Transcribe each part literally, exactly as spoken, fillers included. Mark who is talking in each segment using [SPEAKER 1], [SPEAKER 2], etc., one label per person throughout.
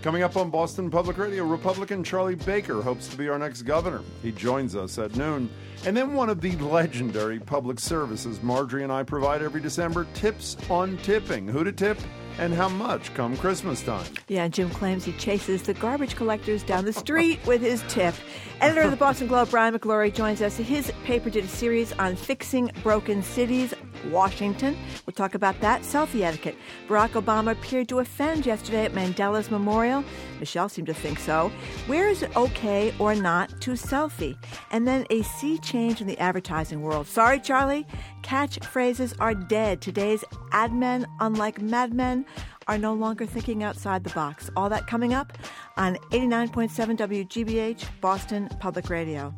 [SPEAKER 1] Coming up on Boston Public Radio, Republican Charlie Baker hopes to be our next governor. He joins us at noon. And then one of the legendary public services Marjorie and I provide every December, tips on tipping. Who to tip and how much come Christmas time.
[SPEAKER 2] Yeah, Jim claims he chases the garbage collectors down the street with his tip. Editor of the Boston Globe, Brian McGlory, joins us. His paper did a series on fixing broken cities. Washington. We'll talk about that. Selfie etiquette. Barack Obama appeared to offend yesterday at Mandela's memorial. Michelle seemed to think so. Where is it okay or not to selfie? And then a sea change in the advertising world. Sorry, Charlie. Catchphrases are dead. Today's ad men, unlike madmen, are no longer thinking outside the box. All that coming up on eighty-nine point seven W G B H, Boston Public Radio.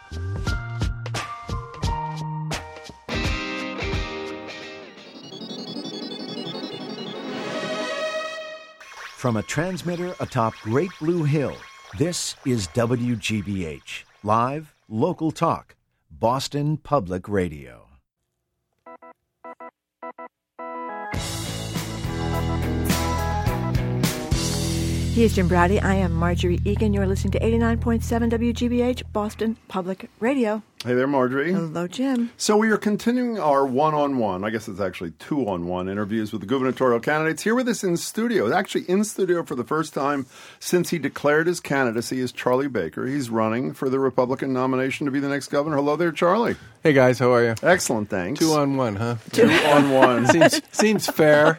[SPEAKER 3] From a transmitter atop Great Blue Hill, this is W G B H, live, local talk, Boston Public Radio.
[SPEAKER 2] He is Jim Browdy. I am Marjorie Egan. You're listening to eighty-nine point seven W G B H, Boston Public Radio.
[SPEAKER 1] Hey there, Marjorie.
[SPEAKER 2] Hello, Jim.
[SPEAKER 1] So we are continuing our one-on-one, I guess it's actually two-on-one interviews with the gubernatorial candidates. Here with us in studio, actually in studio for the first time since he declared his candidacy, is Charlie Baker. He's running for the Republican nomination to be the next governor. Hello there, Charlie.
[SPEAKER 4] Hey, guys. How are you?
[SPEAKER 1] Excellent, thanks.
[SPEAKER 4] Two on one, huh?
[SPEAKER 1] Two on one.
[SPEAKER 4] seems, seems fair.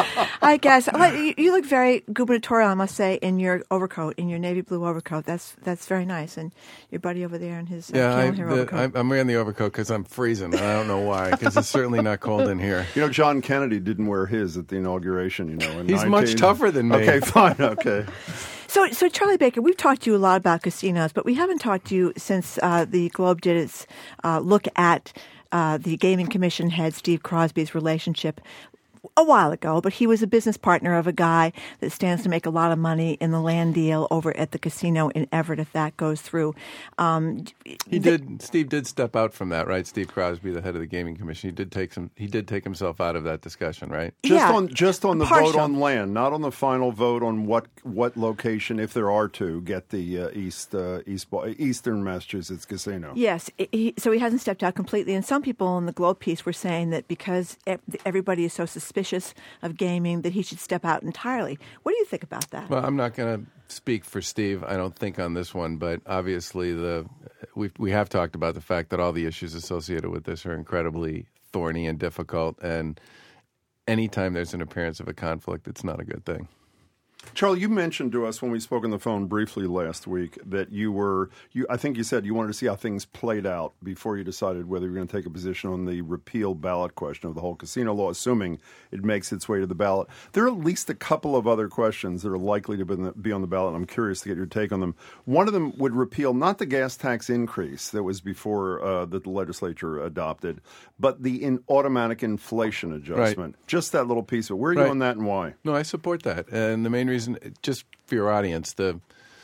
[SPEAKER 2] I guess. You look very gubernatorial, I must say, in your overcoat, in your navy blue overcoat. That's that's very nice. And your buddy over there in his uh,
[SPEAKER 4] yeah,
[SPEAKER 2] camel
[SPEAKER 4] I,
[SPEAKER 2] hair
[SPEAKER 4] the,
[SPEAKER 2] overcoat.
[SPEAKER 4] I'm, I'm wearing the overcoat because I'm freezing, and I don't know why, because it's certainly not cold in here.
[SPEAKER 1] You know, John Kennedy didn't wear his at the inauguration, you know. In
[SPEAKER 4] He's
[SPEAKER 1] nineteen
[SPEAKER 4] much tougher than me.
[SPEAKER 1] Okay, fine, okay.
[SPEAKER 2] So, so Charlie Baker, we've talked to you a lot about casinos, but we haven't talked to you since uh, the Globe did its uh, look at uh, the Gaming Commission head Steve Crosby's relationship a while ago, but he was a business partner of a guy that stands to make a lot of money in the land deal over at the casino in Everett if that goes through. Um,
[SPEAKER 4] he did. Steve did step out from that, right? Steve Crosby, the head of the Gaming Commission, he did take some. He did take himself out of that discussion, right?
[SPEAKER 1] Just
[SPEAKER 2] yeah,
[SPEAKER 1] on just on the
[SPEAKER 2] partial.
[SPEAKER 1] vote on land, not on the final vote on what what location, if there are two, get the uh, East uh, East Eastern Massachusetts casino.
[SPEAKER 2] Yes, he, so he hasn't stepped out completely. And some people in the Globe piece were saying that because everybody is so suspicious of gaming, that he should step out entirely. What do you think about that?
[SPEAKER 4] Well, I'm not going to speak for Steve, I don't think, on this one, but obviously the we we have talked about the fact that all the issues associated with this are incredibly thorny and difficult, and anytime there's an appearance of a conflict, it's not a good thing.
[SPEAKER 1] Charlie, you mentioned to us when we spoke on the phone briefly last week that you were, you, I think you said you wanted to see how things played out before you decided whether you were going to take a position on the repeal ballot question of the whole casino law, assuming it makes its way to the ballot. There are at least a couple of other questions that are likely to be on the ballot, and I'm curious to get your take on them. One of them would repeal not the gas tax increase that was before uh, that the legislature adopted, but the in automatic inflation adjustment. Right. Just that little piece of it. Where are you
[SPEAKER 4] right.
[SPEAKER 1] on that and why?
[SPEAKER 4] No, I support that. And the main reason, just for your audience, the,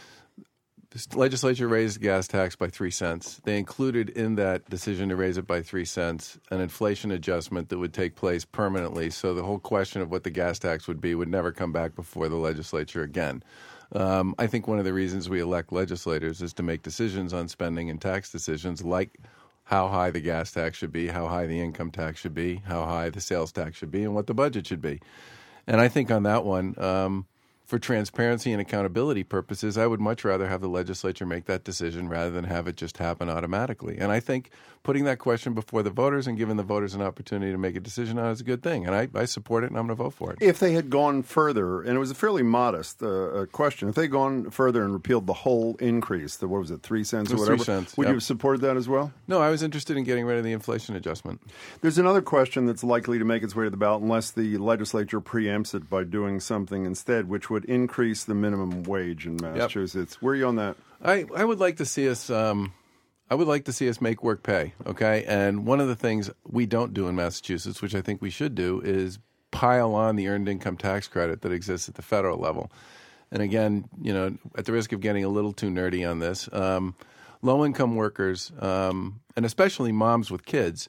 [SPEAKER 4] the legislature raised the gas tax by three cents. They included in that decision to raise it by three cents an inflation adjustment that would take place permanently. So the whole question of what the gas tax would be would never come back before the legislature again. Um, I think one of the reasons we elect legislators is to make decisions on spending and tax decisions like how high the gas tax should be, how high the income tax should be, how high the sales tax should be, and what the budget should be. And I think on that one, um, for transparency and accountability purposes, I would much rather have the legislature make that decision rather than have it just happen automatically. And I think putting that question before the voters and giving the voters an opportunity to make a decision on it is a good thing. And I, I support it, and I'm going to vote for it.
[SPEAKER 1] If they had gone further, and it was a fairly modest uh, question, if they had gone further and repealed the whole increase, the, what was it, three cents or whatever,
[SPEAKER 4] three cents,
[SPEAKER 1] would
[SPEAKER 4] yep.
[SPEAKER 1] you have supported that as well?
[SPEAKER 4] No, I was interested in getting rid of the inflation adjustment.
[SPEAKER 1] There's another question that's likely to make its way to the ballot unless the legislature preempts it by doing something instead, which would increase the minimum wage in Massachusetts. Yep. Where are you on that?
[SPEAKER 4] I, I would like to see us um, I would like to see us make work pay, okay? And one of the things we don't do in Massachusetts, which I think we should do, is pile on the earned income tax credit that exists at the federal level. And again, you know, at the risk of getting a little too nerdy on this, um, low-income workers, um, and especially moms with kids,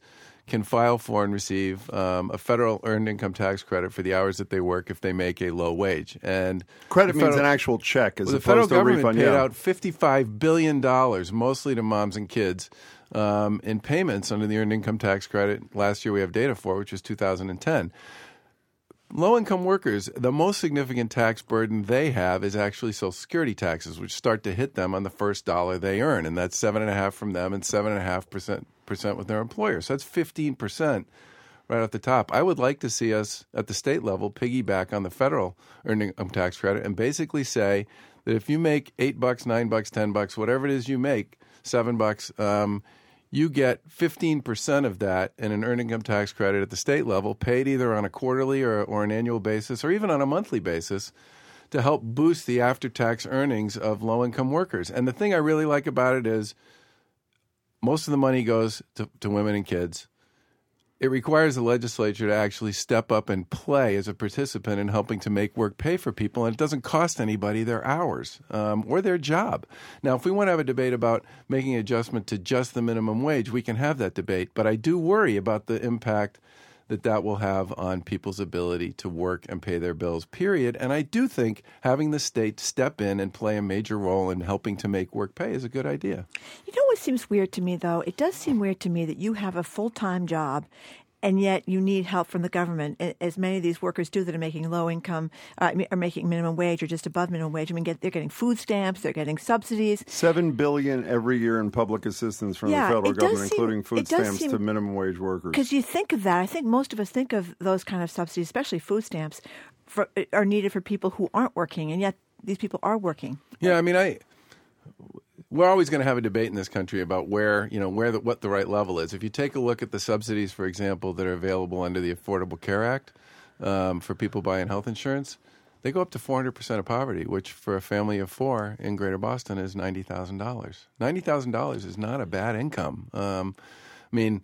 [SPEAKER 4] can file for and receive um, a federal earned income tax credit for the hours that they work if they make a low wage. And
[SPEAKER 1] credit
[SPEAKER 4] the
[SPEAKER 1] means
[SPEAKER 4] federal,
[SPEAKER 1] an actual check as
[SPEAKER 4] well, the
[SPEAKER 1] opposed
[SPEAKER 4] federal
[SPEAKER 1] to a
[SPEAKER 4] government
[SPEAKER 1] refund.
[SPEAKER 4] paid
[SPEAKER 1] Yeah.
[SPEAKER 4] out fifty-five billion dollars, mostly to moms and kids, um, in payments under the earned income tax credit. Last year we have data for, which was two thousand ten. Low-income workers, the most significant tax burden they have is actually Social Security taxes, which start to hit them on the first dollar they earn, and that's seven and a half from them and seven and a half percent percent with their employer. So that's fifteen percent right off the top. I would like to see us at the state level piggyback on the federal earned income tax credit and basically say that if you make eight bucks, nine bucks, ten bucks, whatever it is you make, seven bucks. Um, You get fifteen percent of that in an earned income tax credit at the state level, paid either on a quarterly or, or an annual basis or even on a monthly basis to help boost the after-tax earnings of low-income workers. And the thing I really like about it is most of the money goes to, to women and kids. It requires the legislature to actually step up and play as a participant in helping to make work pay for people, and it doesn't cost anybody their hours um, or their job. Now, if we want to have a debate about making an adjustment to just the minimum wage, we can have that debate, but I do worry about the impact that that will have on people's ability to work and pay their bills, period. And I do think having the state step in and play a major role in helping to make work pay is a good idea.
[SPEAKER 2] You know what seems weird to me, though? It does seem weird to me that you have a full-time job and yet you need help from the government, as many of these workers do that are making low income, uh, are making minimum wage or just above minimum wage. I mean, get, they're getting food stamps, they're getting subsidies.
[SPEAKER 1] Seven billion dollars every year in public assistance from
[SPEAKER 2] yeah,
[SPEAKER 1] the federal government,
[SPEAKER 2] seem,
[SPEAKER 1] including food stamps seem, to minimum wage workers.
[SPEAKER 2] Because you think of that. I think most of us think of those kind of subsidies, especially food stamps, for, are needed for people who aren't working, and yet these people are working.
[SPEAKER 4] Yeah, I mean, I... We're always going to have a debate in this country about where, you know, where the, what the right level is. If you take a look at the subsidies, for example, that are available under the Affordable Care Act um, for people buying health insurance, they go up to four hundred percent of poverty, which for a family of four in Greater Boston is ninety thousand dollars. ninety thousand dollars is not a bad income. Um, I mean,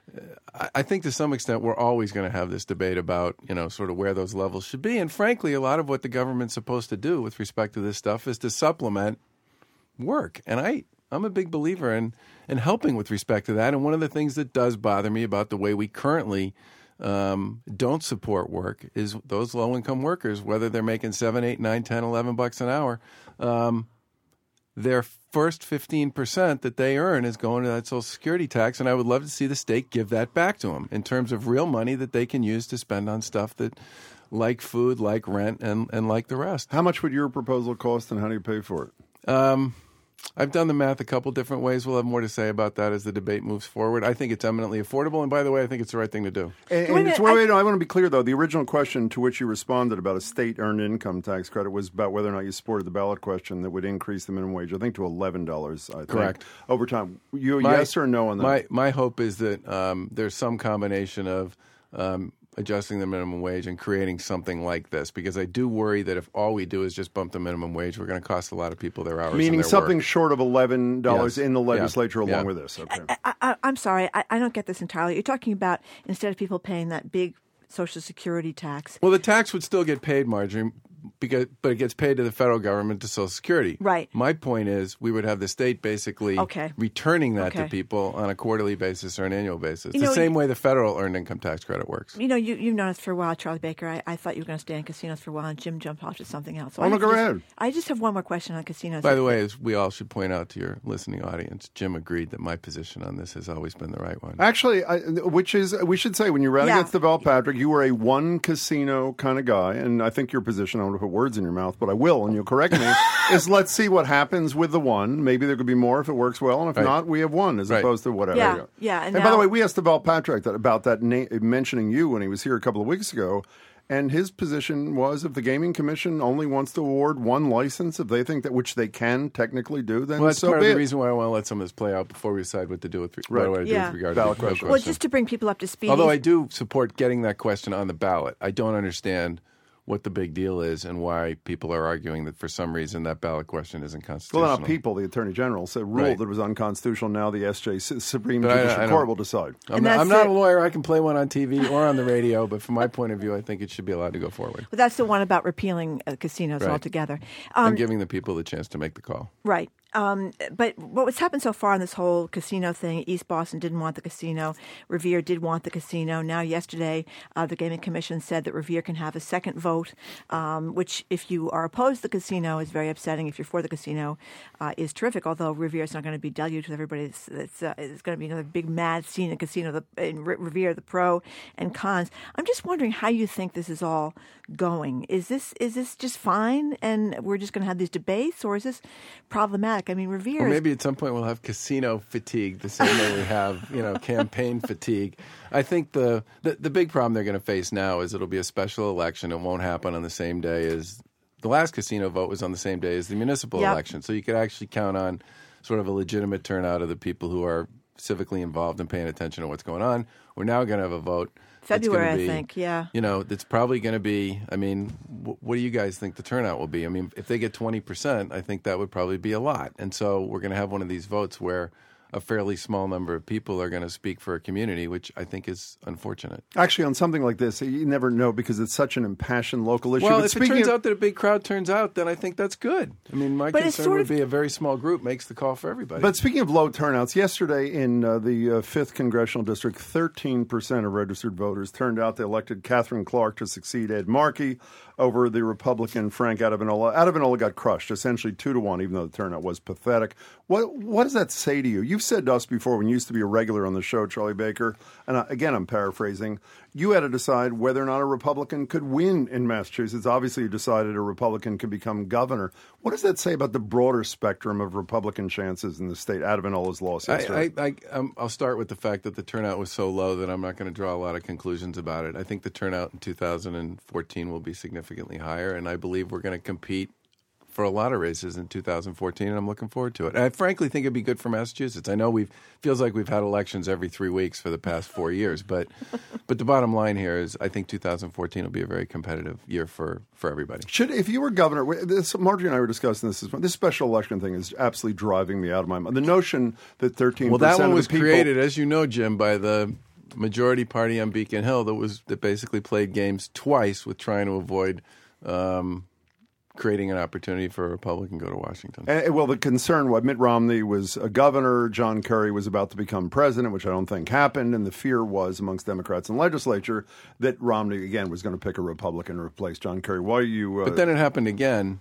[SPEAKER 4] I, I think to some extent we're always going to have this debate about, you know, sort of where those levels should be. And frankly, a lot of what the government's supposed to do with respect to this stuff is to supplement work. And I, I'm a big believer in, in helping with respect to that. And one of the things that does bother me about the way we currently um, don't support work is those low-income workers, whether they're making seven, eight, nine, ten, eleven bucks an hour, um, their first fifteen percent that they earn is going to that Social Security tax. And I would love to see the state give that back to them in terms of real money that they can use to spend on stuff that, like food, like rent, and, and like the rest.
[SPEAKER 1] How much would your proposal cost, and how do you pay for it?
[SPEAKER 4] Um, I've done the math a couple different ways. We'll have more to say about that as the debate moves forward. I think it's eminently affordable, and by the way, I think it's the right thing to do.
[SPEAKER 1] And, and wait, wait, wait, I want to be clear, though. The original question to which you responded about a state earned income tax credit was about whether or not you supported the ballot question that would increase the minimum wage, I think, to eleven dollars. I think,
[SPEAKER 4] correct.
[SPEAKER 1] Over time. You
[SPEAKER 4] my,
[SPEAKER 1] yes or no on that?
[SPEAKER 4] My my hope is that um, there's some combination of um, adjusting the minimum wage and creating something like this, because I do worry that if all we do is just bump the minimum wage, we're going to cost a lot of people their hours.
[SPEAKER 1] Meaning
[SPEAKER 4] and their
[SPEAKER 1] something
[SPEAKER 4] work.
[SPEAKER 1] short of eleven dollars
[SPEAKER 4] yes.
[SPEAKER 1] in the legislature
[SPEAKER 4] yeah.
[SPEAKER 1] along
[SPEAKER 4] yeah.
[SPEAKER 1] with this. Okay.
[SPEAKER 2] I, I, I'm sorry, I, I don't get this entirely. You're talking about instead of people paying that big Social Security tax.
[SPEAKER 4] Well, the tax would still get paid, Marjorie, because, but it gets paid to the federal government, to Social Security.
[SPEAKER 2] Right.
[SPEAKER 4] My point is we would have the state basically
[SPEAKER 2] okay.
[SPEAKER 4] returning that
[SPEAKER 2] okay.
[SPEAKER 4] to people on a quarterly basis or an annual basis.
[SPEAKER 2] You
[SPEAKER 4] the
[SPEAKER 2] know,
[SPEAKER 4] same way the federal earned income tax credit works.
[SPEAKER 2] You know, you, you've known us for a while, Charlie Baker. I, I thought you were going to stay in casinos for a while, and Jim jumped off to something else. So
[SPEAKER 1] oh,
[SPEAKER 2] I
[SPEAKER 1] no, go
[SPEAKER 2] just,
[SPEAKER 1] ahead.
[SPEAKER 2] I just have one more question on casinos.
[SPEAKER 4] By the way, as we all should point out to your listening audience, Jim agreed that my position on this has always been the right one.
[SPEAKER 1] Actually, I, which is, we should say, when you ran
[SPEAKER 2] yeah.
[SPEAKER 1] against Deval Patrick, you were a one casino kind of guy, and I think your position, I don't want to put words in your mouth, but I will, and you'll correct me, is let's see what happens with the one. Maybe there could be more if it works well, and if
[SPEAKER 4] right.
[SPEAKER 1] not, we have one as
[SPEAKER 4] right.
[SPEAKER 1] opposed to whatever.
[SPEAKER 2] Yeah, yeah. And,
[SPEAKER 1] and
[SPEAKER 2] now,
[SPEAKER 1] by the way, we asked Deval Patrick that, about that na- mentioning you when he was here a couple of weeks ago, and his position was if the Gaming Commission only wants to award one license, if they think that, which they can technically do, then
[SPEAKER 4] well, that's
[SPEAKER 1] so
[SPEAKER 4] part
[SPEAKER 1] be
[SPEAKER 4] of the
[SPEAKER 1] it.
[SPEAKER 4] reason why I want to let some of this play out before we decide what to do with,
[SPEAKER 1] right.
[SPEAKER 4] what I do
[SPEAKER 2] yeah.
[SPEAKER 4] with regard
[SPEAKER 1] Ballot
[SPEAKER 4] to the
[SPEAKER 1] question.
[SPEAKER 2] Well, just to bring people up to speed.
[SPEAKER 4] Although I do support getting that question on the ballot, I don't understand what the big deal is and why people are arguing that for some reason that ballot question isn't constitutional.
[SPEAKER 1] Well, not people. The Attorney General said ruled
[SPEAKER 4] right.
[SPEAKER 1] that it was unconstitutional. Now the S J Supreme
[SPEAKER 4] but
[SPEAKER 1] Judicial
[SPEAKER 4] I, I
[SPEAKER 1] Court will decide.
[SPEAKER 4] I'm, not, I'm not a lawyer. I can play one on T V or on the radio, but from my point of view, I think it should be allowed to go forward.
[SPEAKER 2] But that's the one about repealing uh, casinos
[SPEAKER 4] right.
[SPEAKER 2] altogether. Um,
[SPEAKER 4] and giving the people the chance to make the call.
[SPEAKER 2] Right. Um, but what's happened so far in this whole casino thing, East Boston didn't want the casino. Revere did want the casino. Now, yesterday, uh, the Gaming Commission said that Revere can have a second vote, um, which, if you are opposed to the casino, is very upsetting. If you're for the casino, uh, is terrific, although Revere is not going to be deluged with everybody. It's, it's, uh, it's going to be another big mad scene in casino, the, in Re- Revere, the pro and cons. I'm just wondering how you think this is all going. Is this, is this just fine and we're just going to have these debates, or is this problematic? I mean, Revere.
[SPEAKER 4] Or maybe at some point we'll have casino fatigue, the same way we have, you know, campaign fatigue. I think the, the the big problem they're going to face now is it'll be a special election. It won't happen on the same day as the last casino vote was on the same day as the municipal
[SPEAKER 2] Yep.
[SPEAKER 4] election. So you could actually count on sort of a legitimate turnout of the people who are civically involved and paying attention to what's going on. We're now going to have a vote.
[SPEAKER 2] February,
[SPEAKER 4] gonna be,
[SPEAKER 2] I think, yeah.
[SPEAKER 4] You know, it's probably going to be, I mean, w- what do you guys think the turnout will be? I mean, if they get twenty percent, I think that would probably be a lot. And so we're going to have one of these votes where a fairly small number of people are going to speak for a community, which I think is unfortunate.
[SPEAKER 1] Actually, on something like this, you never know because it's such an impassioned local issue.
[SPEAKER 4] Well,
[SPEAKER 1] but
[SPEAKER 4] if it turns of, out that a big crowd turns out, then I think that's good. I mean, my concern would of, be a very small group makes the call for everybody.
[SPEAKER 1] But speaking of low turnouts, yesterday in uh, the uh, fifth Congressional District, thirteen percent of registered voters turned out. They elected Catherine Clark to succeed Ed Markey over the Republican Frank Adavanola. Adavanola got crushed, essentially two to one, even though the turnout was pathetic. What what does that say to you? You've said to us before, when you used to be a regular on the show, Charlie Baker, and I, again, I'm paraphrasing, you had to decide whether or not a Republican could win in Massachusetts. Obviously, you decided a Republican could become governor. What does that say about the broader spectrum of Republican chances in the state? Adavanola's loss yesterday.
[SPEAKER 4] I, I, I, um, I'll start with the fact that the turnout was so low that I'm not going to draw a lot of conclusions about it. I think the turnout in two thousand fourteen will be significantly higher, and I believe we're going to compete for a lot of races in two thousand fourteen, and I'm looking forward to it. And I frankly think it'd be good for Massachusetts. I know we've feels like we've had elections every three weeks for the past four years, but but the bottom line here is I think two thousand fourteen will be a very competitive year for, for everybody.
[SPEAKER 1] Should if you were governor, this, Marjorie and I were discussing this. This special election thing is absolutely driving me out of my mind. The notion that thirteen
[SPEAKER 4] well, that one was
[SPEAKER 1] people,
[SPEAKER 4] created, as you know, Jim, by the majority party on Beacon Hill that was that basically played games twice with trying to avoid. Um, creating an opportunity for a Republican to go to Washington.
[SPEAKER 1] And, well, the concern was Mitt Romney was a governor, John Kerry was about to become president, which I don't think happened, and the fear was amongst Democrats in the legislature that Romney, again, was going to pick a Republican to replace John Kerry. Why are you... Uh,
[SPEAKER 4] but then it happened again.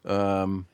[SPEAKER 4] Um,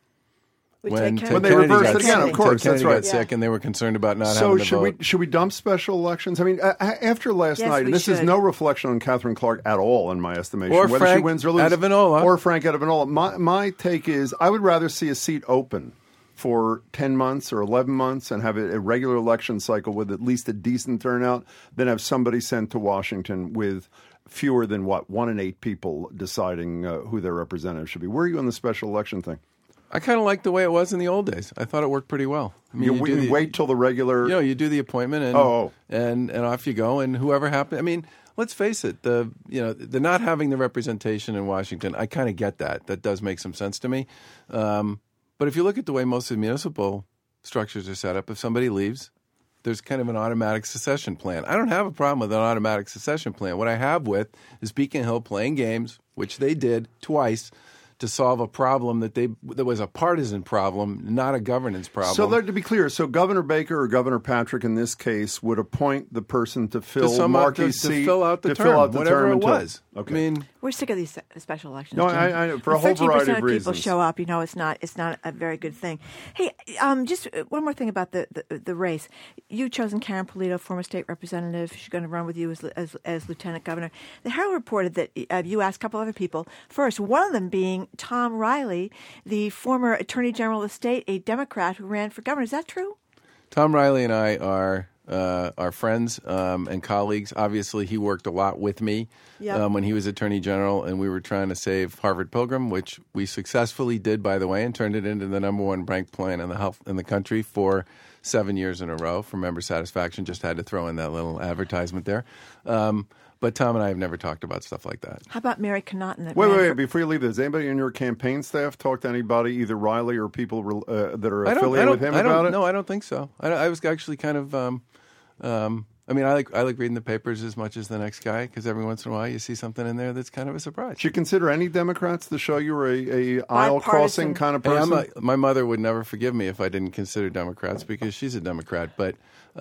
[SPEAKER 4] when,
[SPEAKER 1] when they reversed it again, of course,
[SPEAKER 4] Ted
[SPEAKER 1] that's
[SPEAKER 4] Kennedy
[SPEAKER 1] right.
[SPEAKER 4] got sick, and they were concerned about not
[SPEAKER 1] so
[SPEAKER 4] having to
[SPEAKER 1] should
[SPEAKER 4] vote.
[SPEAKER 1] we should we dump special elections? I mean, uh, after last
[SPEAKER 2] yes,
[SPEAKER 1] night, and this
[SPEAKER 2] should.
[SPEAKER 1] is no reflection on Catherine Clark at all, in my estimation,
[SPEAKER 4] or
[SPEAKER 1] whether
[SPEAKER 4] Frank
[SPEAKER 1] she wins or loses,
[SPEAKER 4] Adavanola.
[SPEAKER 1] or Frank Adavanola. My my take is, I would rather see a seat open for ten months or eleven months and have a regular election cycle with at least a decent turnout than have somebody sent to Washington with fewer than, what, one in eight people deciding uh, who their representative should be. Where are you on the special election thing?
[SPEAKER 4] I kind of liked the way it was in the old days. I thought it worked pretty well. I mean,
[SPEAKER 1] you,
[SPEAKER 4] you
[SPEAKER 1] you
[SPEAKER 4] the,
[SPEAKER 1] wait till the regular...
[SPEAKER 4] You know, you do the appointment and,
[SPEAKER 1] oh, oh.
[SPEAKER 4] and and off you go, and whoever happens... I mean, let's face it, the you know the not having the representation in Washington, I kind of get that. That does make some sense to me. Um, but if you look at the way most of the municipal structures are set up, if somebody leaves, there's kind of an automatic succession plan. I don't have a problem with an automatic succession plan. What I have with is Beacon Hill playing games, which they did twice, to solve a problem that they that was a partisan problem, not a governance problem.
[SPEAKER 1] So to be clear, so Governor Baker or Governor Patrick in this case would appoint the person to fill
[SPEAKER 4] to
[SPEAKER 1] Markey's
[SPEAKER 4] to, to
[SPEAKER 1] seat,
[SPEAKER 4] fill out the
[SPEAKER 1] to
[SPEAKER 4] term,
[SPEAKER 1] fill out the
[SPEAKER 4] whatever
[SPEAKER 1] term
[SPEAKER 4] it
[SPEAKER 1] until,
[SPEAKER 4] was.
[SPEAKER 1] Okay.
[SPEAKER 4] I mean,
[SPEAKER 2] we're sick of these special elections.
[SPEAKER 1] No,
[SPEAKER 2] Jim.
[SPEAKER 1] I, I, for a whole variety of
[SPEAKER 2] thirteen percent of
[SPEAKER 1] reasons.
[SPEAKER 2] people show up. You know, it's not it's not a very good thing. Hey, um, just one more thing about the, the, the race. You've chosen Karen Polito, former state representative. She's going to run with you as as, as lieutenant governor. The Herald reported that uh, you asked a couple other people. First, one of them being Tom Riley, the former attorney general of the state, a Democrat who ran for governor. Is that true?
[SPEAKER 4] Tom Riley and I are uh, are friends um, and colleagues. Obviously, he worked a lot with me
[SPEAKER 2] Yep.
[SPEAKER 4] um, when he was attorney general, and we were trying to save Harvard Pilgrim, which we successfully did, by the way, and turned it into the number one ranked plan in the health in the country for seven years in a row for member satisfaction. Just had to throw in that little advertisement there. Um, But Tom and I have never talked about stuff like that.
[SPEAKER 2] How about Mary Connaughton? That
[SPEAKER 1] Wait,
[SPEAKER 2] ran
[SPEAKER 1] wait, wait.
[SPEAKER 2] for-
[SPEAKER 1] Before you leave, does anybody in your campaign staff talk to anybody, either Riley or people uh, that are
[SPEAKER 4] I don't,
[SPEAKER 1] affiliated
[SPEAKER 4] I don't,
[SPEAKER 1] with him
[SPEAKER 4] I don't,
[SPEAKER 1] about it?
[SPEAKER 4] No, I don't think so. I, I was actually kind of um, um, I mean, I like I like reading the papers as much as the next guy because every once in a while you see something in there that's kind of a surprise.
[SPEAKER 1] Do you consider any Democrats to show you were a, a aisle crossing kind of
[SPEAKER 4] Hey,
[SPEAKER 1] person?
[SPEAKER 4] I'm a, my mother would never forgive me if I didn't consider Democrats because she's a Democrat. But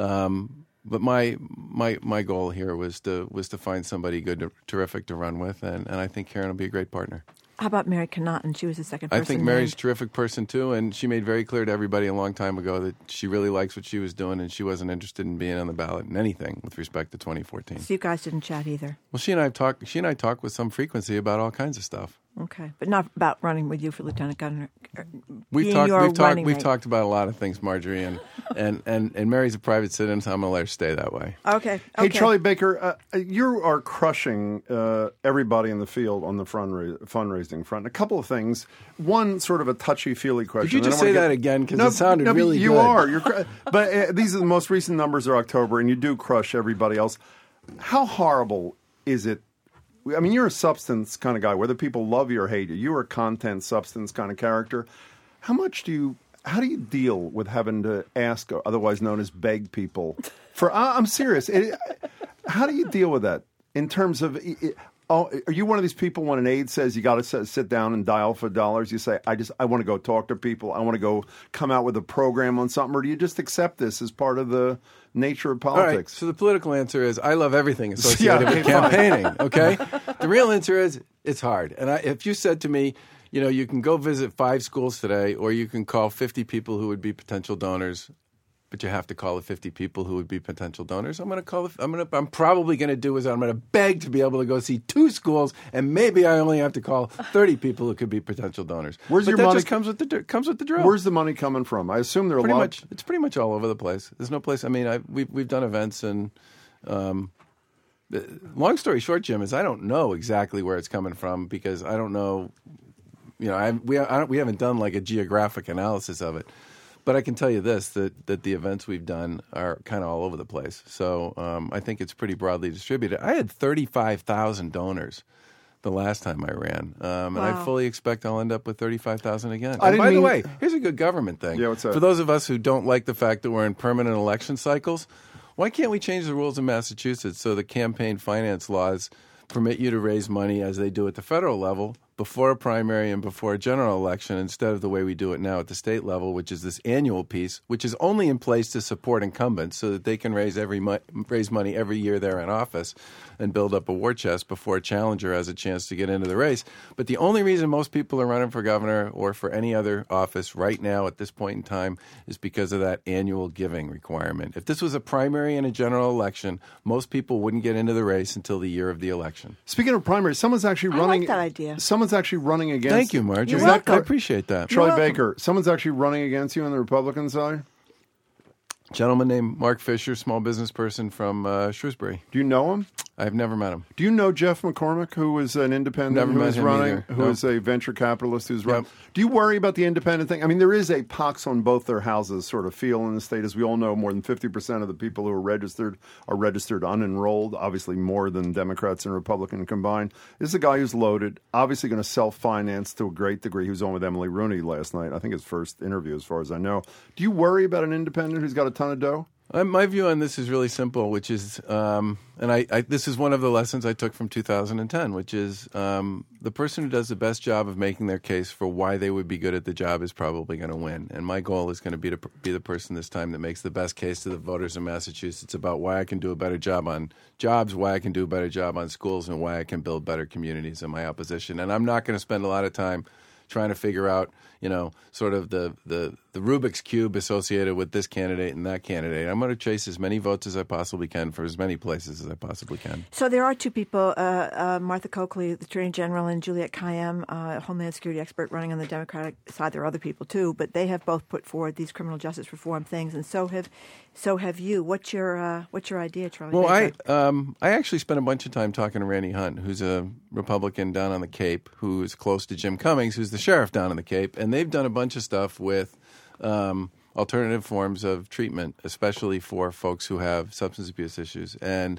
[SPEAKER 4] um, but my my my goal here was to was to find somebody good, to, terrific to run with, and, and I think Karen will be a great partner.
[SPEAKER 2] How about Mary Connaughton? She was the second person
[SPEAKER 4] I think Mary's
[SPEAKER 2] named.
[SPEAKER 4] a terrific person, too, and she made very clear to everybody a long time ago that she really likes what she was doing and she wasn't interested in being on the ballot in anything with respect to twenty fourteen.
[SPEAKER 2] So you guys didn't chat either?
[SPEAKER 4] Well, she and I have talked, she and I talk with some frequency about all kinds of stuff.
[SPEAKER 2] Okay, but not about running with you for lieutenant governor.
[SPEAKER 4] We've
[SPEAKER 2] being
[SPEAKER 4] talked.
[SPEAKER 2] your
[SPEAKER 4] We've talked.
[SPEAKER 2] running
[SPEAKER 4] We've
[SPEAKER 2] mate.
[SPEAKER 4] talked about a lot of things, Marjorie, and and, and, and Mary's a private citizen, so I'm gonna let her stay that way.
[SPEAKER 2] Okay.
[SPEAKER 1] Hey,
[SPEAKER 2] okay.
[SPEAKER 1] Charlie Baker, uh, you are crushing uh, everybody in the field on the fundraising, fundraising front. A couple of things. One, sort of a touchy-feely question.
[SPEAKER 4] Could you
[SPEAKER 1] I don't
[SPEAKER 4] just
[SPEAKER 1] wanna
[SPEAKER 4] say
[SPEAKER 1] get-
[SPEAKER 4] that again? 'Cause
[SPEAKER 1] No,
[SPEAKER 4] it sounded
[SPEAKER 1] no, but
[SPEAKER 4] really
[SPEAKER 1] you
[SPEAKER 4] good.
[SPEAKER 1] are. You're, cr- but uh, these are the most recent numbers are October, and you do crush everybody else. How horrible is it? I mean, you're a substance kind of guy, whether people love you or hate you. You're a content, substance kind of character. How much do you, how do you deal with having to ask, or otherwise known as beg people for, I- I'm serious. It, how do you deal with that in terms of, it, oh, are you one of these people when an aide says you got to sit down and dial for dollars, you say, I just, I want to go talk to people. I want to go come out with a program on something, or do you just accept this as part of the nature of
[SPEAKER 4] All right.
[SPEAKER 1] politics?
[SPEAKER 4] So the political answer is I love everything associated
[SPEAKER 1] Yeah,
[SPEAKER 4] with
[SPEAKER 1] okay, fine.
[SPEAKER 4] campaigning. Okay. The real answer is it's hard. And I, if you said to me, you know, you can go visit five schools today, or you can call fifty people who would be potential donors, but you have to call the fifty people who would be potential donors. I'm going to call. The, I'm going to. I'm probably going to do is I'm going to beg to be able to go see two schools, and maybe I only have to call thirty people who could be potential donors.
[SPEAKER 1] Where's
[SPEAKER 4] but
[SPEAKER 1] your
[SPEAKER 4] that
[SPEAKER 1] money-
[SPEAKER 4] just comes with the comes with the drill.
[SPEAKER 1] Where's the money coming from? I assume there are
[SPEAKER 4] pretty
[SPEAKER 1] a lot.
[SPEAKER 4] much it's pretty much all over the place. There's no place. I mean, I, we've we've done events, and um, the, long story short, Jim, is I don't know exactly where it's coming from because I don't know. You know, I, we I don't, we haven't done like a geographic analysis of it, but I can tell you this: that that the events we've done are kind of all over the place. So um, I think it's pretty broadly distributed. I had thirty-five thousand donors the last time I ran, um, and I
[SPEAKER 2] Wow.
[SPEAKER 4] fully expect I'll end up with thirty-five thousand again.
[SPEAKER 1] I
[SPEAKER 4] And
[SPEAKER 1] didn't
[SPEAKER 4] by the
[SPEAKER 1] mean-
[SPEAKER 4] way, here's a good government thing.
[SPEAKER 1] Yeah, what's that?
[SPEAKER 4] For those of us who don't like the fact that we're in permanent election cycles, why can't we change the rules in Massachusetts so the campaign finance laws permit you to raise money as they do at the federal level before a primary and before a general election instead of the way we do it now at the state level, which is this annual piece, which is only in place to support incumbents so that they can raise every mo- raise money every year they're in office and build up a war chest before a challenger has a chance to get into the race. But the only reason most people are running for governor or for any other office right now at this point in time is because of that annual giving requirement. If this was a primary and a general election, most people wouldn't get into the race until the year of the election.
[SPEAKER 1] Speaking of primaries, someone's actually
[SPEAKER 2] I
[SPEAKER 1] running.
[SPEAKER 2] like that idea.
[SPEAKER 1] Someone's actually running against.
[SPEAKER 4] Thank you, Marjorie.
[SPEAKER 2] You're
[SPEAKER 1] Is that
[SPEAKER 2] welcome.
[SPEAKER 4] I
[SPEAKER 1] correct?
[SPEAKER 4] appreciate that.
[SPEAKER 1] Troy
[SPEAKER 2] welcome.
[SPEAKER 1] Baker. Someone's actually running against you on the Republican side.
[SPEAKER 4] Gentleman named Mark Fisher, small business person from uh, Shrewsbury.
[SPEAKER 1] Do you know him?
[SPEAKER 4] I've never met him.
[SPEAKER 1] Do you know Jeff McCormick, who is an independent,
[SPEAKER 4] Never
[SPEAKER 1] who
[SPEAKER 4] met
[SPEAKER 1] is
[SPEAKER 4] him
[SPEAKER 1] running,
[SPEAKER 4] either.
[SPEAKER 1] who
[SPEAKER 4] No.
[SPEAKER 1] is a venture capitalist who's running?
[SPEAKER 4] Yep.
[SPEAKER 1] Do you worry about the independent thing? I mean, there is a pox on both their houses sort of feel in the state. As we all know, more than fifty percent of the people who are registered are registered unenrolled, obviously more than Democrats and Republicans combined. This is a guy who's loaded, obviously going to self-finance to a great degree. He was on with Emily Rooney last night. I think his first interview, as far as I know. Do you worry about an independent who's got a ton of dough?
[SPEAKER 4] Uh, my view on this is really simple, which is, um, and I, I, this is one of the lessons I took from two thousand ten, which is um, the person who does the best job of making their case for why they would be good at the job is probably going to win. And my goal is going to be to be the person this time that makes the best case to the voters in Massachusetts about why I can do a better job on jobs, why I can do a better job on schools, and why I can build better communities in my opposition. And I'm not going to spend a lot of time trying to figure out, you know, sort of the, the, the Rubik's Cube associated with this candidate and that candidate. I'm going to chase as many votes as I possibly can for as many places as I possibly can.
[SPEAKER 2] So there are two people, uh, uh, Martha Coakley, the Attorney General, and Juliette Kayyem, uh, Homeland Security expert running on the Democratic side. There are other people, too, but they have both put forward these criminal justice reform things, and so have so have you. What's your uh, what's your idea, Charlie?
[SPEAKER 4] Well, I
[SPEAKER 2] Baker?
[SPEAKER 4] um, I actually spent a bunch of time talking to Randy Hunt, who's a Republican down on the Cape, who is close to Jim Cummings, who's the sheriff down on the Cape, and they've done a bunch of stuff with um, alternative forms of treatment, especially for folks who have substance abuse issues. And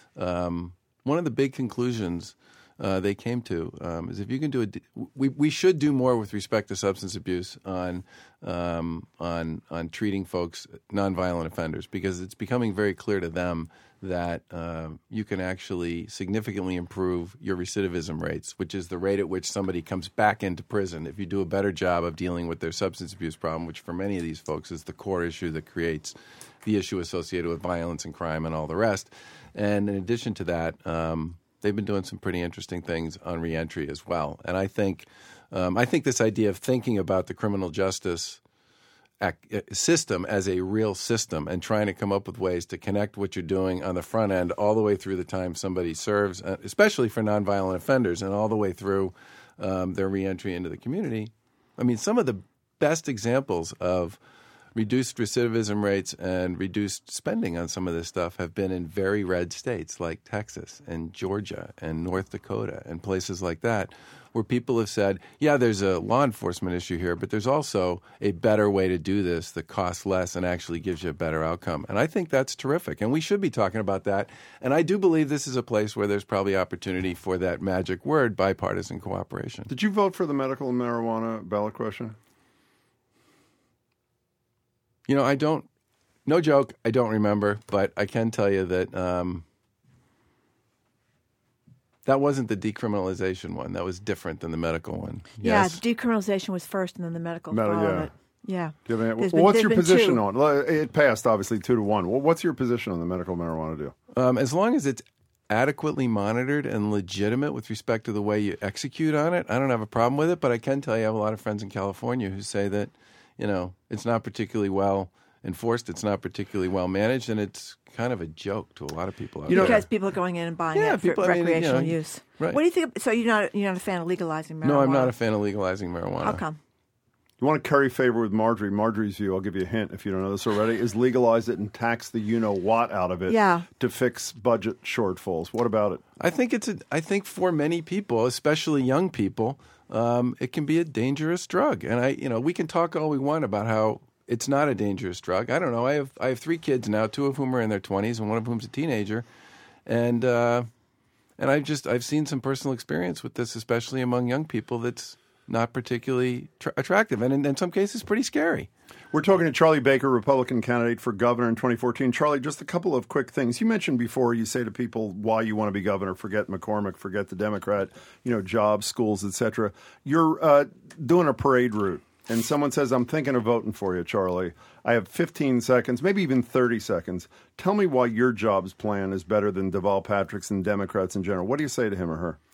[SPEAKER 4] um, one of the big conclusions uh, they came to um, is if you can do it, we we should do more with respect to substance abuse on um, on on treating folks, nonviolent offenders, because it's becoming very clear to them that um, you can actually significantly improve your recidivism rates, which is the rate at which somebody comes back into prison. If you do a better job of dealing with their substance abuse problem, which for many of these folks is the core issue that creates the issue associated with violence and crime and all the rest. And in addition to that, um, they've been doing some pretty interesting things on reentry as well. And I think, um, I think this idea of thinking about the criminal justice system as a real system and trying to come up with ways to connect what you're doing on the front end all the way through the time somebody serves, especially for nonviolent offenders, and all the way through um, their reentry into the community. I mean, some of the best examples of reduced recidivism rates and reduced spending on some of this stuff have been in very red states like Texas and Georgia and North Dakota and places like that, where people have said, yeah, there's a law enforcement issue here, but there's also a better way to do this that costs less and actually gives you a better outcome. And I think that's terrific. And we should be talking about that. And I do believe this is a place where there's probably opportunity for that magic word, bipartisan cooperation.
[SPEAKER 1] Did you vote for the medical marijuana ballot question?
[SPEAKER 4] You know, I don't, no joke, I don't remember, but I can tell you that um, that wasn't the decriminalization one. That was different than the medical one. Yes?
[SPEAKER 2] Yeah, decriminalization was first and then the medical
[SPEAKER 1] Medi-
[SPEAKER 2] followed
[SPEAKER 1] yeah.
[SPEAKER 2] it. Yeah.
[SPEAKER 1] Do you have any,
[SPEAKER 2] There's
[SPEAKER 1] well,
[SPEAKER 2] been-
[SPEAKER 1] what's
[SPEAKER 2] there's
[SPEAKER 1] your
[SPEAKER 2] been
[SPEAKER 1] position
[SPEAKER 2] two.
[SPEAKER 1] on it? It passed, obviously, two to one. Well, what's your position on the medical marijuana deal?
[SPEAKER 4] Um, as long as it's adequately monitored and legitimate with respect to the way you execute on it, I don't have a problem with it. But I can tell you I have a lot of friends in California who say that, you know, it's not particularly well enforced, it's not particularly well managed, and it's kind of a joke to a lot of people out
[SPEAKER 1] You know,
[SPEAKER 4] there.
[SPEAKER 2] Because people are going in and buying
[SPEAKER 4] Yeah,
[SPEAKER 2] it for
[SPEAKER 4] people- I mean, you
[SPEAKER 2] recreational
[SPEAKER 4] know,
[SPEAKER 2] use.
[SPEAKER 4] right.
[SPEAKER 2] What do you think? So you're not you're not a fan of legalizing marijuana?
[SPEAKER 4] No, I'm not a fan of legalizing marijuana.
[SPEAKER 2] How come?
[SPEAKER 1] You want to curry favor with Marjorie. Marjorie's view, I'll give you a hint if you don't know this already, is legalize it and tax the you-know-what out of it
[SPEAKER 2] Yeah.
[SPEAKER 1] to fix budget shortfalls. What about it?
[SPEAKER 4] I think it's a, I think for many people, especially young people, um, it can be a dangerous drug. And I, you know, we can talk all we want about how it's not a dangerous drug. I don't know. I have I have three kids now, two of whom are in their twenties, and one of whom's a teenager, and uh, and I've just I've seen some personal experience with this, especially among young people. That's not particularly tra- attractive, and in, in some cases, pretty scary.
[SPEAKER 1] We're talking to Charlie Baker, Republican candidate for governor in twenty fourteen. Charlie, just a couple of quick things. You mentioned before, you say to people why you want to be governor, forget McCormick, forget the Democrat, you know, jobs, schools, et cetera. You're uh, doing a parade route, and someone says, I'm thinking of voting for you, Charlie. I have fifteen seconds, maybe even thirty seconds. Tell me why your jobs plan is better than Deval Patrick's and Democrats in general. What do you say to him or her?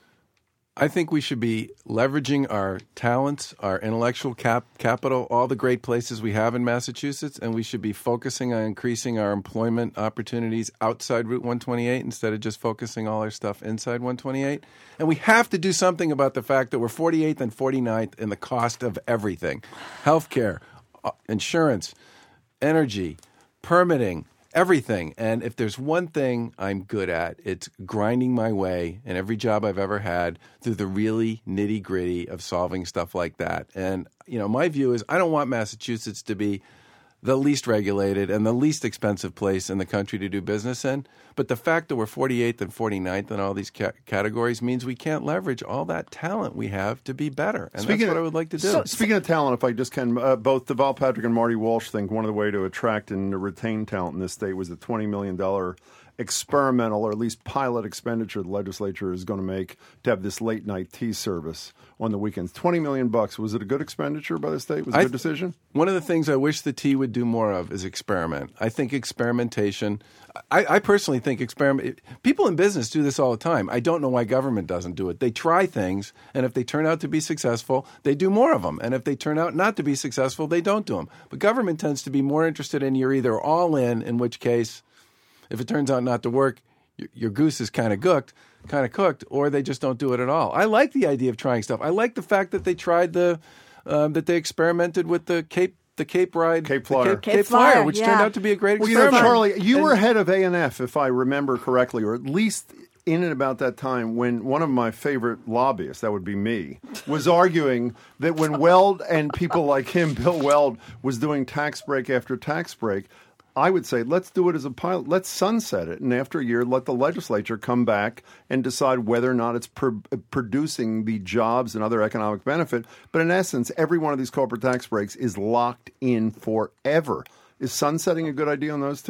[SPEAKER 4] I think we should be leveraging our talents, our intellectual cap- capital, all the great places we have in Massachusetts, and we should be focusing on increasing our employment opportunities outside Route one twenty-eight instead of just focusing all our stuff inside one twenty-eight. And we have to do something about the fact that we're forty-eighth and forty-ninth in the cost of everything. Healthcare, uh, insurance, energy, permitting, everything. And if there's one thing I'm good at, it's grinding my way in every job I've ever had through the really nitty gritty of solving stuff like that. And, you know, my view is I don't want Massachusetts to be the least regulated and the least expensive place in the country to do business in. But the fact that we're forty-eighth and forty-ninth in all these ca- categories means we can't leverage all that talent we have to be better. And
[SPEAKER 1] Speaking
[SPEAKER 4] that's what
[SPEAKER 1] of-
[SPEAKER 4] I would like to do.
[SPEAKER 1] So, speaking of talent, if I just can, uh, both Deval Patrick and Marty Walsh think one of the way to attract and retain talent in this state was the twenty million dollars experimental or at least pilot expenditure the legislature is going to make to have this late night tea service on the weekends. twenty million bucks. Was it a good expenditure by the state? Was it a
[SPEAKER 4] I
[SPEAKER 1] good
[SPEAKER 4] th-
[SPEAKER 1] decision?
[SPEAKER 4] One of the things I wish the T would do more of is experiment. I think experimentation, I, I personally think experiment, people in business do this all the time. I don't know why government doesn't do it. They try things, and if they turn out to be successful, they do more of them. And if they turn out not to be successful, they don't do them. But government tends to be more interested in you're either all in, in which case, if it turns out not to work, your, your goose is kind of cooked, kind of cooked, or they just don't do it at all. I like the idea of trying stuff. I like the fact that they tried the, um, that they experimented with the Cape, the Cape ride,
[SPEAKER 1] Cape
[SPEAKER 4] the
[SPEAKER 1] Flyer.
[SPEAKER 4] Cape,
[SPEAKER 2] Cape
[SPEAKER 4] Cape Flyer,
[SPEAKER 2] Flyer,
[SPEAKER 4] which
[SPEAKER 2] yeah.
[SPEAKER 4] turned out to be a great
[SPEAKER 1] Well, you know,
[SPEAKER 4] experiment.
[SPEAKER 1] Charlie, you
[SPEAKER 4] And-
[SPEAKER 1] were head of A and F, if I remember correctly, or at least in and about that time when one of my favorite lobbyists, that would be me, was arguing that when Weld and people like him, Bill Weld, was doing tax break after tax break, I would say, let's do it as a pilot. Let's sunset it. And after a year, let the legislature come back and decide whether or not it's pr- producing the jobs and other economic benefit. But in essence, every one of these corporate tax breaks is locked in forever. Is sunsetting a good idea on those two?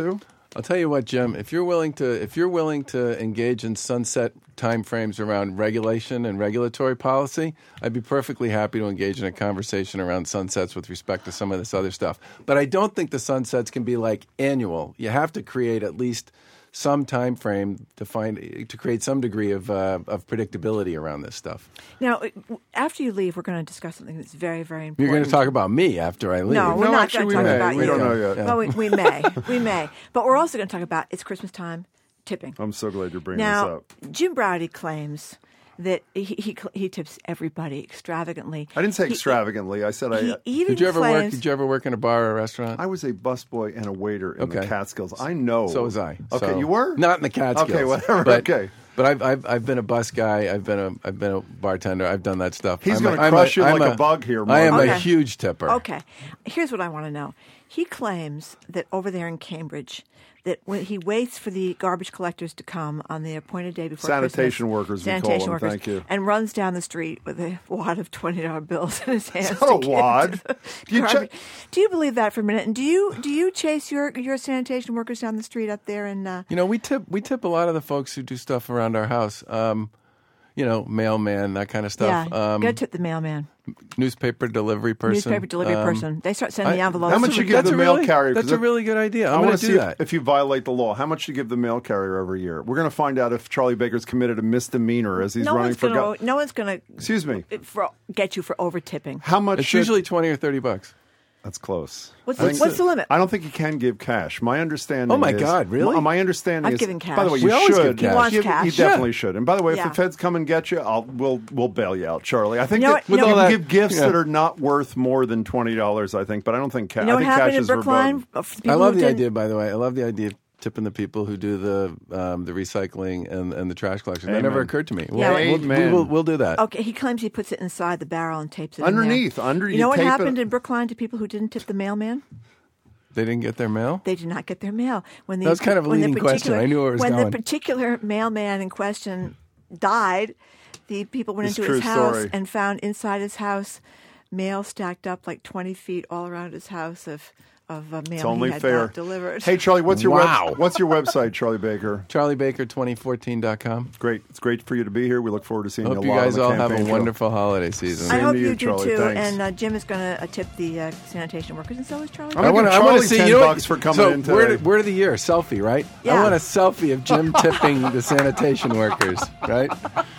[SPEAKER 4] I'll tell you what, Jim. If you're willing to, if you're willing to engage in sunset timeframes around regulation and regulatory policy, I'd be perfectly happy to engage in a conversation around sunsets with respect to some of this other stuff. But I don't think the sunsets can be like annual. You have to create at least some time frame to find to create some degree of uh, of predictability around this stuff.
[SPEAKER 2] Now, after you leave, we're going to discuss something that's very, very important.
[SPEAKER 4] You're going to talk about me after I leave.
[SPEAKER 2] No, we're
[SPEAKER 1] No,
[SPEAKER 2] not
[SPEAKER 1] actually,
[SPEAKER 2] going to
[SPEAKER 1] we
[SPEAKER 2] talk
[SPEAKER 1] may.
[SPEAKER 2] about
[SPEAKER 1] We
[SPEAKER 2] you.
[SPEAKER 1] don't know yet.
[SPEAKER 2] Well, we, we may. We may. But we're also going to talk about it's Christmas time, tipping.
[SPEAKER 1] I'm so glad you're bringing
[SPEAKER 2] Now,
[SPEAKER 1] this up.
[SPEAKER 2] Jim Braude claims that he, he he tips everybody extravagantly.
[SPEAKER 1] I didn't say
[SPEAKER 2] He-
[SPEAKER 1] extravagantly. I said
[SPEAKER 2] He
[SPEAKER 1] I.
[SPEAKER 2] even
[SPEAKER 4] Did you ever work?
[SPEAKER 2] claims,
[SPEAKER 4] Did you ever work in a bar or a restaurant?
[SPEAKER 1] I was a busboy and a waiter in the
[SPEAKER 4] Okay.
[SPEAKER 1] Catskills. I know.
[SPEAKER 4] So was I.
[SPEAKER 1] Okay,
[SPEAKER 4] So-
[SPEAKER 1] you were
[SPEAKER 4] not in the Catskills.
[SPEAKER 1] Okay, whatever.
[SPEAKER 4] But,
[SPEAKER 1] okay.
[SPEAKER 4] But I've, I've I've been a bus guy. I've been a I've been a bartender. I've done that stuff.
[SPEAKER 1] He's
[SPEAKER 4] I'm
[SPEAKER 1] gonna
[SPEAKER 4] a- I'm
[SPEAKER 1] crush you
[SPEAKER 4] I'm
[SPEAKER 1] like a bug here,
[SPEAKER 4] I am
[SPEAKER 1] Mark.
[SPEAKER 2] Okay.
[SPEAKER 4] a huge tipper.
[SPEAKER 2] Okay, here's what I want to know. He claims that over there in Cambridge, that when he waits for the garbage collectors to come on the appointed day before
[SPEAKER 1] Sanitation
[SPEAKER 2] Christmas,
[SPEAKER 1] workers, we call
[SPEAKER 2] sanitation
[SPEAKER 1] them.
[SPEAKER 2] workers,
[SPEAKER 1] Thank you.
[SPEAKER 2] and runs down the street with a wad of twenty dollar bills in his hands.
[SPEAKER 1] It's not
[SPEAKER 2] to
[SPEAKER 1] a
[SPEAKER 2] get
[SPEAKER 1] wad.
[SPEAKER 2] into the
[SPEAKER 1] You ch-
[SPEAKER 2] garbage. Do you believe that for a minute? And do you do you chase your your sanitation workers down the street up there? And uh,
[SPEAKER 4] You know, we tip we tip a lot of the folks who do stuff around our house. Um, you know, mailman, that kind of stuff.
[SPEAKER 2] yeah,
[SPEAKER 4] Um,
[SPEAKER 2] go tip the mailman,
[SPEAKER 4] newspaper delivery person.
[SPEAKER 2] newspaper delivery
[SPEAKER 4] Um,
[SPEAKER 2] person. They start sending the
[SPEAKER 4] I-
[SPEAKER 2] envelopes.
[SPEAKER 1] How much you give
[SPEAKER 4] that's
[SPEAKER 1] the
[SPEAKER 4] a
[SPEAKER 1] mail
[SPEAKER 4] really,
[SPEAKER 1] carrier? 'Cause
[SPEAKER 4] That's a
[SPEAKER 1] if-
[SPEAKER 4] really good idea.
[SPEAKER 1] I
[SPEAKER 4] I'm
[SPEAKER 1] want
[SPEAKER 4] going
[SPEAKER 1] to
[SPEAKER 4] to
[SPEAKER 1] see
[SPEAKER 4] do
[SPEAKER 1] if,
[SPEAKER 4] that.
[SPEAKER 1] if you violate the law. How much do you give the mail carrier every year? We're going to find out if Charlie Baker's committed a misdemeanor as he's
[SPEAKER 2] no
[SPEAKER 1] running
[SPEAKER 2] one's
[SPEAKER 1] for
[SPEAKER 2] gonna,
[SPEAKER 1] governor.
[SPEAKER 2] no one's going
[SPEAKER 1] Excuse me.
[SPEAKER 2] to get you for over tipping.
[SPEAKER 1] How much?
[SPEAKER 4] It's
[SPEAKER 1] should-
[SPEAKER 4] usually twenty or thirty bucks.
[SPEAKER 1] That's close.
[SPEAKER 2] What's
[SPEAKER 1] I
[SPEAKER 2] the,
[SPEAKER 1] think-
[SPEAKER 2] what's the limit?
[SPEAKER 1] I don't think you can give cash. My understanding.
[SPEAKER 4] Oh, my
[SPEAKER 1] is-
[SPEAKER 4] God, really?
[SPEAKER 1] My, my understanding
[SPEAKER 2] I've
[SPEAKER 1] is.
[SPEAKER 2] given
[SPEAKER 1] By the way,
[SPEAKER 2] cash.
[SPEAKER 1] you
[SPEAKER 4] We always
[SPEAKER 1] should.
[SPEAKER 4] give cash. He wants
[SPEAKER 1] You,
[SPEAKER 2] cash.
[SPEAKER 1] you definitely should. And by the way,
[SPEAKER 2] Yeah.
[SPEAKER 1] if the feds come and get you, I'll we'll we'll bail you out, Charlie. I think
[SPEAKER 2] You know
[SPEAKER 1] that
[SPEAKER 2] what- you know
[SPEAKER 1] you
[SPEAKER 2] what-
[SPEAKER 1] can give gifts
[SPEAKER 4] Yeah.
[SPEAKER 1] that are not worth more than twenty dollars. I think, but I don't think cash.
[SPEAKER 2] You know
[SPEAKER 1] I
[SPEAKER 2] what
[SPEAKER 1] think
[SPEAKER 2] happened
[SPEAKER 1] cash
[SPEAKER 2] in
[SPEAKER 1] is
[SPEAKER 2] Brookline?
[SPEAKER 1] verboten.
[SPEAKER 2] Uh, for
[SPEAKER 4] I
[SPEAKER 2] people
[SPEAKER 4] love
[SPEAKER 2] who
[SPEAKER 4] the
[SPEAKER 2] didn't-
[SPEAKER 4] idea, by the way. I love the idea of tipping the people who do the um, the recycling and, and the trash collection. That
[SPEAKER 1] Amen.
[SPEAKER 4] never occurred to me. We'll,
[SPEAKER 2] Yeah,
[SPEAKER 4] we'll,
[SPEAKER 1] Amen.
[SPEAKER 4] we'll, we'll do that.
[SPEAKER 2] Okay, he claims he puts it inside the barrel and tapes it
[SPEAKER 1] Underneath,
[SPEAKER 2] in there.
[SPEAKER 1] under-
[SPEAKER 2] You
[SPEAKER 1] you
[SPEAKER 2] know what
[SPEAKER 1] tape it-
[SPEAKER 2] happened in Brookline to people who didn't tip the mailman?
[SPEAKER 4] They didn't get their mail?
[SPEAKER 2] They did not get their mail. When the,
[SPEAKER 4] That was kind of a
[SPEAKER 2] when the
[SPEAKER 4] leading question.
[SPEAKER 2] particular-
[SPEAKER 4] I knew where it was
[SPEAKER 2] when
[SPEAKER 4] going.
[SPEAKER 2] the particular mailman in question died, the people went
[SPEAKER 1] It's
[SPEAKER 2] into
[SPEAKER 1] a
[SPEAKER 2] his
[SPEAKER 1] true
[SPEAKER 2] house
[SPEAKER 1] story.
[SPEAKER 2] and found inside his house mail stacked up like twenty feet all around his house of of uh, mail
[SPEAKER 1] It's only
[SPEAKER 2] he had
[SPEAKER 1] fair.
[SPEAKER 2] not delivered.
[SPEAKER 1] Hey, Charlie, what's your
[SPEAKER 4] Wow.
[SPEAKER 1] web, what's your website, Charlie Baker?
[SPEAKER 4] Charlie Baker twenty fourteen dot com.
[SPEAKER 1] Great. It's great for you to be here. We look forward to seeing
[SPEAKER 4] Hope
[SPEAKER 1] you
[SPEAKER 4] you
[SPEAKER 1] a lot
[SPEAKER 4] guys
[SPEAKER 1] on the
[SPEAKER 4] all have
[SPEAKER 1] campaign
[SPEAKER 4] a
[SPEAKER 1] trail.
[SPEAKER 4] wonderful holiday season.
[SPEAKER 2] I
[SPEAKER 1] Same
[SPEAKER 2] hope
[SPEAKER 1] to you,
[SPEAKER 2] you do
[SPEAKER 1] Charlie.
[SPEAKER 2] too.
[SPEAKER 1] Thanks.
[SPEAKER 2] And uh, Jim is going to uh, tip the uh, sanitation workers, and so is Charlie.
[SPEAKER 1] I'm gonna
[SPEAKER 4] wanna-
[SPEAKER 1] give
[SPEAKER 4] wanna
[SPEAKER 1] Charlie ten
[SPEAKER 4] you know what-
[SPEAKER 1] bucks for coming
[SPEAKER 4] so
[SPEAKER 1] in
[SPEAKER 4] word,
[SPEAKER 1] today.
[SPEAKER 4] word of the year, selfie, right?
[SPEAKER 2] Yeah.
[SPEAKER 4] I want a selfie of Jim tipping the sanitation workers, right?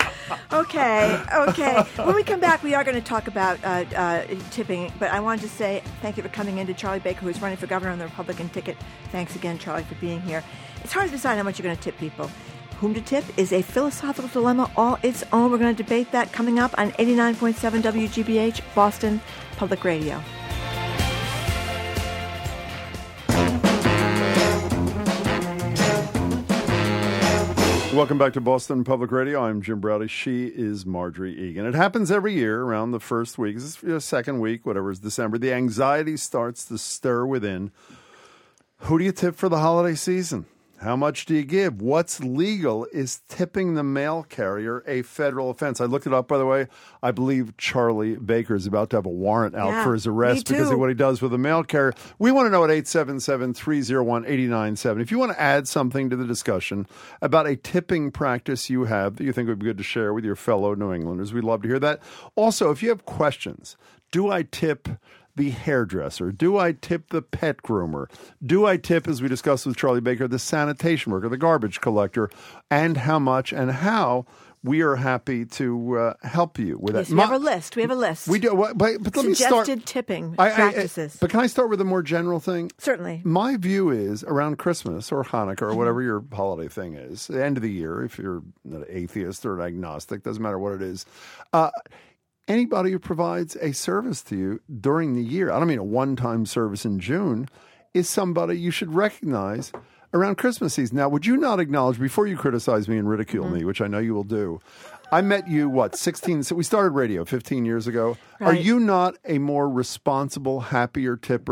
[SPEAKER 2] Okay, okay. When we come back, we are going to talk about uh, uh, tipping, but I wanted to say thank you for coming in to Charlie Baker, who's running for governor on the Republican ticket. Thanks again, Charlie, for being here. It's hard to decide how much you're going to tip people. Whom to tip is a philosophical dilemma all its own. We're going to debate that coming up on eighty-nine point seven W G B H, Boston Public Radio.
[SPEAKER 1] Welcome back to Boston Public Radio. I'm Jim Braude. She is Marjorie Egan. It happens every year around the first week, this is the second week, whatever is December. The anxiety starts to stir within. Who do you tip for the holiday season? How much do you give? What's legal? Is tipping the mail carrier a federal offense? I looked it up, by the way. I believe Charlie Baker is about to have a warrant out
[SPEAKER 2] Yeah,
[SPEAKER 1] for his arrest
[SPEAKER 2] me
[SPEAKER 1] because
[SPEAKER 2] too.
[SPEAKER 1] of what he does with the mail carrier. We want to know at eight seven seven, three oh one, eight nine seven. If you want to add something to the discussion about a tipping practice you have that you think would be good to share with your fellow New Englanders, we'd love to hear that. Also, if you have questions, do I tip the hairdresser? Do I tip the pet groomer? Do I tip, as we discussed with Charlie Baker, the sanitation worker, the garbage collector, and how much and how? We are happy to uh, help you with
[SPEAKER 2] Yes,
[SPEAKER 1] that.
[SPEAKER 2] we
[SPEAKER 1] My-
[SPEAKER 2] have a list. We have a list.
[SPEAKER 1] We do, but, but let me start.
[SPEAKER 2] Suggested tipping
[SPEAKER 1] I- I- I-
[SPEAKER 2] practices.
[SPEAKER 1] but can I start with a more general thing?
[SPEAKER 2] Certainly.
[SPEAKER 1] My view is around Christmas or Hanukkah or whatever your holiday thing is, the end of the year, if you're an atheist or an agnostic, doesn't matter what it is. Uh, anybody who provides a service to you during the year, I don't mean a one-time service in June, is somebody you should recognize around Christmas season. Now, would you not acknowledge, before you criticize me and ridicule
[SPEAKER 2] Mm-hmm.
[SPEAKER 1] me, which I know you will do, I met you, what, sixteen, so we started radio fifteen years ago. Are
[SPEAKER 2] Right.
[SPEAKER 1] you not a more responsible, happier tipper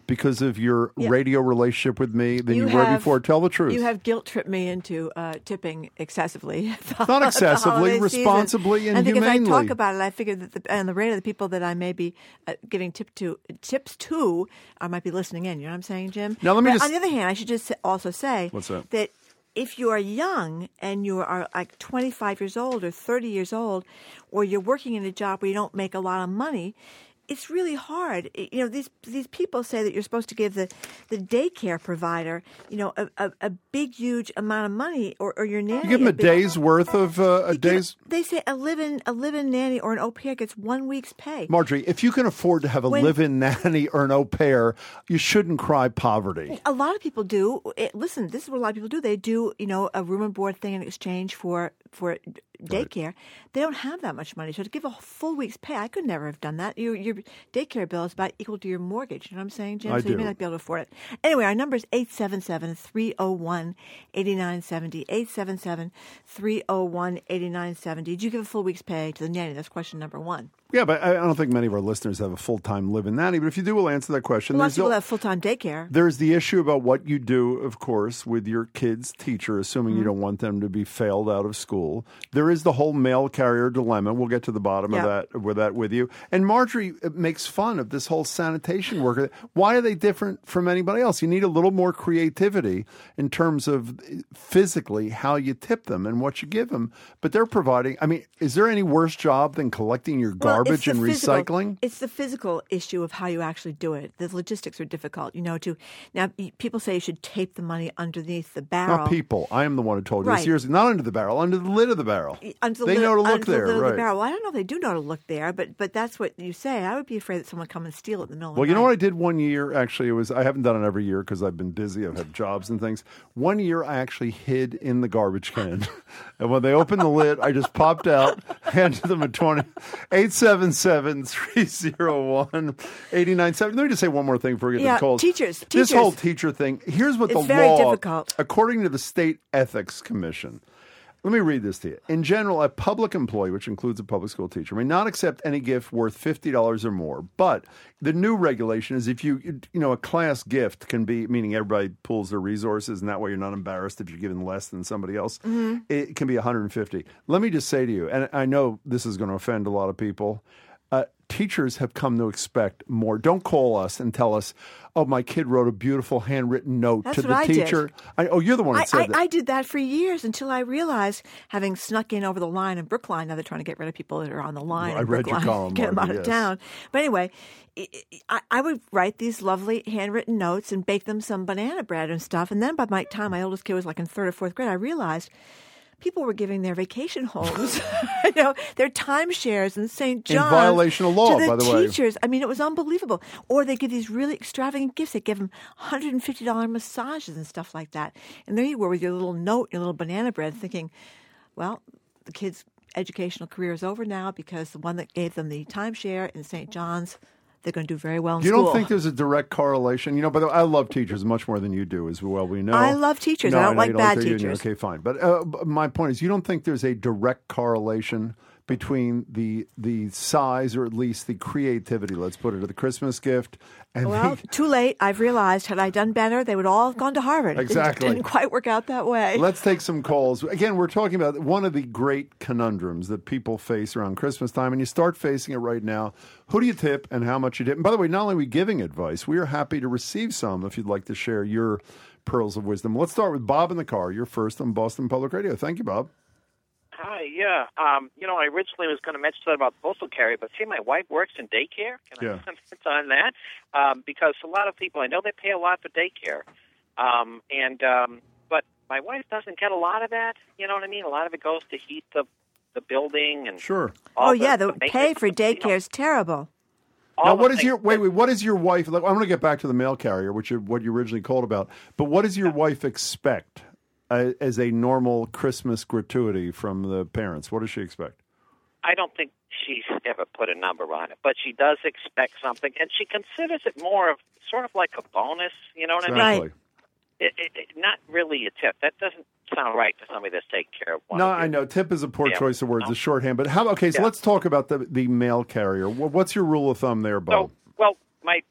[SPEAKER 1] because of your
[SPEAKER 2] Yeah.
[SPEAKER 1] radio relationship with me than you,
[SPEAKER 2] You
[SPEAKER 1] were
[SPEAKER 2] have-
[SPEAKER 1] before. Tell the truth.
[SPEAKER 2] You have guilt tripped me into uh, tipping excessively. It's
[SPEAKER 1] not excessively, responsibly and
[SPEAKER 2] and because
[SPEAKER 1] humanely.
[SPEAKER 2] I talk about it, I figured that the, on the radio, the people that I may be uh, giving tip to, tips to, I might be listening in. You know what I'm saying, Jim?
[SPEAKER 1] Now, let me
[SPEAKER 2] But
[SPEAKER 1] just-
[SPEAKER 2] on the other hand, I should just also say
[SPEAKER 1] What's that?
[SPEAKER 2] that if you are young and you are like twenty-five years old or thirty years old, or you're working in a job where you don't make a lot of money, it's really hard. You know, these these people say that you're supposed to give the, the daycare provider, you know, a, a, a big, huge amount of money, or, or your nanny.
[SPEAKER 1] You give them a
[SPEAKER 2] big-
[SPEAKER 1] day's worth of uh, a
[SPEAKER 2] You give-
[SPEAKER 1] day's.
[SPEAKER 2] They say a live-in a live-in nanny or an au pair gets one week's pay.
[SPEAKER 1] Marjorie, if you can afford to have a
[SPEAKER 2] When-
[SPEAKER 1] live-in nanny or an au pair, you shouldn't cry poverty.
[SPEAKER 2] A lot of people do. It, listen, this is what a lot of people do. They do, you know, a room and board thing in exchange for for daycare. They don't have that much money, so to give a full week's pay, I could never have done that. Your your daycare bill is about equal to your mortgage. You know what I'm saying, Jim?
[SPEAKER 1] I
[SPEAKER 2] so you may
[SPEAKER 1] do.
[SPEAKER 2] not be able to afford it. Anyway, our number is eight seven seven, three oh one, eight nine seven oh. eight seven seven, three oh one, eight nine seven oh. Did you give a full week's pay to the nanny? That's question number one.
[SPEAKER 1] Yeah, but I I don't think many of our listeners have a full-time live-in nanny. But if you do, we'll answer that question.
[SPEAKER 2] A lot of
[SPEAKER 1] There's
[SPEAKER 2] people
[SPEAKER 1] the-
[SPEAKER 2] have full-time daycare.
[SPEAKER 1] There's the issue about what you do, of course, with your kid's teacher, assuming
[SPEAKER 2] Mm-hmm.
[SPEAKER 1] you don't want them to be failed out of school. There is the whole mail carrier dilemma. We'll get to the bottom
[SPEAKER 2] Yeah.
[SPEAKER 1] of that with that with you. And Marjorie makes fun of this whole sanitation worker. Why are they different from anybody else? You need a little more creativity in terms of physically how you tip them and what you give them. But they're providing. I mean, is there any worse job than collecting your
[SPEAKER 2] Well, it's
[SPEAKER 1] garbage
[SPEAKER 2] the
[SPEAKER 1] and
[SPEAKER 2] physical-
[SPEAKER 1] recycling?
[SPEAKER 2] It's the physical issue of how you actually do it. The logistics are difficult, you know. To now, y- people say you should tape the money underneath the barrel.
[SPEAKER 1] Not people. I am the one who told you this
[SPEAKER 2] Right.
[SPEAKER 1] years. Not under the barrel, under the lid of the barrel.
[SPEAKER 2] Under the
[SPEAKER 1] they
[SPEAKER 2] lid-
[SPEAKER 1] know to look
[SPEAKER 2] under the
[SPEAKER 1] there,
[SPEAKER 2] lid of the
[SPEAKER 1] right?
[SPEAKER 2] barrel. Well, I don't know if they do know to look there, but but that's what you say. I would be afraid that someone would come and steal it in the middle of
[SPEAKER 1] Well,
[SPEAKER 2] the
[SPEAKER 1] you know what I
[SPEAKER 2] night.
[SPEAKER 1] did one year? Actually, it was I haven't done it every year because I've been busy. I've had jobs and things. One year, I actually hid in the garbage can, and when they opened the lid, I just popped out, handed them a twenty, eight seven seven three zero one eight nine seven. Let me just say one more thing before we get to
[SPEAKER 2] Yeah,
[SPEAKER 1] the calls.
[SPEAKER 2] teachers,
[SPEAKER 1] This
[SPEAKER 2] teachers.
[SPEAKER 1] whole teacher thing. Here's what
[SPEAKER 2] It's
[SPEAKER 1] the
[SPEAKER 2] very
[SPEAKER 1] law,
[SPEAKER 2] difficult.
[SPEAKER 1] according to the State Ethics Commission. Let me read this to you. In general, a public employee, which includes a public school teacher, may not accept any gift worth fifty dollars or more. But the new regulation is if you, you know, a class gift can be, meaning everybody pools their resources, and that way you're not embarrassed if you're giving less than somebody else.
[SPEAKER 2] Mm-hmm.
[SPEAKER 1] It can be one hundred fifty. Let me just say to you, and I know this is going to offend a lot of people, uh, teachers have come to expect more. Don't call us and tell us, oh, my kid wrote a beautiful handwritten note
[SPEAKER 2] That's
[SPEAKER 1] to
[SPEAKER 2] what
[SPEAKER 1] the
[SPEAKER 2] I did.
[SPEAKER 1] teacher. I, oh, you're the one
[SPEAKER 2] I,
[SPEAKER 1] that said
[SPEAKER 2] I,
[SPEAKER 1] that.
[SPEAKER 2] I did that for years until I realized, having snuck in over the line in Brookline, now they're trying to get rid of people that are on the line.
[SPEAKER 1] Well, I
[SPEAKER 2] in
[SPEAKER 1] read your
[SPEAKER 2] Brookline,
[SPEAKER 1] column,
[SPEAKER 2] get them out
[SPEAKER 1] Margie,
[SPEAKER 2] of
[SPEAKER 1] yes.
[SPEAKER 2] town. But anyway, I, I, I would write these lovely handwritten notes and bake them some banana bread and stuff. And then by my time my oldest kid was like in third or fourth grade, I realized people were giving their vacation homes, you know, their timeshares in Saint
[SPEAKER 1] In
[SPEAKER 2] John's
[SPEAKER 1] violation of law,
[SPEAKER 2] to the
[SPEAKER 1] by the way.
[SPEAKER 2] teachers. I mean, it was unbelievable. Or they give these really extravagant gifts. They give them one hundred fifty dollars massages and stuff like that. And there you were with your little note, your little banana bread, thinking, well, the kid's educational career is over now because the one that gave them the timeshare in Saint John's, they're going to do very well in
[SPEAKER 1] You
[SPEAKER 2] school.
[SPEAKER 1] don't think there's a direct correlation? You know, by the way, I love teachers much more than you do, as well we know.
[SPEAKER 2] I love teachers.
[SPEAKER 1] No,
[SPEAKER 2] I don't
[SPEAKER 1] know
[SPEAKER 2] like
[SPEAKER 1] you
[SPEAKER 2] bad
[SPEAKER 1] do, you-
[SPEAKER 2] teachers.
[SPEAKER 1] Okay, fine. But uh, b- my point is, you don't think there's a direct correlation between the the size, or at least the creativity, let's put it, of the Christmas gift and
[SPEAKER 2] Well,
[SPEAKER 1] the,
[SPEAKER 2] too late. I've realized, had I done better, they would all have gone to Harvard.
[SPEAKER 1] Exactly.
[SPEAKER 2] It didn't quite work out that way.
[SPEAKER 1] Let's take some calls. Again, we're talking about one of the great conundrums that people face around Christmas time, and you start facing it right now. Who do you tip and how much you tip? And by the way, not only are we giving advice, we are happy to receive some if you'd like to share your pearls of wisdom. Let's start with Bob in the car. You're first on Boston Public Radio. Thank you, Bob.
[SPEAKER 5] Hi, yeah. Um, you know, I originally was going to mention something about postal carrier, but see, my wife works in daycare. Can
[SPEAKER 1] Yeah.
[SPEAKER 5] I comment on that? Um, because a lot of people, I know they pay a lot for daycare, um, and um, but my wife doesn't get a lot of that. You know what I mean? A lot of it goes to heat the the building and
[SPEAKER 1] Sure.
[SPEAKER 5] all
[SPEAKER 2] oh, yeah, the
[SPEAKER 5] maintenance,
[SPEAKER 2] pay for
[SPEAKER 5] you know,
[SPEAKER 2] daycare is terrible.
[SPEAKER 5] all
[SPEAKER 1] Now,
[SPEAKER 5] the
[SPEAKER 1] what is
[SPEAKER 5] things
[SPEAKER 1] your wait?
[SPEAKER 5] that-
[SPEAKER 1] Wait, what is your wife? Like, I'm going to get back to the mail carrier, which is what you originally called about. But what does your wife expect uh, as a normal Christmas gratuity from the parents? What does she expect?
[SPEAKER 5] I don't think she's ever put a number on it, but she does expect something, and she considers it more of sort of like a bonus. You know what I mean?
[SPEAKER 2] Right.
[SPEAKER 5] It, it, it, not really a tip. That doesn't sound right to somebody that's taking care of one.
[SPEAKER 1] No,
[SPEAKER 5] of
[SPEAKER 1] I
[SPEAKER 5] you.
[SPEAKER 1] know tip is a poor
[SPEAKER 5] Yeah.
[SPEAKER 1] choice of words,
[SPEAKER 5] No.
[SPEAKER 1] a shorthand. But how? Okay, so
[SPEAKER 5] Yeah.
[SPEAKER 1] let's talk about the the mail carrier. Wha- What's your rule of thumb there, Bob?
[SPEAKER 5] So, well, my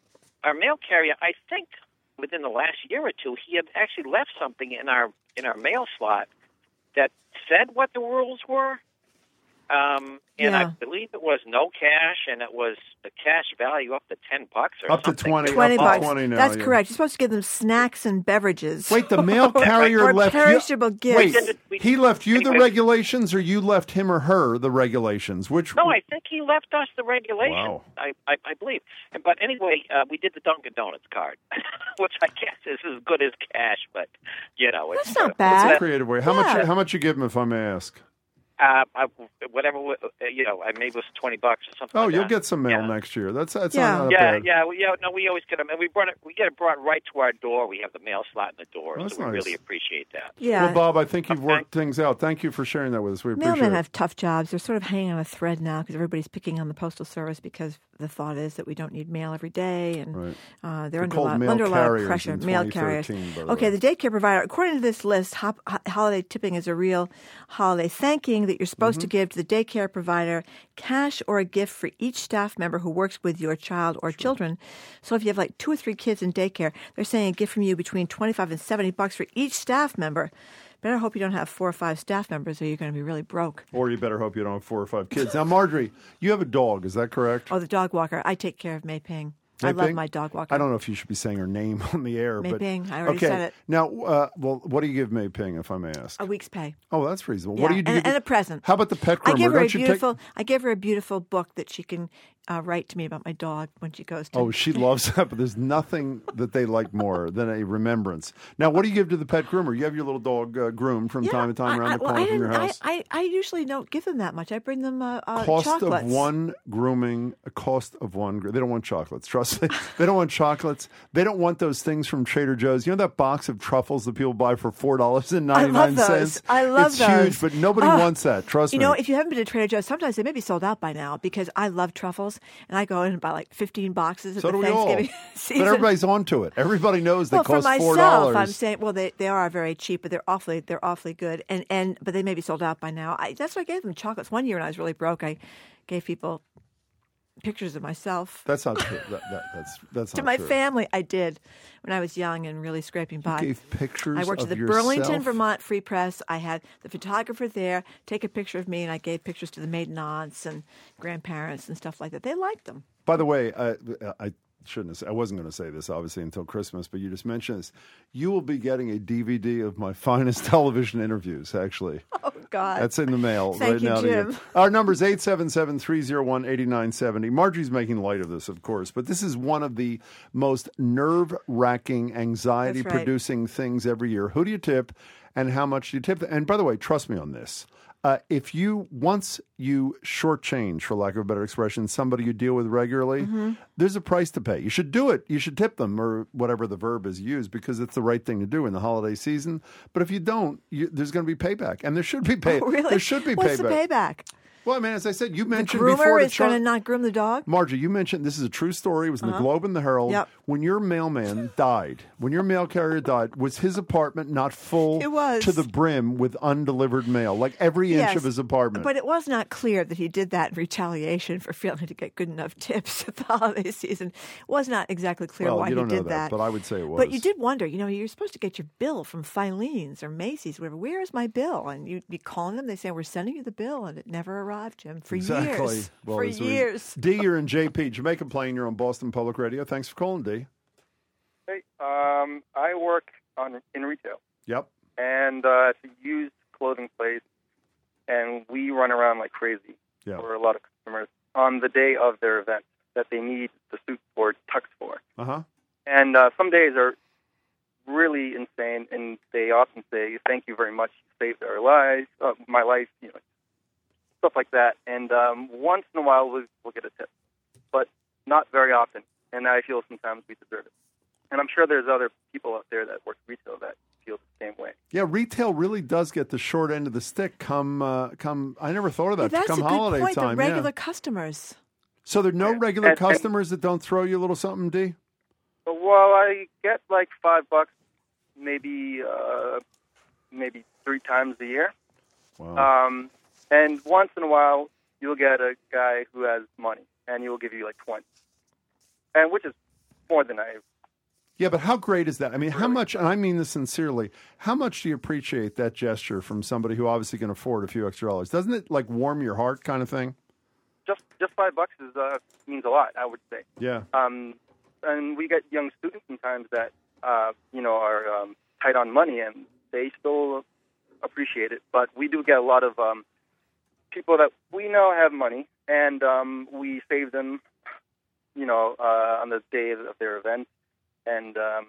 [SPEAKER 5] our mail carrier, I think within the last year or two, he had actually left something in our in our mail slot that said what the rules were. Um, and
[SPEAKER 2] Yeah.
[SPEAKER 5] I believe it was no cash, and it was the cash value up to ten bucks or
[SPEAKER 1] Up to
[SPEAKER 5] something.
[SPEAKER 1] twenty.
[SPEAKER 2] Twenty
[SPEAKER 1] up to
[SPEAKER 2] bucks.
[SPEAKER 1] twenty now,
[SPEAKER 2] That's
[SPEAKER 1] yeah.
[SPEAKER 2] correct. You're supposed to give them snacks and beverages.
[SPEAKER 1] Wait, the mail carrier
[SPEAKER 2] or
[SPEAKER 1] left
[SPEAKER 2] perishable
[SPEAKER 1] you.
[SPEAKER 2] gifts.
[SPEAKER 1] Wait,
[SPEAKER 5] We-
[SPEAKER 1] he left you the
[SPEAKER 5] anyway.
[SPEAKER 1] regulations, or you left him or her the regulations? Which?
[SPEAKER 5] No, I think he left us the regulation.
[SPEAKER 1] Wow.
[SPEAKER 5] I, I, I believe. And, but anyway, uh, we did the Dunkin' Donuts card, which I guess is as good as cash. But you know, it's
[SPEAKER 2] That's not
[SPEAKER 5] uh,
[SPEAKER 2] bad.
[SPEAKER 1] That's a creative way. How
[SPEAKER 2] Yeah.
[SPEAKER 1] much? How much you give him, if I may ask?
[SPEAKER 5] Uh, I, whatever, uh, you know, I maybe it was twenty bucks or something.
[SPEAKER 1] Oh,
[SPEAKER 5] like
[SPEAKER 1] you'll
[SPEAKER 5] that.
[SPEAKER 1] get some mail
[SPEAKER 5] Yeah.
[SPEAKER 1] next year. That's that's
[SPEAKER 2] Yeah.
[SPEAKER 1] not, not
[SPEAKER 5] Yeah,
[SPEAKER 1] bad.
[SPEAKER 5] yeah, we, yeah. No, we always get them, and we brought it. We get it brought right to our door. We have the mail slot in the door,
[SPEAKER 1] That's
[SPEAKER 5] so we
[SPEAKER 1] nice.
[SPEAKER 5] really appreciate that.
[SPEAKER 2] Yeah.
[SPEAKER 1] Well, Bob, I think you've
[SPEAKER 5] Okay.
[SPEAKER 1] worked things out. Thank you for sharing that with us. We appreciate
[SPEAKER 2] Mailmen
[SPEAKER 1] it.
[SPEAKER 2] have tough jobs. They're sort of hanging on a thread now because everybody's picking on the Postal Service because the thought is that we don't need mail every day, and
[SPEAKER 1] Right.
[SPEAKER 2] uh, they're
[SPEAKER 1] They're
[SPEAKER 2] under a
[SPEAKER 1] called
[SPEAKER 2] lot,
[SPEAKER 1] mail
[SPEAKER 2] under a lot of
[SPEAKER 1] carriers
[SPEAKER 2] pressure.
[SPEAKER 1] in
[SPEAKER 2] Mail
[SPEAKER 1] twenty
[SPEAKER 2] carriers.
[SPEAKER 1] thirteen, by the
[SPEAKER 2] Okay,
[SPEAKER 1] way.
[SPEAKER 2] the daycare provider, according to this list, hop, ho- holiday tipping is a real holiday thanking that you're supposed
[SPEAKER 1] Mm-hmm.
[SPEAKER 2] to give to the daycare provider cash or a gift for each staff member who works with your child or children. So if you have like two or three kids in daycare, they're saying a gift from you between twenty-five and seventy bucks for each staff member. Better hope you don't have four or five staff members or you're going to be really broke.
[SPEAKER 1] Or you better hope you don't have four or five kids. Now, Marjorie, you have a dog. Is that correct?
[SPEAKER 2] Oh, the dog walker. I take care of Mei Ping. I
[SPEAKER 1] Mei
[SPEAKER 2] love
[SPEAKER 1] Ping?
[SPEAKER 2] my dog walker.
[SPEAKER 1] I don't know if you should be saying her name on the air.
[SPEAKER 2] Mei
[SPEAKER 1] but
[SPEAKER 2] Ping. I already
[SPEAKER 1] okay.
[SPEAKER 2] said it.
[SPEAKER 1] Now, uh, well, what do you give Mei Ping, if I may ask?
[SPEAKER 2] A week's pay.
[SPEAKER 1] Oh, that's reasonable.
[SPEAKER 2] Yeah,
[SPEAKER 1] What do you do?
[SPEAKER 2] and, and a present.
[SPEAKER 1] How about the pet
[SPEAKER 2] I
[SPEAKER 1] groomer?
[SPEAKER 2] give her a
[SPEAKER 1] Don't you take-
[SPEAKER 2] beautiful. I give her a beautiful book that she can uh, write to me about my dog when she goes to.
[SPEAKER 1] Oh, she loves that, but there's nothing that they like more than a remembrance. Now, what do you give to the pet groomer? You have your little dog uh, groomed from
[SPEAKER 2] yeah,
[SPEAKER 1] time to time
[SPEAKER 2] I,
[SPEAKER 1] around
[SPEAKER 2] I,
[SPEAKER 1] the
[SPEAKER 2] well,
[SPEAKER 1] corner
[SPEAKER 2] I
[SPEAKER 1] from your
[SPEAKER 2] didn't-
[SPEAKER 1] house.
[SPEAKER 2] I, I, I usually don't give them that much. I bring them uh, uh,
[SPEAKER 1] cost
[SPEAKER 2] chocolates.
[SPEAKER 1] of one grooming, a cost of one. gr- They don't want chocolates. Trust me, they don't want chocolates. They don't want those things from Trader Joe's. You know that box of truffles that people buy for four dollars and
[SPEAKER 2] I
[SPEAKER 1] ninety
[SPEAKER 2] love
[SPEAKER 1] nine
[SPEAKER 2] those.
[SPEAKER 1] cents.
[SPEAKER 2] I love
[SPEAKER 1] it's
[SPEAKER 2] those.
[SPEAKER 1] huge, but nobody
[SPEAKER 2] Oh,
[SPEAKER 1] wants that. Trust
[SPEAKER 2] You
[SPEAKER 1] me.
[SPEAKER 2] know, if you haven't been to Trader Joe's, sometimes they may be sold out by now because I love truffles and I go in and buy like fifteen boxes at
[SPEAKER 1] so
[SPEAKER 2] the
[SPEAKER 1] do we all.
[SPEAKER 2] Thanksgiving season.
[SPEAKER 1] But everybody's onto it. Everybody knows they
[SPEAKER 2] well,
[SPEAKER 1] cost
[SPEAKER 2] for
[SPEAKER 1] four
[SPEAKER 2] myself,
[SPEAKER 1] dollars.
[SPEAKER 2] I'm saying, well, they, they are very cheap, but they're awfully they're awfully good, and and but they may be sold out by now. I, that's why I gave them chocolates. One year when I was really broke, I gave people pictures of myself
[SPEAKER 1] That's not true. That, that, that's that's
[SPEAKER 2] to
[SPEAKER 1] not
[SPEAKER 2] my
[SPEAKER 1] true.
[SPEAKER 2] family. I did when I was young and really scraping by.
[SPEAKER 1] You gave pictures.
[SPEAKER 2] I worked
[SPEAKER 1] of
[SPEAKER 2] at the
[SPEAKER 1] yourself?
[SPEAKER 2] Burlington, Vermont Free Press. I had the photographer there take a picture of me, and I gave pictures to the maiden aunts and grandparents and stuff like that. They liked them.
[SPEAKER 1] By the way, I, I shouldn't have said, I wasn't going to say this, obviously, until Christmas, but you just mentioned this. You will be getting a D V D of my finest television interviews, actually.
[SPEAKER 2] Oh, God.
[SPEAKER 1] That's in the mail
[SPEAKER 2] Thank
[SPEAKER 1] right
[SPEAKER 2] you,
[SPEAKER 1] now to
[SPEAKER 2] Jim.
[SPEAKER 1] you. Our number is eight seven seven, three oh one, eight nine seven oh. Marjorie's making light of this, of course, but this is one of the most nerve-wracking, anxiety-producing things every year. Who do you tip, and how much do you tip? And by the way, trust me on this. Uh, if you, once you shortchange, for lack of a better expression, somebody you deal with regularly,
[SPEAKER 2] Mm-hmm.
[SPEAKER 1] there's a price to pay. You should do it. You should tip them, or whatever the verb is used, because it's the right thing to do in the holiday season. But if you don't, you, there's going to be payback. And there should be pay.
[SPEAKER 2] Oh, really?
[SPEAKER 1] There should be
[SPEAKER 2] What's
[SPEAKER 1] payback.
[SPEAKER 2] the payback?
[SPEAKER 1] Well, I mean, as I said, you
[SPEAKER 2] The
[SPEAKER 1] mentioned before
[SPEAKER 2] groomer
[SPEAKER 1] to
[SPEAKER 2] is
[SPEAKER 1] char-
[SPEAKER 2] going to not groom the dog?
[SPEAKER 1] Margie, you mentioned this is a true story. It was in the Globe and the Herald.
[SPEAKER 2] Yep.
[SPEAKER 1] When your mailman died, when your mail carrier died, was his apartment not full
[SPEAKER 2] It was.
[SPEAKER 1] to the brim with undelivered mail, like every inch
[SPEAKER 2] Yes,
[SPEAKER 1] of his apartment?
[SPEAKER 2] But it was not clear that he did that in retaliation for failing to get good enough tips at the holiday season. It was not exactly clear
[SPEAKER 1] Well,
[SPEAKER 2] why
[SPEAKER 1] you
[SPEAKER 2] he
[SPEAKER 1] don't
[SPEAKER 2] did
[SPEAKER 1] know that, but I would say it
[SPEAKER 2] But
[SPEAKER 1] was.
[SPEAKER 2] you did wonder, you know, you're supposed to get your bill from Filene's or Macy's, whatever. Where is my bill? And you'd be calling them. They say, we're sending you the bill. And it never arrived, Jim, for
[SPEAKER 1] Exactly.
[SPEAKER 2] years.
[SPEAKER 1] Well,
[SPEAKER 2] for
[SPEAKER 1] as we-
[SPEAKER 2] years.
[SPEAKER 1] D, you're in J P, Jamaican Plain. You're on Boston Public Radio. Thanks for calling, D.
[SPEAKER 6] Hey, um, I work on in retail,
[SPEAKER 1] Yep.
[SPEAKER 6] and uh, it's a used clothing place, and we run around like crazy
[SPEAKER 1] Yeah.
[SPEAKER 6] for a lot of customers on the day of their event that they need the suit or tux for.
[SPEAKER 1] Uh huh.
[SPEAKER 6] And uh, some days are really insane, and they often say, "Thank you very much, you saved our lives, uh, my life," you know, stuff like that. And um, once in a while, we'll, we'll get a tip, but not very often. And I feel sometimes we deserve it. And I'm sure there's other people out there that work retail that feel the same way.
[SPEAKER 1] Yeah, retail really does get the short end of the stick. Come, uh, come. I never thought of that.
[SPEAKER 2] That's
[SPEAKER 1] come
[SPEAKER 2] a good
[SPEAKER 1] holiday
[SPEAKER 2] point.
[SPEAKER 1] time,
[SPEAKER 2] The regular
[SPEAKER 1] yeah.
[SPEAKER 2] customers.
[SPEAKER 1] So there are no regular
[SPEAKER 6] And- and-
[SPEAKER 1] customers that don't throw you a little something, D.
[SPEAKER 6] But well, I get like five bucks, maybe uh, maybe three times a year.
[SPEAKER 1] Wow.
[SPEAKER 6] Um, and once in a while, you'll get a guy who has money, and he will give you like twenty, and which is more than I.
[SPEAKER 1] Yeah, but how great is that? I mean, how much, and I mean this sincerely, how much do you appreciate that gesture from somebody who obviously can afford a few extra dollars? Doesn't it, like, warm your heart kind of thing?
[SPEAKER 6] Just just five bucks is uh, means a lot, I would say.
[SPEAKER 1] Yeah.
[SPEAKER 6] Um, and we get young students sometimes that, uh, you know, are um, tight on money, and they still appreciate it. But we do get a lot of um, people that we know have money, and um, we save them, you know, uh, on the day of their event. And um,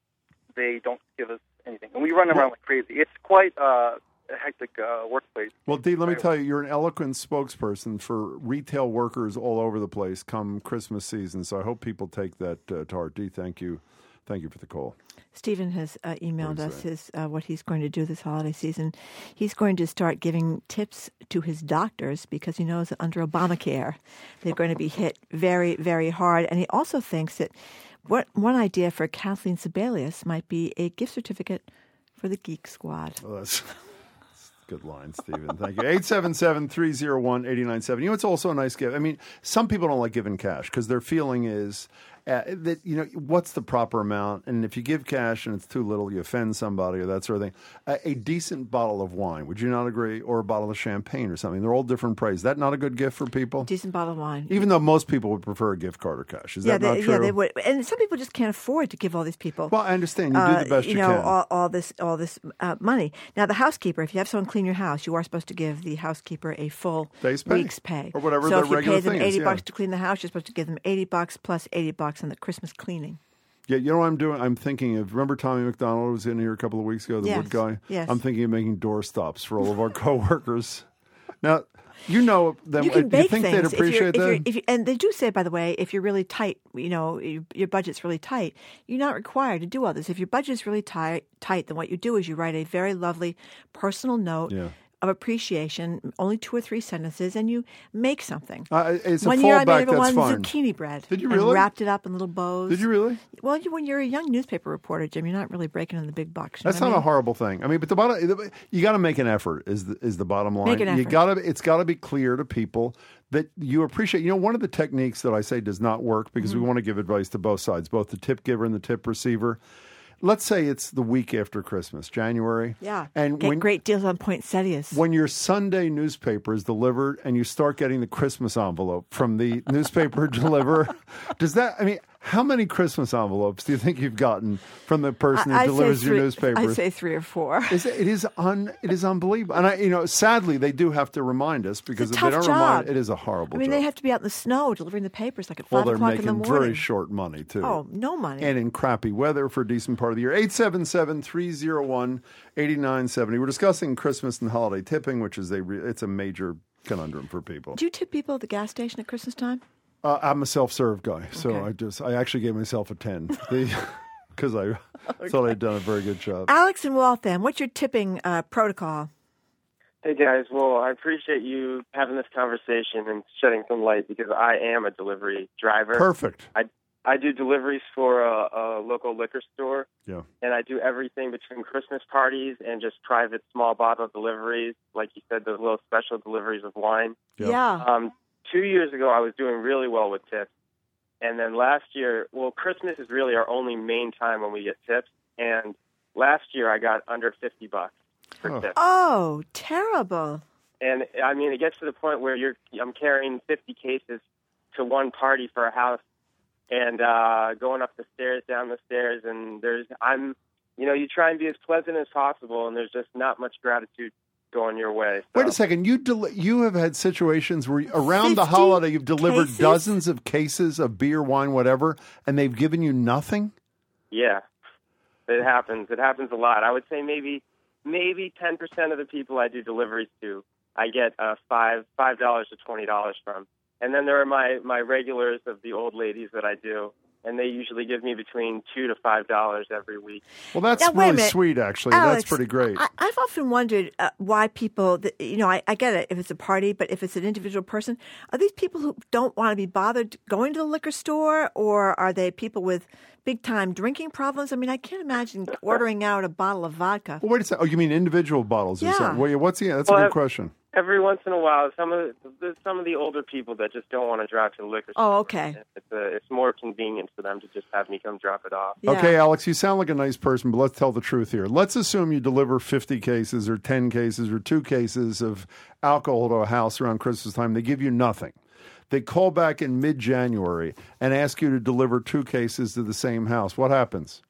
[SPEAKER 6] they don't give us anything. And we run around like crazy. It's quite uh, a hectic uh, workplace.
[SPEAKER 1] Well, Dee, let me tell you, you're an eloquent spokesperson for retail workers all over the place come Christmas season. So I hope people take that uh, to heart. Dee, thank you. Thank you for the call.
[SPEAKER 2] Stephen has uh, emailed
[SPEAKER 1] What is
[SPEAKER 2] us
[SPEAKER 1] that?
[SPEAKER 2] his uh, what he's going to do this holiday season. He's going to start giving tips to his doctors because he knows that under Obamacare they're going to be hit very, very hard. And he also thinks that what one idea for Kathleen Sebelius might be a gift certificate for the Geek Squad.
[SPEAKER 1] Well, that's, that's a good line, Stephen. Thank you. eight seven seven, three oh one, eight nine seven. You know, it's also a nice gift. I mean, some people don't like giving cash because their feeling is uh, that, you know, what's the proper amount? And if you give cash and it's too little, you offend somebody or that sort of thing. A, a decent bottle of wine, would you not agree? Or a bottle of champagne or something. They're all different prices. Is that not a good gift for people?
[SPEAKER 2] Decent bottle of wine.
[SPEAKER 1] Even though most people would prefer a gift card or cash. Is
[SPEAKER 2] yeah,
[SPEAKER 1] that
[SPEAKER 2] they,
[SPEAKER 1] not true?
[SPEAKER 2] yeah, they would. And some people just can't afford to give all these people.
[SPEAKER 1] Well, I understand. You
[SPEAKER 2] uh,
[SPEAKER 1] do the best you,
[SPEAKER 2] you know,
[SPEAKER 1] can.
[SPEAKER 2] all, all this, all this uh, money. Now, the housekeeper, if you have someone clean your house, you are supposed to give the housekeeper a full
[SPEAKER 1] Day's pay.
[SPEAKER 2] week's pay.
[SPEAKER 1] Or whatever
[SPEAKER 2] so
[SPEAKER 1] the
[SPEAKER 2] if you
[SPEAKER 1] regular
[SPEAKER 2] pay them
[SPEAKER 1] thing
[SPEAKER 2] eighty
[SPEAKER 1] is, yeah.
[SPEAKER 2] bucks to clean the house, you're supposed to give them eighty bucks plus eighty bucks on the Christmas cleaning.
[SPEAKER 1] Yeah, you know what I'm doing? I'm thinking of, remember Tommy McDonald was in here a couple of weeks ago, the
[SPEAKER 2] Yes,
[SPEAKER 1] wood guy?
[SPEAKER 2] yes.
[SPEAKER 1] I'm thinking of making door stops for all of our coworkers. Now, you know them.
[SPEAKER 2] You can
[SPEAKER 1] do
[SPEAKER 2] bake
[SPEAKER 1] you think
[SPEAKER 2] things
[SPEAKER 1] they'd
[SPEAKER 2] if you're,
[SPEAKER 1] appreciate
[SPEAKER 2] if you're,
[SPEAKER 1] that?
[SPEAKER 2] if you, and they do say, by the way, if you're really tight, you know, your, your budget's really tight, you're not required to do all this. If your budget is really tight, tight, then what you do is you write a very lovely personal note
[SPEAKER 1] Yeah.
[SPEAKER 2] of appreciation, only two or three sentences, and you make something.
[SPEAKER 1] Uh, it's a
[SPEAKER 2] one year I
[SPEAKER 1] fallback,
[SPEAKER 2] made everyone
[SPEAKER 1] that's fine.
[SPEAKER 2] zucchini bread.
[SPEAKER 1] Did you
[SPEAKER 2] and
[SPEAKER 1] really?
[SPEAKER 2] wrapped it up in little bows.
[SPEAKER 1] Did you really?
[SPEAKER 2] Well, you, when you're a young newspaper reporter, Jim, you're not really breaking in the big bucks. You know
[SPEAKER 1] That's
[SPEAKER 2] what I
[SPEAKER 1] not a
[SPEAKER 2] mean?
[SPEAKER 1] horrible thing. I mean, but the bottom, you got to make an effort. Is the, is the bottom line?
[SPEAKER 2] Make an
[SPEAKER 1] You
[SPEAKER 2] effort.
[SPEAKER 1] got to. It's got to be clear to people that you appreciate. You know, one of the techniques that I say does not work because
[SPEAKER 2] Mm-hmm.
[SPEAKER 1] we want to give advice to both sides, both the tip giver and the tip receiver. Let's say it's the week after Christmas, January.
[SPEAKER 2] Yeah.
[SPEAKER 1] and
[SPEAKER 2] Get
[SPEAKER 1] when,
[SPEAKER 2] great deals on poinsettias.
[SPEAKER 1] when your Sunday newspaper is delivered and you start getting the Christmas envelope from the newspaper deliverer, does that, I mean, how many Christmas envelopes do you think you've gotten from the person who
[SPEAKER 2] I, I
[SPEAKER 1] delivers
[SPEAKER 2] say
[SPEAKER 1] your
[SPEAKER 2] three,
[SPEAKER 1] newspaper?
[SPEAKER 2] I say three or four.
[SPEAKER 1] It's, it is un, it is unbelievable. And I, you know, sadly, they do have to remind us because
[SPEAKER 2] It's a
[SPEAKER 1] if they
[SPEAKER 2] tough
[SPEAKER 1] don't remind,
[SPEAKER 2] job.
[SPEAKER 1] it is a horrible
[SPEAKER 2] I mean,
[SPEAKER 1] job.
[SPEAKER 2] they have to be out in the snow delivering the papers like at
[SPEAKER 1] well,
[SPEAKER 2] five
[SPEAKER 1] they're
[SPEAKER 2] o'clock in
[SPEAKER 1] making
[SPEAKER 2] the morning.
[SPEAKER 1] very short money, too.
[SPEAKER 2] Oh, no money.
[SPEAKER 1] And in crappy weather for a decent part of the year. eight seven seven, three oh one, eight nine seven oh. We're discussing Christmas and holiday tipping, which is a re- it's a major conundrum for people.
[SPEAKER 2] Do you tip people at the gas station at Christmas time?
[SPEAKER 1] Uh, I'm a self-serve guy, so
[SPEAKER 2] Okay.
[SPEAKER 1] I just I actually gave myself a ten because I thought I'd done a very good job.
[SPEAKER 2] Alex in Waltham, what's your tipping uh, protocol?
[SPEAKER 7] Hey guys, well, I appreciate you having this conversation and shedding some light because I am a delivery driver.
[SPEAKER 1] Perfect.
[SPEAKER 7] I I do deliveries for a, a local liquor store,
[SPEAKER 1] Yeah.
[SPEAKER 7] and I do everything between Christmas parties and just private small bottle deliveries, like you said, the little special deliveries of wine.
[SPEAKER 1] Yeah.
[SPEAKER 2] Yeah.
[SPEAKER 7] Um, two years ago, I was doing really well with tips, and then last year, well, Christmas is really our only main time when we get tips, and last year I got under fifty bucks for
[SPEAKER 1] Oh.
[SPEAKER 7] tips.
[SPEAKER 2] Oh, terrible.
[SPEAKER 7] And I mean, it gets to the point where you're I'm carrying fifty cases to one party for a house, and uh, going up the stairs, down the stairs, and there's I'm, you know, you try and be as pleasant as possible, and there's just not much gratitude going your way. So.
[SPEAKER 1] Wait a second. You del- you have had situations where you- around the
[SPEAKER 2] fifty
[SPEAKER 1] holiday you've delivered
[SPEAKER 2] cases?
[SPEAKER 1] dozens of cases of beer, wine, whatever, and they've given you nothing?
[SPEAKER 7] Yeah, it happens. It happens a lot. I would say maybe maybe ten percent of the people I do deliveries to, I get uh, five five dollars to twenty dollars from, and then there are my my regulars of the old ladies that I do, and they usually give me between two to five dollars every week.
[SPEAKER 1] Well, that's
[SPEAKER 2] Now, wait a
[SPEAKER 1] really
[SPEAKER 2] minute.
[SPEAKER 1] sweet, actually.
[SPEAKER 2] Alex,
[SPEAKER 1] that's pretty great.
[SPEAKER 2] I, I've often wondered uh, why people, that, you know, I, I get it if it's a party, but if it's an individual person, are these people who don't want to be bothered going to the liquor store, or are they people with big-time drinking problems? I mean, I can't imagine ordering out a bottle of vodka.
[SPEAKER 1] well, wait a second. Oh, you mean individual bottles? Or
[SPEAKER 2] Yeah.
[SPEAKER 1] something? Well, yeah, what's the? That's
[SPEAKER 7] Well,
[SPEAKER 1] a
[SPEAKER 7] I-
[SPEAKER 1] good question.
[SPEAKER 7] every once in a while, some of the, there's some of the older people that just don't want to drive to the liquor store.
[SPEAKER 2] Oh, okay.
[SPEAKER 7] It's, a, it's more convenient for them to just have me come drop it off.
[SPEAKER 2] Yeah.
[SPEAKER 1] Okay, Alex, you sound like a nice person, but let's tell the truth here. Let's assume you deliver fifty cases or ten cases or two cases of alcohol to a house around Christmas time. They give you nothing. They call back in mid-January and ask you to deliver two cases to the same house. What happens?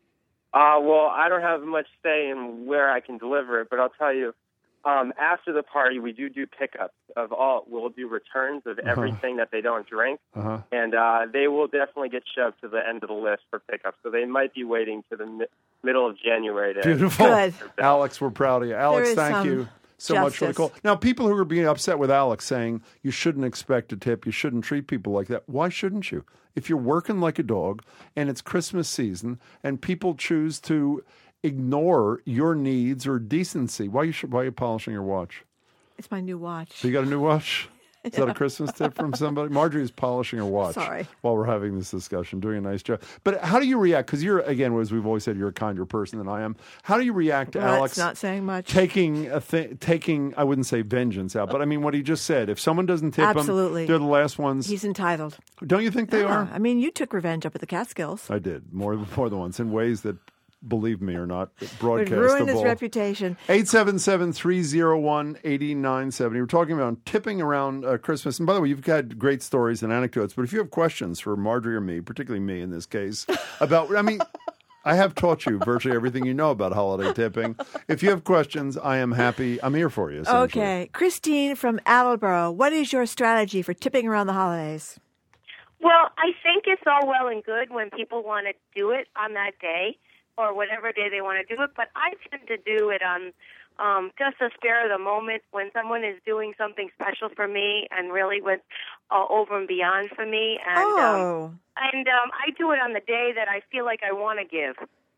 [SPEAKER 7] Uh, well, I don't have much say in where I can deliver it, but I'll tell you, um, after the party, we do do pickups of all. We'll do returns of
[SPEAKER 1] Uh-huh.
[SPEAKER 7] everything that they don't drink,
[SPEAKER 1] Uh-huh.
[SPEAKER 7] and uh, they will definitely get shoved to the end of the list for pickup. So they might be waiting to the mi- middle of January to.
[SPEAKER 1] Beautiful.
[SPEAKER 2] Good.
[SPEAKER 1] Alex, we're proud of you. Alex,
[SPEAKER 2] is
[SPEAKER 1] thank
[SPEAKER 2] some
[SPEAKER 1] you so much for the
[SPEAKER 2] justice.
[SPEAKER 1] call. Now, people who are being upset with Alex saying you shouldn't expect a tip, you shouldn't treat people like that, why shouldn't you? If you're working like a dog and it's Christmas season and people choose to ignore your needs or decency, why, you should, why are you polishing your watch?
[SPEAKER 2] It's my new watch.
[SPEAKER 1] So you got a new watch? Is that a Christmas tip from somebody? Marjorie is polishing her watch
[SPEAKER 2] Sorry.
[SPEAKER 1] while we're having this discussion, doing a nice job. But how do you react? Because you're, again, as we've always said, you're a kinder person than I am. How do you react to
[SPEAKER 2] Well,
[SPEAKER 1] Alex
[SPEAKER 2] that's not saying much.
[SPEAKER 1] taking, a th- taking, I wouldn't say vengeance out, but I mean what he just said. If someone doesn't tip
[SPEAKER 2] Absolutely.
[SPEAKER 1] him, they're the last ones.
[SPEAKER 2] He's entitled.
[SPEAKER 1] Don't you think they
[SPEAKER 2] Yeah.
[SPEAKER 1] are?
[SPEAKER 2] I mean, you took revenge up at the Catskills.
[SPEAKER 1] I did, more, more than once, in ways that, believe me or not,
[SPEAKER 2] Would
[SPEAKER 1] broadcastable.
[SPEAKER 2] ruin his reputation.
[SPEAKER 1] eight seven seven, three oh one, eight nine seven zero. We're talking about tipping around uh, Christmas. And by the way, you've had great stories and anecdotes, but if you have questions for Marjorie or me, particularly me in this case, about, I mean, I have taught you virtually everything you know about holiday tipping. If you have questions, I am happy. I'm here for you. essentially.
[SPEAKER 2] Okay. Christine from Attleboro, what is your strategy for tipping around the holidays?
[SPEAKER 8] Well, I think it's all well and good when people want to do it on that day or whatever day they want to do it, but I tend to do it on um, just a spare of the moment when someone is doing something special for me and really went uh, over and beyond for me. And,
[SPEAKER 2] Oh.
[SPEAKER 8] um, and um, I do it on the day that I feel like I want to give.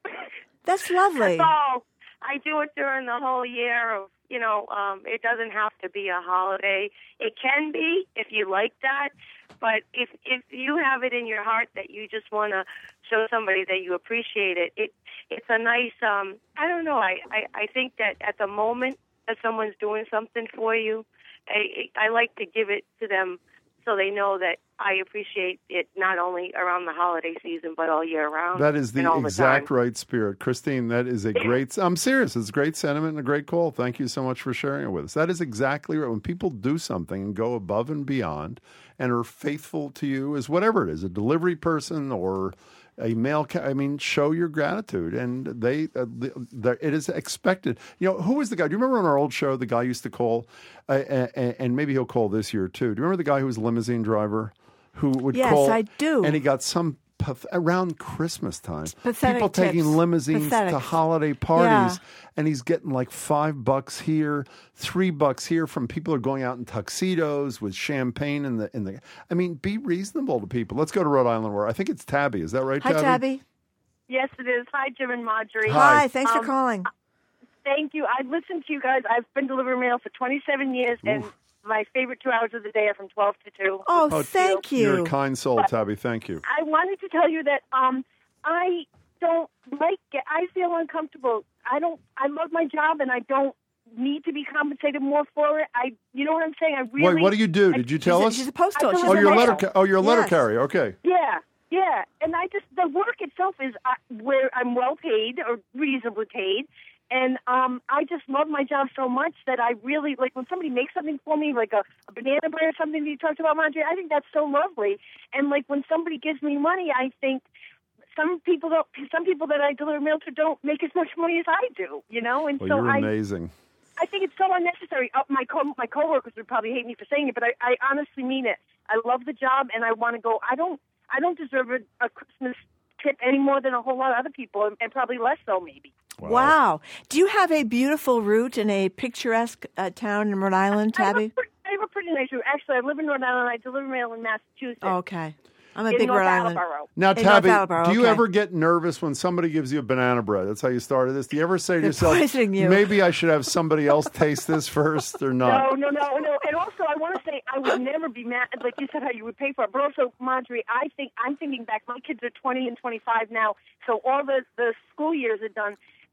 [SPEAKER 2] That's lovely.
[SPEAKER 8] That's all. I do it during the whole year. Of, you know, um, it doesn't have to be a holiday. It can be if you like that. But if if you have it in your heart that you just want to show somebody that you appreciate it, it it's a nice. Um, I don't know. I, I, I think that at the moment that someone's doing something for you, I I like to give it to them so they know that I appreciate it not only around the holiday season but all year round.
[SPEAKER 1] That is the
[SPEAKER 8] and all the
[SPEAKER 1] exact
[SPEAKER 8] time.
[SPEAKER 1] right spirit. Christine, that is a great, I'm serious, it's a great sentiment and a great call. Thank you so much for sharing it with us. That is exactly right. When people do something and go above and beyond and are faithful to you as whatever it is, a delivery person or a mail, ca- I mean, show your gratitude. And they, uh, the, the, it is expected. You know, who was the guy? Do you remember on our old show, the guy used to call, uh, and, and maybe he'll call this year too. Do you remember the guy who was a limousine driver? Who would
[SPEAKER 2] Yes,
[SPEAKER 1] call?
[SPEAKER 2] I do.
[SPEAKER 1] And he got some path- around Christmas time.
[SPEAKER 2] Pathetic
[SPEAKER 1] People taking
[SPEAKER 2] tips.
[SPEAKER 1] limousines
[SPEAKER 2] Pathetic.
[SPEAKER 1] to holiday parties,
[SPEAKER 2] Yeah.
[SPEAKER 1] and he's getting like five bucks here, three bucks here from people who are going out in tuxedos with champagne in the in the. I mean, be reasonable to people. Let's go to Rhode Island, where I think it's Tabby. Is that right,
[SPEAKER 2] Hi,
[SPEAKER 1] Tabby?
[SPEAKER 2] Tabby.
[SPEAKER 9] Yes, it is. Hi, Jim and Marjorie.
[SPEAKER 1] Hi.
[SPEAKER 2] Hi. Thanks for
[SPEAKER 9] Um,
[SPEAKER 2] calling.
[SPEAKER 9] Thank you. I've listened to you guys. I've been delivering mail for twenty-seven years, and my favorite two hours of the day are from twelve to two.
[SPEAKER 2] Oh,
[SPEAKER 1] Oh,
[SPEAKER 2] thank
[SPEAKER 1] You're
[SPEAKER 2] you.
[SPEAKER 1] a kind soul, Tabby. Thank you.
[SPEAKER 9] I wanted to tell you that um, I don't like it. I feel uncomfortable. I don't. I love my job, and I don't need to be compensated more for it. I, you know what I'm saying? I really.
[SPEAKER 1] Wait, what do you do?
[SPEAKER 9] I-
[SPEAKER 1] Did you tell
[SPEAKER 2] she's,
[SPEAKER 1] us?
[SPEAKER 2] A, she's a postal.
[SPEAKER 9] I
[SPEAKER 2] She's
[SPEAKER 1] oh,
[SPEAKER 2] a
[SPEAKER 9] a
[SPEAKER 1] you're a
[SPEAKER 2] mail.
[SPEAKER 1] letter. Ca- oh, you're a letter
[SPEAKER 2] Yes.
[SPEAKER 1] carrier. Okay.
[SPEAKER 9] Yeah, yeah, and I just the work itself is uh, where I'm well paid or reasonably paid, and um, I just love my job so much that I really like when somebody makes something for me, like a, a banana bread or something that you talked about, Marjorie. I think that's so lovely, and like when somebody gives me money, I think some people don't. Some people that I deliver mail to don't make as much money as I do, you know, and
[SPEAKER 1] Well,
[SPEAKER 9] so
[SPEAKER 1] you're
[SPEAKER 9] I.
[SPEAKER 1] amazing.
[SPEAKER 9] I think it's so unnecessary. Uh, my co my coworkers would probably hate me for saying it, but I, I honestly mean it. I love the job, and I want to go. I don't I don't deserve a, a Christmas tip any more than a whole lot of other people, and, and probably less so, maybe.
[SPEAKER 2] Wow. Do you have a beautiful route in a picturesque uh, town in Rhode Island,
[SPEAKER 9] I have, a,
[SPEAKER 2] Tabby?
[SPEAKER 9] pre- I have a pretty nice route. Actually, I live in Rhode Island. I deliver mail in Massachusetts.
[SPEAKER 2] Okay. I'm a
[SPEAKER 9] in
[SPEAKER 2] big
[SPEAKER 9] North
[SPEAKER 2] Rhode Island.
[SPEAKER 9] Attleboro.
[SPEAKER 1] Now,
[SPEAKER 2] In
[SPEAKER 1] Tabby,
[SPEAKER 2] North Attleboro,
[SPEAKER 1] do you
[SPEAKER 2] okay.
[SPEAKER 1] ever get nervous when somebody gives you a banana bread? That's how you started this. Do you ever say to
[SPEAKER 2] They're
[SPEAKER 1] yourself,
[SPEAKER 2] poisoning you.
[SPEAKER 1] maybe I should have somebody else taste this first or not?
[SPEAKER 9] No, no, no, no. And also, I want to say I would never be mad, like you said, how you would pay for it. But also, Marjorie, I think I'm thinking back. My kids are twenty and twenty-five now, so all the the school years are done.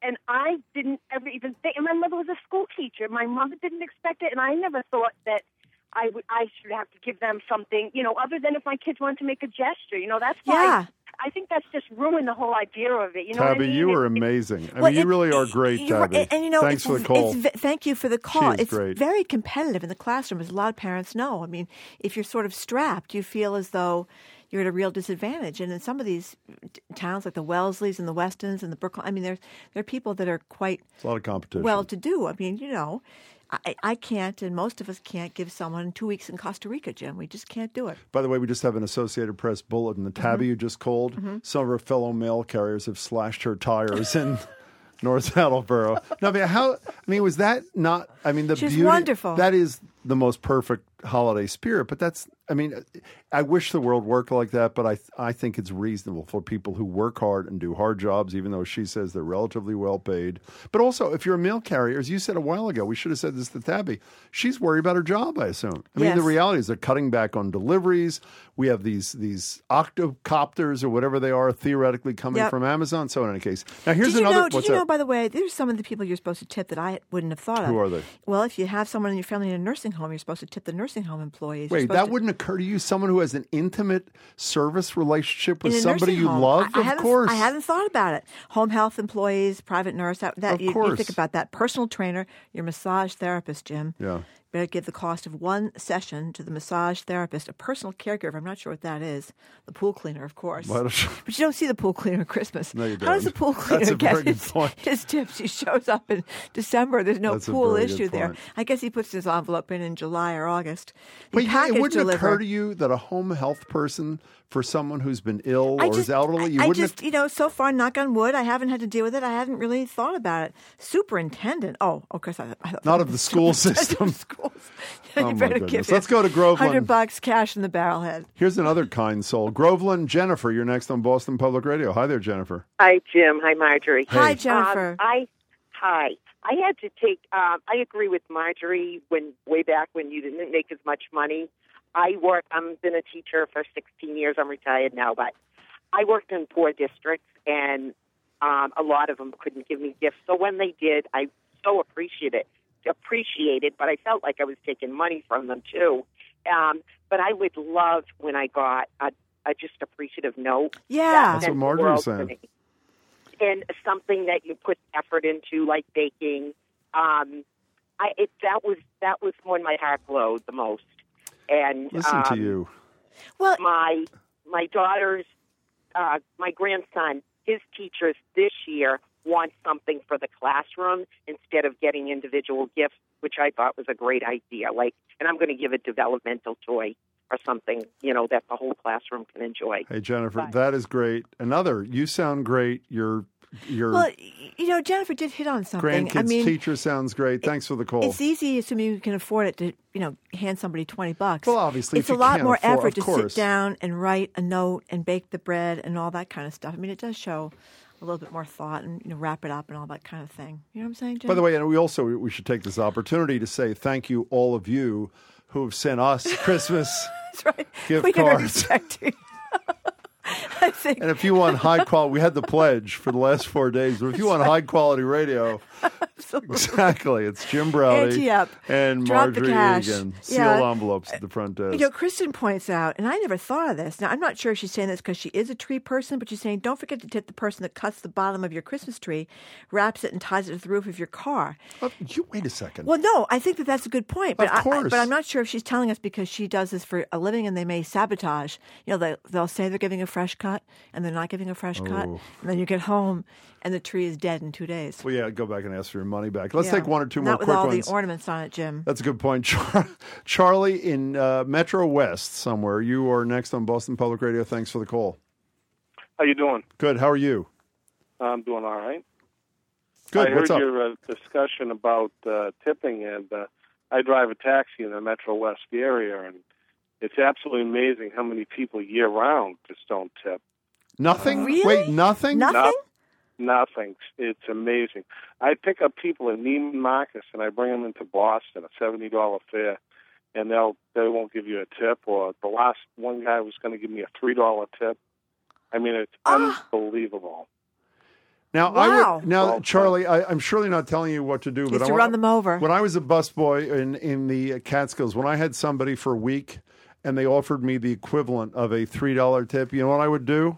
[SPEAKER 9] and I didn't ever even think. And my mother was a school teacher. My mother didn't expect it, and I never thought that I would. I should have to give them something, you know, other than if my kids wanted to make a gesture. You know, that's why.
[SPEAKER 2] Yeah.
[SPEAKER 9] I think that's just ruined the whole idea of it. You know
[SPEAKER 1] Tabby,
[SPEAKER 9] what I mean?
[SPEAKER 1] you are
[SPEAKER 9] It- it-
[SPEAKER 1] amazing. I
[SPEAKER 2] Well,
[SPEAKER 1] mean, you
[SPEAKER 2] it-
[SPEAKER 1] really are great,
[SPEAKER 2] you're-
[SPEAKER 1] Tabby.
[SPEAKER 2] And, and, you know,
[SPEAKER 1] Thanks
[SPEAKER 2] it's,
[SPEAKER 1] for the call.
[SPEAKER 2] It's, ve- thank you for the call.
[SPEAKER 1] is
[SPEAKER 2] It's
[SPEAKER 1] great.
[SPEAKER 2] very competitive in the classroom, as a lot of parents know. I mean, if you're sort of strapped, you feel as though you're at a real disadvantage. And in some of these t- towns, like the Welsleys and the Westons and the Brooklyn, I mean, there's there are people that are quite
[SPEAKER 1] It's a lot of competition.
[SPEAKER 2] well-to-do. I mean, you know, I, I can't, and most of us can't give someone two weeks in Costa Rica, Jim. We just can't do it.
[SPEAKER 1] By the way, we just have an Associated Press bulletin. The Tabby
[SPEAKER 2] Mm-hmm.
[SPEAKER 1] you just called, some of her fellow mail carriers have slashed her tires in North Attleboro. No, I mean, how? I mean, was that not? I mean, the
[SPEAKER 2] She's
[SPEAKER 1] beauty.
[SPEAKER 2] wonderful.
[SPEAKER 1] That is the most perfect holiday spirit. But that's. I mean, I wish the world worked like that. But I, I think it's reasonable for people who work hard and do hard jobs, even though she says they're relatively well paid. But also, if you're a mail carrier, as you said a while ago, we should have said this to Tabby. She's worried about her job. I assume. I mean,
[SPEAKER 2] Yes.
[SPEAKER 1] the reality is they're cutting back on deliveries. We have these these octocopters or whatever they are theoretically coming
[SPEAKER 2] Yep.
[SPEAKER 1] from Amazon. So in any case, now here's
[SPEAKER 2] Did you
[SPEAKER 1] another.
[SPEAKER 2] know? Did
[SPEAKER 1] what's
[SPEAKER 2] you
[SPEAKER 1] that?
[SPEAKER 2] know? By the way, there's some of the people you're supposed to tip that I wouldn't have thought of.
[SPEAKER 1] Who are they?
[SPEAKER 2] Well, if you have someone in your family in a nursing home, you're supposed to tip the nursing home employees. You're
[SPEAKER 1] Wait,
[SPEAKER 2] supposed
[SPEAKER 1] that
[SPEAKER 2] to-
[SPEAKER 1] wouldn't occur to you? Someone who has an intimate service relationship with
[SPEAKER 2] in a
[SPEAKER 1] somebody
[SPEAKER 2] nursing
[SPEAKER 1] you
[SPEAKER 2] home.
[SPEAKER 1] love?
[SPEAKER 2] I, I
[SPEAKER 1] of
[SPEAKER 2] haven't,
[SPEAKER 1] course.
[SPEAKER 2] I haven't thought about it. Home health employees, private nurse. That, that
[SPEAKER 1] Of
[SPEAKER 2] you, you
[SPEAKER 1] course.
[SPEAKER 2] think about that. Personal trainer, your massage therapist, Jim.
[SPEAKER 1] Yeah.
[SPEAKER 2] Better give the cost of one session to the massage therapist, a personal caregiver. I'm not sure what that is. The pool cleaner, of course.
[SPEAKER 1] Why don't you-
[SPEAKER 2] But you don't see the pool cleaner at Christmas.
[SPEAKER 1] No, you
[SPEAKER 2] How does the
[SPEAKER 1] don't.
[SPEAKER 2] pool
[SPEAKER 1] That's
[SPEAKER 2] cleaner
[SPEAKER 1] a
[SPEAKER 2] get
[SPEAKER 1] very good
[SPEAKER 2] his,
[SPEAKER 1] point.
[SPEAKER 2] his tips? He shows up in December. There's no
[SPEAKER 1] That's a
[SPEAKER 2] pool
[SPEAKER 1] very good
[SPEAKER 2] issue there.
[SPEAKER 1] point.
[SPEAKER 2] I guess he puts his envelope in in July or August. The
[SPEAKER 1] Wait, yeah,
[SPEAKER 2] package
[SPEAKER 1] it wouldn't
[SPEAKER 2] deliverer,
[SPEAKER 1] occur to you that a home health person for someone who's been ill
[SPEAKER 2] I
[SPEAKER 1] or
[SPEAKER 2] just,
[SPEAKER 1] is elderly, you
[SPEAKER 2] I
[SPEAKER 1] wouldn't
[SPEAKER 2] just, you know, so far, knock on wood, I haven't had to deal with it. I haven't really thought about it. Superintendent. Oh, of course, I, I
[SPEAKER 1] Not of the school system.
[SPEAKER 2] Schools.
[SPEAKER 1] Oh,
[SPEAKER 2] you
[SPEAKER 1] my
[SPEAKER 2] better
[SPEAKER 1] goodness.
[SPEAKER 2] give
[SPEAKER 1] Let's go to Groveland.
[SPEAKER 2] Hundred bucks cash in the barrelhead.
[SPEAKER 1] Here's another kind soul. Groveland, Jennifer, you're next on Boston Public Radio. Hi there, Jennifer.
[SPEAKER 10] Hi, Jim. Hi, Marjorie.
[SPEAKER 2] Hi, Jennifer.
[SPEAKER 10] Um, I hi. I had to take. Um, I agree with Marjorie. When way back when you didn't make as much money, I work. I've been a teacher for sixteen years. I'm retired now, but I worked in poor districts, and um, a lot of them couldn't give me gifts. So when they did, I so appreciated it. Appreciated, but I felt like I was taking money from them too. Um, but I would love when I got a, a just appreciative note.
[SPEAKER 2] Yeah.
[SPEAKER 10] That
[SPEAKER 1] That's
[SPEAKER 10] meant
[SPEAKER 1] what
[SPEAKER 10] the
[SPEAKER 1] Marjorie
[SPEAKER 10] world
[SPEAKER 1] was saying.
[SPEAKER 10] to me. And something that you put effort into, like baking. Um, I it, that was that was when my heart glowed the most. And
[SPEAKER 1] Listen
[SPEAKER 10] um,
[SPEAKER 1] to you.
[SPEAKER 2] Well,
[SPEAKER 10] my my daughter's uh, my grandson, his teachers this year want something for the classroom instead of getting individual gifts, which I thought was a great idea. Like, and I'm going to give a developmental toy or something, you know, that the whole classroom can enjoy.
[SPEAKER 1] Hey, Jennifer,
[SPEAKER 10] But-
[SPEAKER 1] that is great. Another, you sound great. Your your
[SPEAKER 2] well, you know, Jennifer did hit on something.
[SPEAKER 1] grandkids
[SPEAKER 2] I mean,
[SPEAKER 1] teacher sounds great. Thanks for the call.
[SPEAKER 2] it's easy, assuming you can afford it, to you know hand somebody twenty bucks.
[SPEAKER 1] Well, obviously,
[SPEAKER 2] it's
[SPEAKER 1] if
[SPEAKER 2] a
[SPEAKER 1] you
[SPEAKER 2] lot
[SPEAKER 1] can't
[SPEAKER 2] more
[SPEAKER 1] afford-
[SPEAKER 2] effort
[SPEAKER 1] of
[SPEAKER 2] to
[SPEAKER 1] course.
[SPEAKER 2] sit down and write a note and bake the bread and all that kind of stuff. I mean, it does show a little bit more thought and you know wrap it up and all that kind of thing. You know what I'm saying, Jen?
[SPEAKER 1] By the way, and we also we should take this opportunity to say thank you, all of you who have sent us Christmas
[SPEAKER 2] that's right.
[SPEAKER 1] gift
[SPEAKER 2] we
[SPEAKER 1] cards.
[SPEAKER 2] can expect you. I think.
[SPEAKER 1] And if you want high quality, we had the pledge for the last four days. But if you want high quality radio, exactly, it's Jim Browdy
[SPEAKER 2] Ante up.
[SPEAKER 1] and
[SPEAKER 2] Drop the
[SPEAKER 1] Marjorie
[SPEAKER 2] cash.
[SPEAKER 1] Egan. Sealed
[SPEAKER 2] Yeah.
[SPEAKER 1] envelopes at the front desk.
[SPEAKER 2] You know, Kristen points out, and I never thought of this. Now, I'm not sure if she's saying this because she is a tree person, but she's saying don't forget to tip the person that cuts the bottom of your Christmas tree, wraps it, and ties it to the roof of your car.
[SPEAKER 1] Oh, you wait a second.
[SPEAKER 2] Well, no, I think that that's a good point. But
[SPEAKER 1] Of
[SPEAKER 2] I- I,
[SPEAKER 1] course.
[SPEAKER 2] but I'm not sure if she's telling us because she does this for a living and they may sabotage. You know, they, they'll say they're giving a fresh cut and they're not giving a fresh cut.
[SPEAKER 1] Oh.
[SPEAKER 2] And then you get home and the tree is dead in two days.
[SPEAKER 1] Well, yeah, go back and ask for your money back. Let's
[SPEAKER 2] Yeah.
[SPEAKER 1] take one or two more
[SPEAKER 2] Not with
[SPEAKER 1] quick
[SPEAKER 2] all
[SPEAKER 1] ones.
[SPEAKER 2] the ornaments on it, Jim.
[SPEAKER 1] That's a good point. Char- Charlie in uh, Metro West somewhere. You are next on Boston Public Radio. Thanks for the call.
[SPEAKER 11] How you doing?
[SPEAKER 1] Good. How are you?
[SPEAKER 11] I'm doing all right.
[SPEAKER 1] Good.
[SPEAKER 11] I
[SPEAKER 1] What's
[SPEAKER 11] heard
[SPEAKER 1] up?
[SPEAKER 11] your uh, discussion about uh, tipping, and uh, I drive a taxi in the Metro West area, and it's absolutely amazing how many people year-round just don't tip.
[SPEAKER 1] Nothing?
[SPEAKER 2] Really?
[SPEAKER 1] Wait, nothing?
[SPEAKER 2] Nothing?
[SPEAKER 11] Nothing. It's amazing. I pick up people in Neiman Marcus, and I bring them into Boston, a seventy dollars fare, and they'll they won't give you a tip. Or the last one guy was going to give me a three dollars tip. I mean, it's
[SPEAKER 2] Ah.
[SPEAKER 11] unbelievable.
[SPEAKER 1] Now,
[SPEAKER 2] Wow.
[SPEAKER 1] I would, now, Charlie, I, I'm surely not telling you what to do, but
[SPEAKER 2] Just
[SPEAKER 1] I
[SPEAKER 2] to
[SPEAKER 1] want,
[SPEAKER 2] run them over.
[SPEAKER 1] When I was a busboy in in the Catskills, when I had somebody for a week and they offered me the equivalent of a three dollar tip, you know what I would do?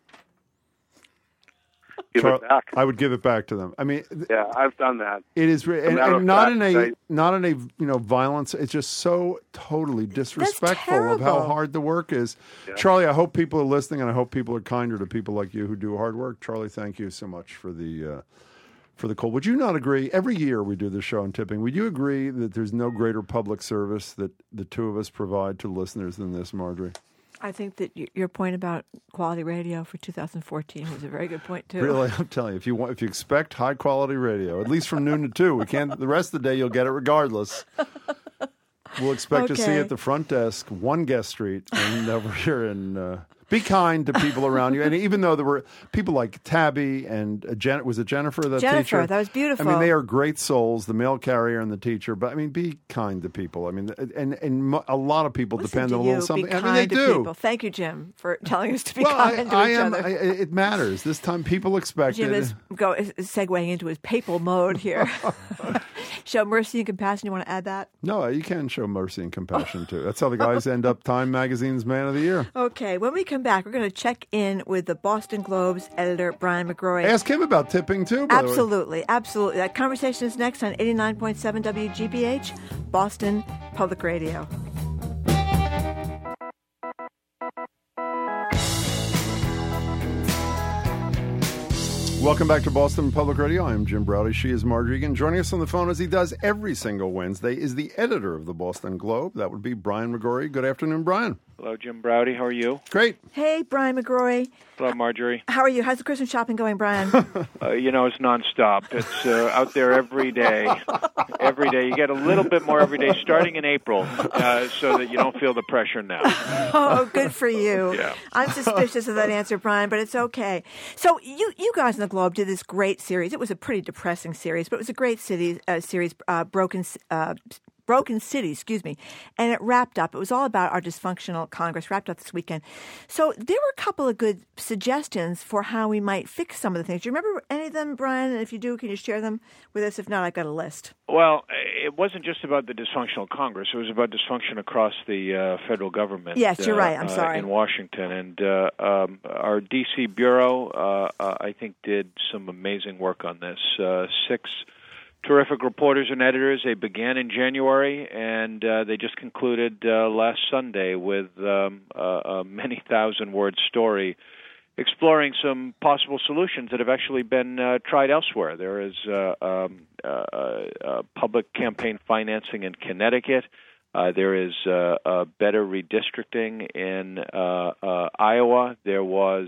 [SPEAKER 11] Give
[SPEAKER 1] Char-
[SPEAKER 11] it back.
[SPEAKER 1] I would give it back to them. I mean,
[SPEAKER 11] Yeah, I've done that.
[SPEAKER 1] it is, re-
[SPEAKER 11] As a
[SPEAKER 1] and,
[SPEAKER 11] matter
[SPEAKER 1] and
[SPEAKER 11] of
[SPEAKER 1] not
[SPEAKER 11] fact,
[SPEAKER 1] in a
[SPEAKER 11] I-
[SPEAKER 1] not in a you know violence. It's just so totally disrespectful of how
[SPEAKER 2] terrible.
[SPEAKER 1] hard the work is.
[SPEAKER 11] Yeah.
[SPEAKER 1] Charlie, I hope people are listening, and I hope people are kinder to people like you who do hard work. Charlie, thank you so much for the uh, for the call. Would you not agree? Every year we do this show on tipping. Would you agree that there's no greater public service that the two of us provide to listeners than this, Marjorie?
[SPEAKER 2] I think that y- your point about quality radio for two thousand fourteen was a very good point too.
[SPEAKER 1] Really, I'm telling you, if you want, if you expect high quality radio, at least from noon to two, we can't. The rest of the day, you'll get it regardless. We'll expect to see
[SPEAKER 2] Okay.
[SPEAKER 1] at the front desk, one Guest Street, and over here in. Uh, be kind to people around you, and even though there were people like Tabby and uh, Jen, was it Jennifer? That
[SPEAKER 2] Jennifer,
[SPEAKER 1] teacher,
[SPEAKER 2] that was beautiful.
[SPEAKER 1] I mean, they are great souls, the mail carrier and the teacher. But I mean, be kind to people. I mean, and and mo- a lot of people
[SPEAKER 2] Listen
[SPEAKER 1] depend
[SPEAKER 2] to
[SPEAKER 1] on a
[SPEAKER 2] you.
[SPEAKER 1] little something.
[SPEAKER 2] Be
[SPEAKER 1] I
[SPEAKER 2] kind
[SPEAKER 1] mean, they
[SPEAKER 2] to
[SPEAKER 1] do.
[SPEAKER 2] people. Thank you, Jim, for telling us to be
[SPEAKER 1] Well, I,
[SPEAKER 2] kind to
[SPEAKER 1] I
[SPEAKER 2] each
[SPEAKER 1] am.
[SPEAKER 2] other.
[SPEAKER 1] I, it matters this time. People expect
[SPEAKER 2] Jim
[SPEAKER 1] it.
[SPEAKER 2] is go is segueing into his papal mode here. Show mercy and compassion. You want to add that?
[SPEAKER 1] No, you can show mercy and compassion too. That's how the guys end up Time Magazine's Man of the Year.
[SPEAKER 2] Okay, when we come back, we're going to check in with the Boston Globe's editor, Brian McGrory.
[SPEAKER 1] Ask him about tipping too. By the way.
[SPEAKER 2] Absolutely, absolutely. That conversation is next on eighty-nine point seven W G B H, Boston Public Radio.
[SPEAKER 1] Welcome back to Boston Public Radio. I'm Jim Browdy. She is Marjorie Egan. Joining us on the phone, as he does every single Wednesday, is the editor of the Boston Globe. That would be Brian McGrory. Good afternoon, Brian.
[SPEAKER 12] Hello, Jim Browdy. How are you?
[SPEAKER 1] Great.
[SPEAKER 2] Hey, Brian McGrory.
[SPEAKER 12] Hello, Marjorie.
[SPEAKER 2] How are you? How's the Christmas shopping going, Brian?
[SPEAKER 12] Uh, you know, it's nonstop. It's uh, out there every day. Every day. You get a little bit more every day, starting in April, uh, so that you don't feel the pressure now.
[SPEAKER 2] Oh, good for you.
[SPEAKER 12] Yeah.
[SPEAKER 2] I'm suspicious of that answer, Brian, but it's okay. So you, you guys in the Globe did this great series. It was a pretty depressing series, but it was a great city, uh, series, uh, Broken uh, Broken City, excuse me. And it wrapped up. It was all about our dysfunctional Congress, wrapped up this weekend. So there were a couple of good suggestions for how we might fix some of the things. Do you remember any of them, Brian? And if you do, can you share them with us? If not, I've got a list.
[SPEAKER 12] Well, it wasn't just about the dysfunctional Congress. It was about dysfunction across the uh, federal government.
[SPEAKER 2] Yes, you're
[SPEAKER 12] uh,
[SPEAKER 2] right. I'm
[SPEAKER 12] uh,
[SPEAKER 2] sorry.
[SPEAKER 12] in Washington. And uh, um, our D C bureau, uh, uh, I think, did some amazing work on this. Uh, six terrific reporters and editors. They began in January, and uh, they just concluded uh, last Sunday with um, a, a many thousand-word story exploring some possible solutions that have actually been uh, tried elsewhere. There is uh, um, uh, uh, public campaign financing in Connecticut. Uh, there is uh, uh, better redistricting in uh, uh, Iowa. There was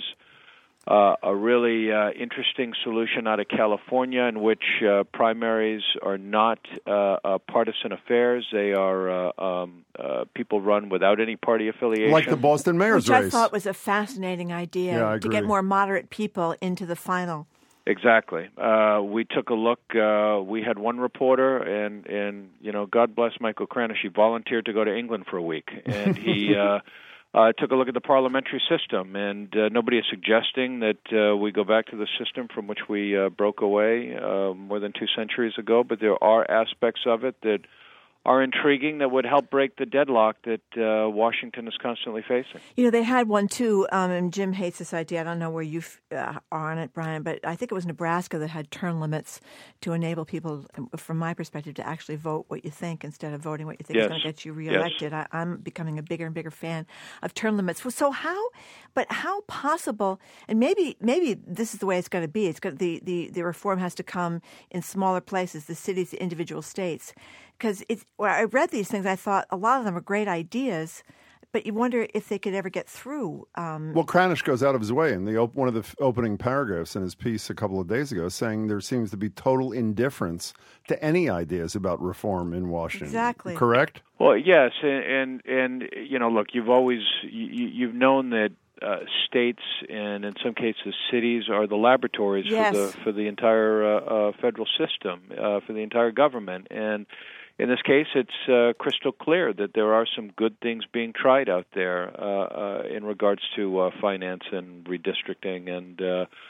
[SPEAKER 12] Uh, a really uh, interesting solution out of California in which uh, primaries are not uh, uh, partisan affairs. They are uh, um, uh, people run without any party affiliation.
[SPEAKER 1] Like the Boston mayor's
[SPEAKER 2] Which I
[SPEAKER 1] race.
[SPEAKER 2] thought was a fascinating idea
[SPEAKER 1] Yeah, I
[SPEAKER 2] to get
[SPEAKER 1] agree.
[SPEAKER 2] more moderate people into the final.
[SPEAKER 12] Exactly. Uh, we took a look. Uh, we had one reporter, and, and you know, God bless Michael Cranish. He volunteered to go to England for a week, and he uh, uh, took a look at the parliamentary system. And uh, nobody is suggesting that uh, we go back to the system from which we uh, broke away uh, more than two centuries ago. But there are aspects of it that are intriguing that would help break the deadlock that uh, Washington is constantly facing.
[SPEAKER 2] You know, they had one too, um, and Jim hates this idea. I don't know where you uh, are on it, Brian, but I think it was Nebraska that had term limits to enable people, from my perspective, to actually vote what you think instead of voting what you think
[SPEAKER 12] Yes.
[SPEAKER 2] is going to get you reelected.
[SPEAKER 12] Yes.
[SPEAKER 2] I, I'm becoming a bigger and bigger fan of term limits. So how, but how possible, and maybe maybe this is the way it's going to be. It's got, the, the, the reform has to come in smaller places, the cities, the individual states. Because it's, when I read these things, I thought a lot of them are great ideas, but you wonder if they could ever get through. Um,
[SPEAKER 1] Well, Cranish goes out of his way in the op- one of the f- opening paragraphs in his piece a couple of days ago, saying there seems to be total indifference to any ideas about reform in Washington.
[SPEAKER 2] Exactly.
[SPEAKER 1] Correct?
[SPEAKER 12] Well, yes, and and, and you know, look, you've always you, you've known that uh, states and in some cases cities are the laboratories
[SPEAKER 2] Yes.
[SPEAKER 12] for the for the entire uh, uh, federal system, uh, for the entire government, and in this case, it's uh, crystal clear that there are some good things being tried out there uh, uh, in regards to uh, finance and redistricting and uh,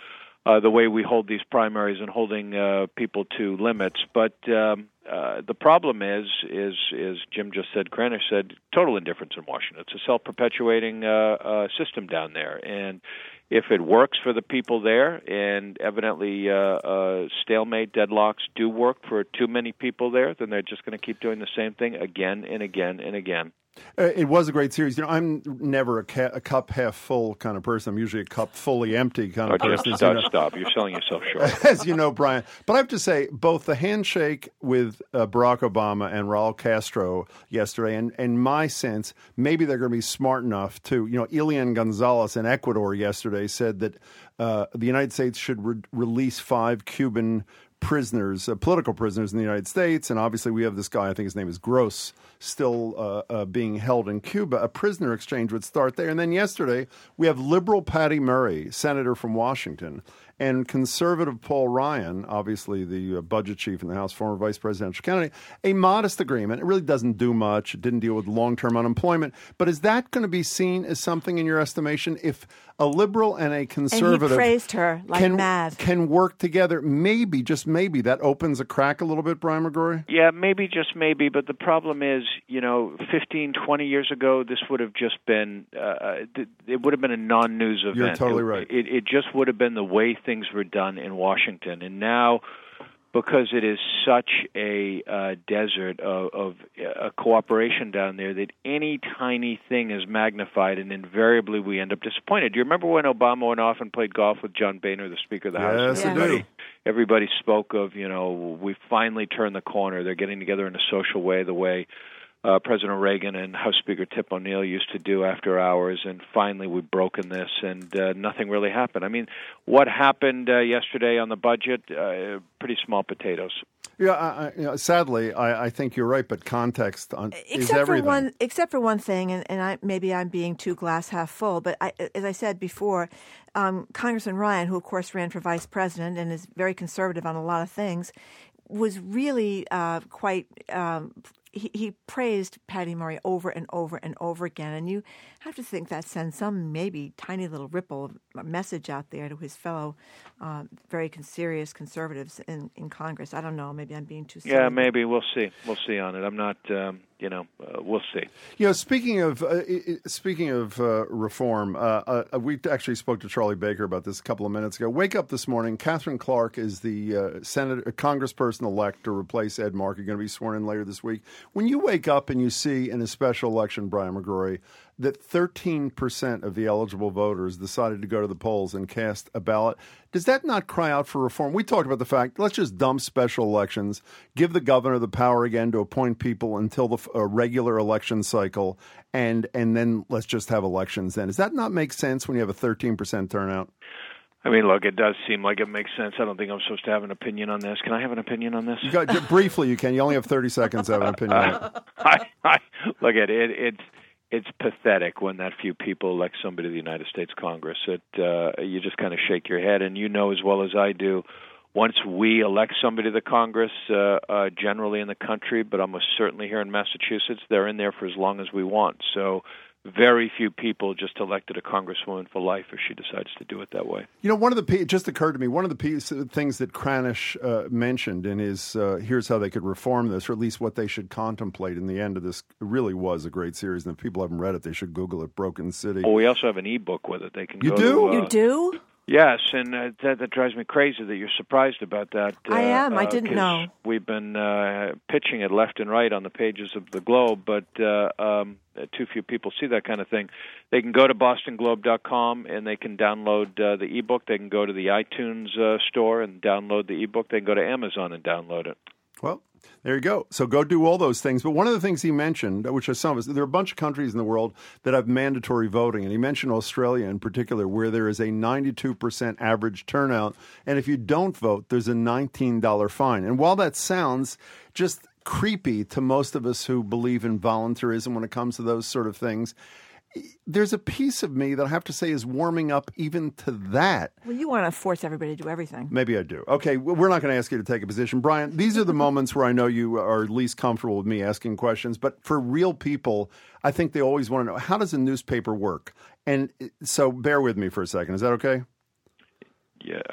[SPEAKER 12] uh, the way we hold these primaries and holding uh, people to limits. But um, uh, the problem is, is, is Jim just said, Kranish said, total indifference in Washington. It's a self-perpetuating uh, uh, system down there, and if it works for the people there, and evidently uh, uh, stalemate deadlocks do work for too many people there, then they're just going to keep doing the same thing again and again and again.
[SPEAKER 1] Uh, it was a great series. You know, I'm never a, ca- a cup half full kind of person. I'm usually a cup fully empty kind of
[SPEAKER 12] oh,
[SPEAKER 1] person.
[SPEAKER 12] Stop, you know. stop. You're selling yourself short.
[SPEAKER 1] As you know, Brian. But I have to say, both the handshake with uh, Barack Obama and Raul Castro yesterday, and, and my sense, maybe they're going to be smart enough to, you know, Elian Gonzalez in Ecuador yesterday said that uh, the United States should re- release five Cuban prisoners, uh, political prisoners in the United States. And obviously we have this guy, I think his name is Gross, still uh, uh, being held in Cuba. A prisoner exchange would start there. And then yesterday we have liberal Patty Murray, senator from Washington, and conservative Paul Ryan, obviously the uh, budget chief in the House, former vice presidential candidate, a modest agreement. It really doesn't do much. It didn't deal with long-term unemployment. But is that going to be seen as something in your estimation if a liberal and a conservative
[SPEAKER 2] and he praised her like
[SPEAKER 1] can,
[SPEAKER 2] mad.
[SPEAKER 1] can work together? Maybe, just maybe, that opens a crack a little bit, Brian McGrory?
[SPEAKER 12] Yeah, maybe, just maybe. But the problem is, you know, fifteen, twenty years ago, this would have just been, uh, it would have been a non-news event.
[SPEAKER 1] You're totally right.
[SPEAKER 12] It, it, it just would have been the way things were done in Washington. And now, because it is such a uh, desert of, of uh, cooperation down there, that any tiny thing is magnified, and invariably we end up disappointed. Do you remember when Obama went off and played golf with John Boehner, the Speaker of the House?
[SPEAKER 1] Yes, I do.
[SPEAKER 12] Everybody spoke of, you know, we finally turned the corner. They're getting together in a social way, the way Uh, President Reagan and House Speaker Tip O'Neill used to do after hours, and finally we've broken this, and uh, nothing really happened. I mean, what happened uh, yesterday on the budget? Uh, pretty small potatoes.
[SPEAKER 1] Yeah, I, I, you know, sadly, I, I think you're right, but context on,
[SPEAKER 2] except
[SPEAKER 1] is everything.
[SPEAKER 2] For one, except for one thing, and, and I, maybe I'm being too glass half full, but I, as I said before, um, Congressman Ryan, who of course ran for vice president and is very conservative on a lot of things, was really uh, quite um, he, he praised Patty Murray over and over and over again. And you have to think that sends some maybe tiny little ripple of message out there to his fellow uh, very serious conservatives in, in Congress. I don't know. Maybe I'm being too silly.
[SPEAKER 12] Yeah, maybe. We'll see. We'll see on it. I'm not, um, you know, uh, we'll see.
[SPEAKER 1] You know, speaking of uh, speaking of uh, reform, uh, uh, we actually spoke to Charlie Baker about this a couple of minutes ago. Wake up this morning. Catherine Clark is the uh, Senate uh, Congressperson-elect to replace Ed Markey, going to be sworn in later this week. When you wake up and you see in a special election, Brian McGrory, that thirteen percent of the eligible voters decided to go to the polls and cast a ballot, does that not cry out for reform? We talked about the fact, let's just dump special elections, give the governor the power again to appoint people until the uh, regular election cycle, and and then let's just have elections then. Does that not make sense when you have a thirteen percent turnout?
[SPEAKER 12] I mean, look, it does seem like it makes sense. I don't think I'm supposed to have an opinion on this. Can I have an opinion on this?
[SPEAKER 1] You got, briefly, you can. You only have thirty seconds to have an opinion on it.
[SPEAKER 12] Uh, I, I, look, at it, it's it's pathetic when that few people elect somebody to the United States Congress. It uh, you just kind of shake your head, and you know as well as I do, once we elect somebody to the Congress, uh, uh, generally in the country, but almost certainly here in Massachusetts, they're in there for as long as we want. So very few people just elected a congresswoman for life if she decides to do it that way.
[SPEAKER 1] You know, one of the, it just occurred to me, one of the piece, things that Kranish uh, mentioned in his, uh, here's how they could reform this, or at least what they should contemplate in the end of this, really was a great series. And if people haven't read it, they should Google it, Broken City.
[SPEAKER 12] Oh, we also have an e-book with it. They can
[SPEAKER 1] you
[SPEAKER 12] go
[SPEAKER 1] do?
[SPEAKER 12] to, uh,
[SPEAKER 2] you do?
[SPEAKER 12] Yes, and uh, that, that drives me crazy that you're surprised about that. Uh,
[SPEAKER 2] I am. I
[SPEAKER 12] uh,
[SPEAKER 2] didn't know.
[SPEAKER 12] We've been uh, pitching it left and right on the pages of the Globe, but uh, um, too few people see that kind of thing. They can go to boston globe dot com and they can download uh, the ebook. They can go to the iTunes uh, store and download the ebook. They can go to Amazon and download it.
[SPEAKER 1] Well, there you go. So go do all those things. But one of the things he mentioned, which are some of us, there are a bunch of countries in the world that have mandatory voting. And he mentioned Australia in particular, where there is a ninety-two percent average turnout. And if you don't vote, there's a nineteen dollars fine. And while that sounds just creepy to most of us who believe in voluntarism when it comes to those sort of things, there's a piece of me that I have to say is warming up even to that.
[SPEAKER 2] Well, you want to force everybody to do everything.
[SPEAKER 1] Maybe I do. Okay, we're not going to ask you to take a position. Brian, these are the moments where I know you are least comfortable with me asking questions. But for real people, I think they always want to know, how does a newspaper work? And so bear with me for a second. Is that okay?
[SPEAKER 12] Yeah, I, I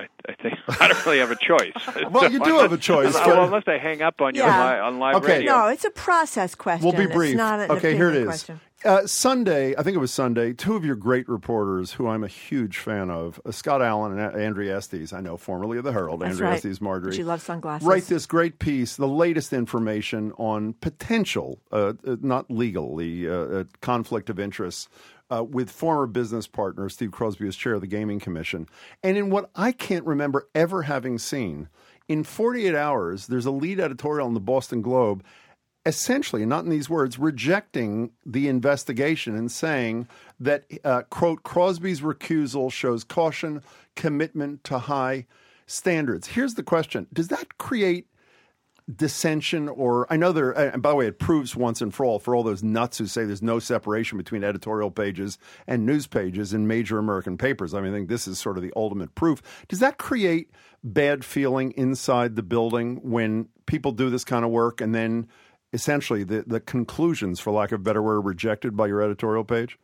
[SPEAKER 12] they, I don't really have a choice.
[SPEAKER 1] Well,
[SPEAKER 12] So
[SPEAKER 1] you do
[SPEAKER 12] unless,
[SPEAKER 1] have a choice.
[SPEAKER 12] Well,
[SPEAKER 1] but-
[SPEAKER 12] unless I hang up on you
[SPEAKER 2] Yeah.
[SPEAKER 12] on, li- on live
[SPEAKER 1] Okay.
[SPEAKER 12] radio.
[SPEAKER 2] No, it's a process question.
[SPEAKER 1] We'll be brief.
[SPEAKER 2] It's not an
[SPEAKER 1] Okay, here it
[SPEAKER 2] opinion
[SPEAKER 1] is.
[SPEAKER 2] question.
[SPEAKER 1] Uh, Sunday, I think it was Sunday, two of your great reporters who I'm a huge fan of, uh, Scott Allen and A- Andrea Estes, I know, formerly of the Herald,
[SPEAKER 2] That's
[SPEAKER 1] Andrea
[SPEAKER 2] right.
[SPEAKER 1] Estes Marjorie.
[SPEAKER 2] She loves sunglasses.
[SPEAKER 1] Write this great piece, the latest information on potential, uh, uh, not legally, uh, uh, conflict of interest uh, with former business partner Steve Crosby as chair of the Gaming Commission. And in what I can't remember ever having seen, in forty-eight hours, there's a lead editorial in the Boston Globe essentially, not in these words, rejecting the investigation and saying that, uh, quote, Crosby's recusal shows caution, commitment to high standards. Here's the question. Does that create dissension or I know there, and by the way, it proves once and for all for all those nuts who say there's no separation between editorial pages and news pages in major American papers. I mean, I think this is sort of the ultimate proof. Does that create bad feeling inside the building when people do this kind of work and then essentially the, the conclusions, for lack of a better word, are rejected by your editorial page?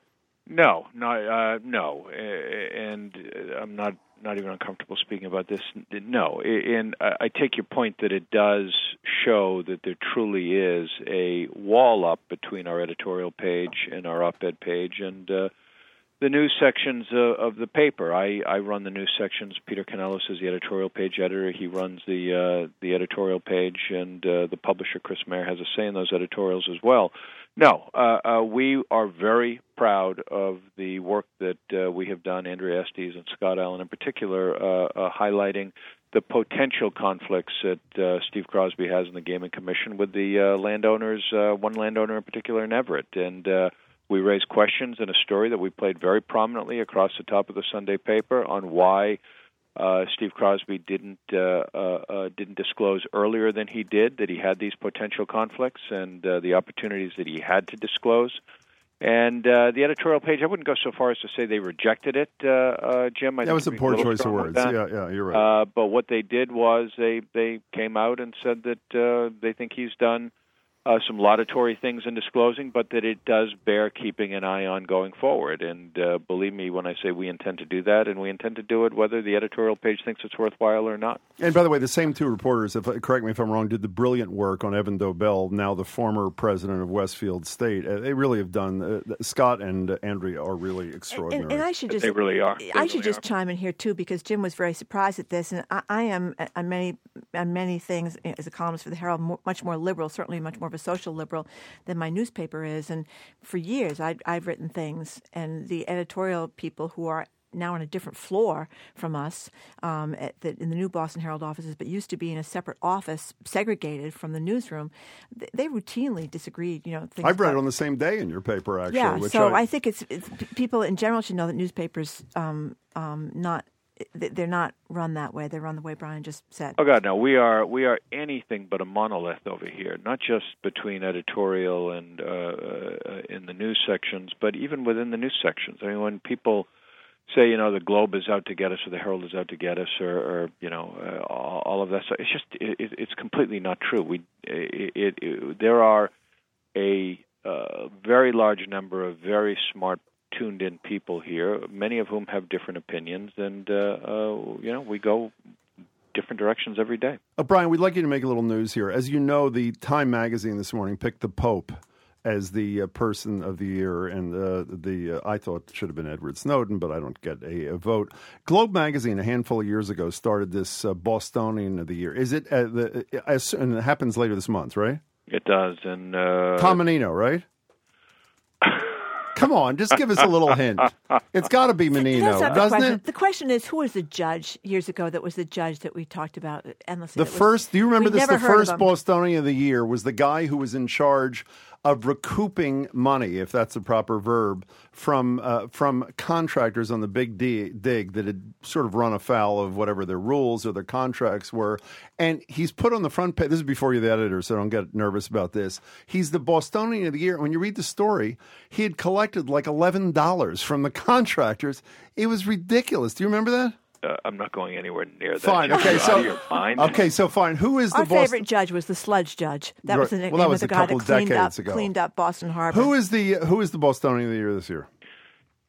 [SPEAKER 12] No, no, uh, no, uh, and I'm not not even uncomfortable speaking about this. No, and I take your point that it does show that there truly is a wall up between our editorial page and our op-ed page, and uh, the news sections uh, of the paper. I, I run the news sections. Peter Canellis is the editorial page editor. He runs the uh, the editorial page, and uh, the publisher, Chris Mayer, has a say in those editorials as well. No, uh, uh, we are very proud of the work that uh, we have done, Andrea Estes and Scott Allen in particular, uh, uh, highlighting the potential conflicts that uh, Steve Crosby has in the Gaming Commission with the uh, landowners, uh, one landowner in particular in Everett. And uh, we raised questions in a story that we played very prominently across the top of the Sunday paper on why uh, Steve Crosby didn't uh, uh, uh, didn't disclose earlier than he did that he had these potential conflicts and uh, the opportunities that he had to disclose. And uh, the editorial page, I wouldn't go so far as to say they rejected it, uh, uh, Jim. I
[SPEAKER 1] That was a
[SPEAKER 12] think
[SPEAKER 1] poor
[SPEAKER 12] we're little
[SPEAKER 1] choice of
[SPEAKER 12] strong with
[SPEAKER 1] words.
[SPEAKER 12] that.
[SPEAKER 1] Yeah, yeah, you're right.
[SPEAKER 12] Uh, but what they did was they, they came out and said that uh, they think he's done uh, some laudatory things in disclosing, but that it does bear keeping an eye on going forward. And uh, believe me when I say we intend to do that, and we intend to do it whether the editorial page thinks it's worthwhile or not.
[SPEAKER 1] And by the way, the same two reporters, if correct me if I'm wrong, did the brilliant work on Evan Dobell, now the former president of Westfield State. Uh, they really have done. Uh, Scott and uh, Andrea are really extraordinary.
[SPEAKER 2] And, and I should just,
[SPEAKER 12] they really are. They
[SPEAKER 2] I
[SPEAKER 12] really
[SPEAKER 2] should just
[SPEAKER 12] are.
[SPEAKER 2] chime in here too, because Jim was very surprised at this, and I, I am on many on many things as a columnist for the Herald, more, much more liberal, certainly much more of a social liberal than my newspaper is. And for years, I've, I've written things, and the editorial people who are now on a different floor from us um, at the, in the new Boston Herald offices, but used to be in a separate office, segregated from the newsroom, they, they routinely disagreed. You know, things
[SPEAKER 1] I've read
[SPEAKER 2] about,
[SPEAKER 1] it on the same day in your paper, actually.
[SPEAKER 2] yeah,
[SPEAKER 1] which
[SPEAKER 2] so
[SPEAKER 1] I,
[SPEAKER 2] I think it's, it's people in general should know that newspapers um, um, not they're not run that way. They're run the way Brian just said.
[SPEAKER 12] Oh God, no! We are we are anything but a monolith over here. Not just between editorial and uh, uh, in the news sections, but even within the news sections. I mean, when people say, you know, the Globe is out to get us, or the Herald is out to get us, or, or you know, uh, all, all of that stuff, it's just it, it's completely not true. We it, it, it, there are a uh, very large number of very smart, tuned-in people here, many of whom have different opinions, and uh, uh, you know, we go different directions every day.
[SPEAKER 1] Uh, Brian, we'd like you to make a little news here. As you know, the Time magazine this morning picked the Pope as the uh, person of the year, and uh, the uh, I thought it should have been Edward Snowden, but I don't get a, a vote. Globe magazine, a handful of years ago, started this uh, Bostonian of the year. Is it? Uh, the, uh, and it happens later this month, right?
[SPEAKER 12] It does, and uh,
[SPEAKER 1] Tom Menino, right? Come on, just give us a little hint. It's got to be Menino,
[SPEAKER 2] That's not the
[SPEAKER 1] doesn't
[SPEAKER 2] question.
[SPEAKER 1] it?
[SPEAKER 2] The question is, who was the judge years ago that was the judge that we talked about endlessly?
[SPEAKER 1] The
[SPEAKER 2] That was-
[SPEAKER 1] first, do you remember
[SPEAKER 2] we
[SPEAKER 1] this?
[SPEAKER 2] never
[SPEAKER 1] The
[SPEAKER 2] heard of
[SPEAKER 1] first
[SPEAKER 2] him.
[SPEAKER 1] Bostonian of the year was the guy who was in charge of recouping money, if that's the proper verb, from uh, from contractors on the big D- dig that had sort of run afoul of whatever their rules or their contracts were. And he's put on the front page. This is before you're the editor, so don't get nervous about this. He's the Bostonian of the year. When you read the story, he had collected like eleven dollars from the contractors. It was ridiculous. Do you remember that?
[SPEAKER 12] Uh, I'm not going anywhere near that.
[SPEAKER 1] Fine.
[SPEAKER 12] You're
[SPEAKER 1] Okay.
[SPEAKER 12] out
[SPEAKER 1] So
[SPEAKER 12] of your mind.
[SPEAKER 1] okay. So fine. Who is the
[SPEAKER 2] Our
[SPEAKER 1] Boston?
[SPEAKER 2] favorite judge was the sludge judge. That
[SPEAKER 1] Right.
[SPEAKER 2] was the
[SPEAKER 1] Well,
[SPEAKER 2] nickname
[SPEAKER 1] that
[SPEAKER 2] of
[SPEAKER 1] was
[SPEAKER 2] the
[SPEAKER 1] a
[SPEAKER 2] guy
[SPEAKER 1] couple
[SPEAKER 2] that cleaned
[SPEAKER 1] decades
[SPEAKER 2] up
[SPEAKER 1] ago.
[SPEAKER 2] cleaned up Boston Harbor.
[SPEAKER 1] Who is the Who is the Bostonian of the year this year?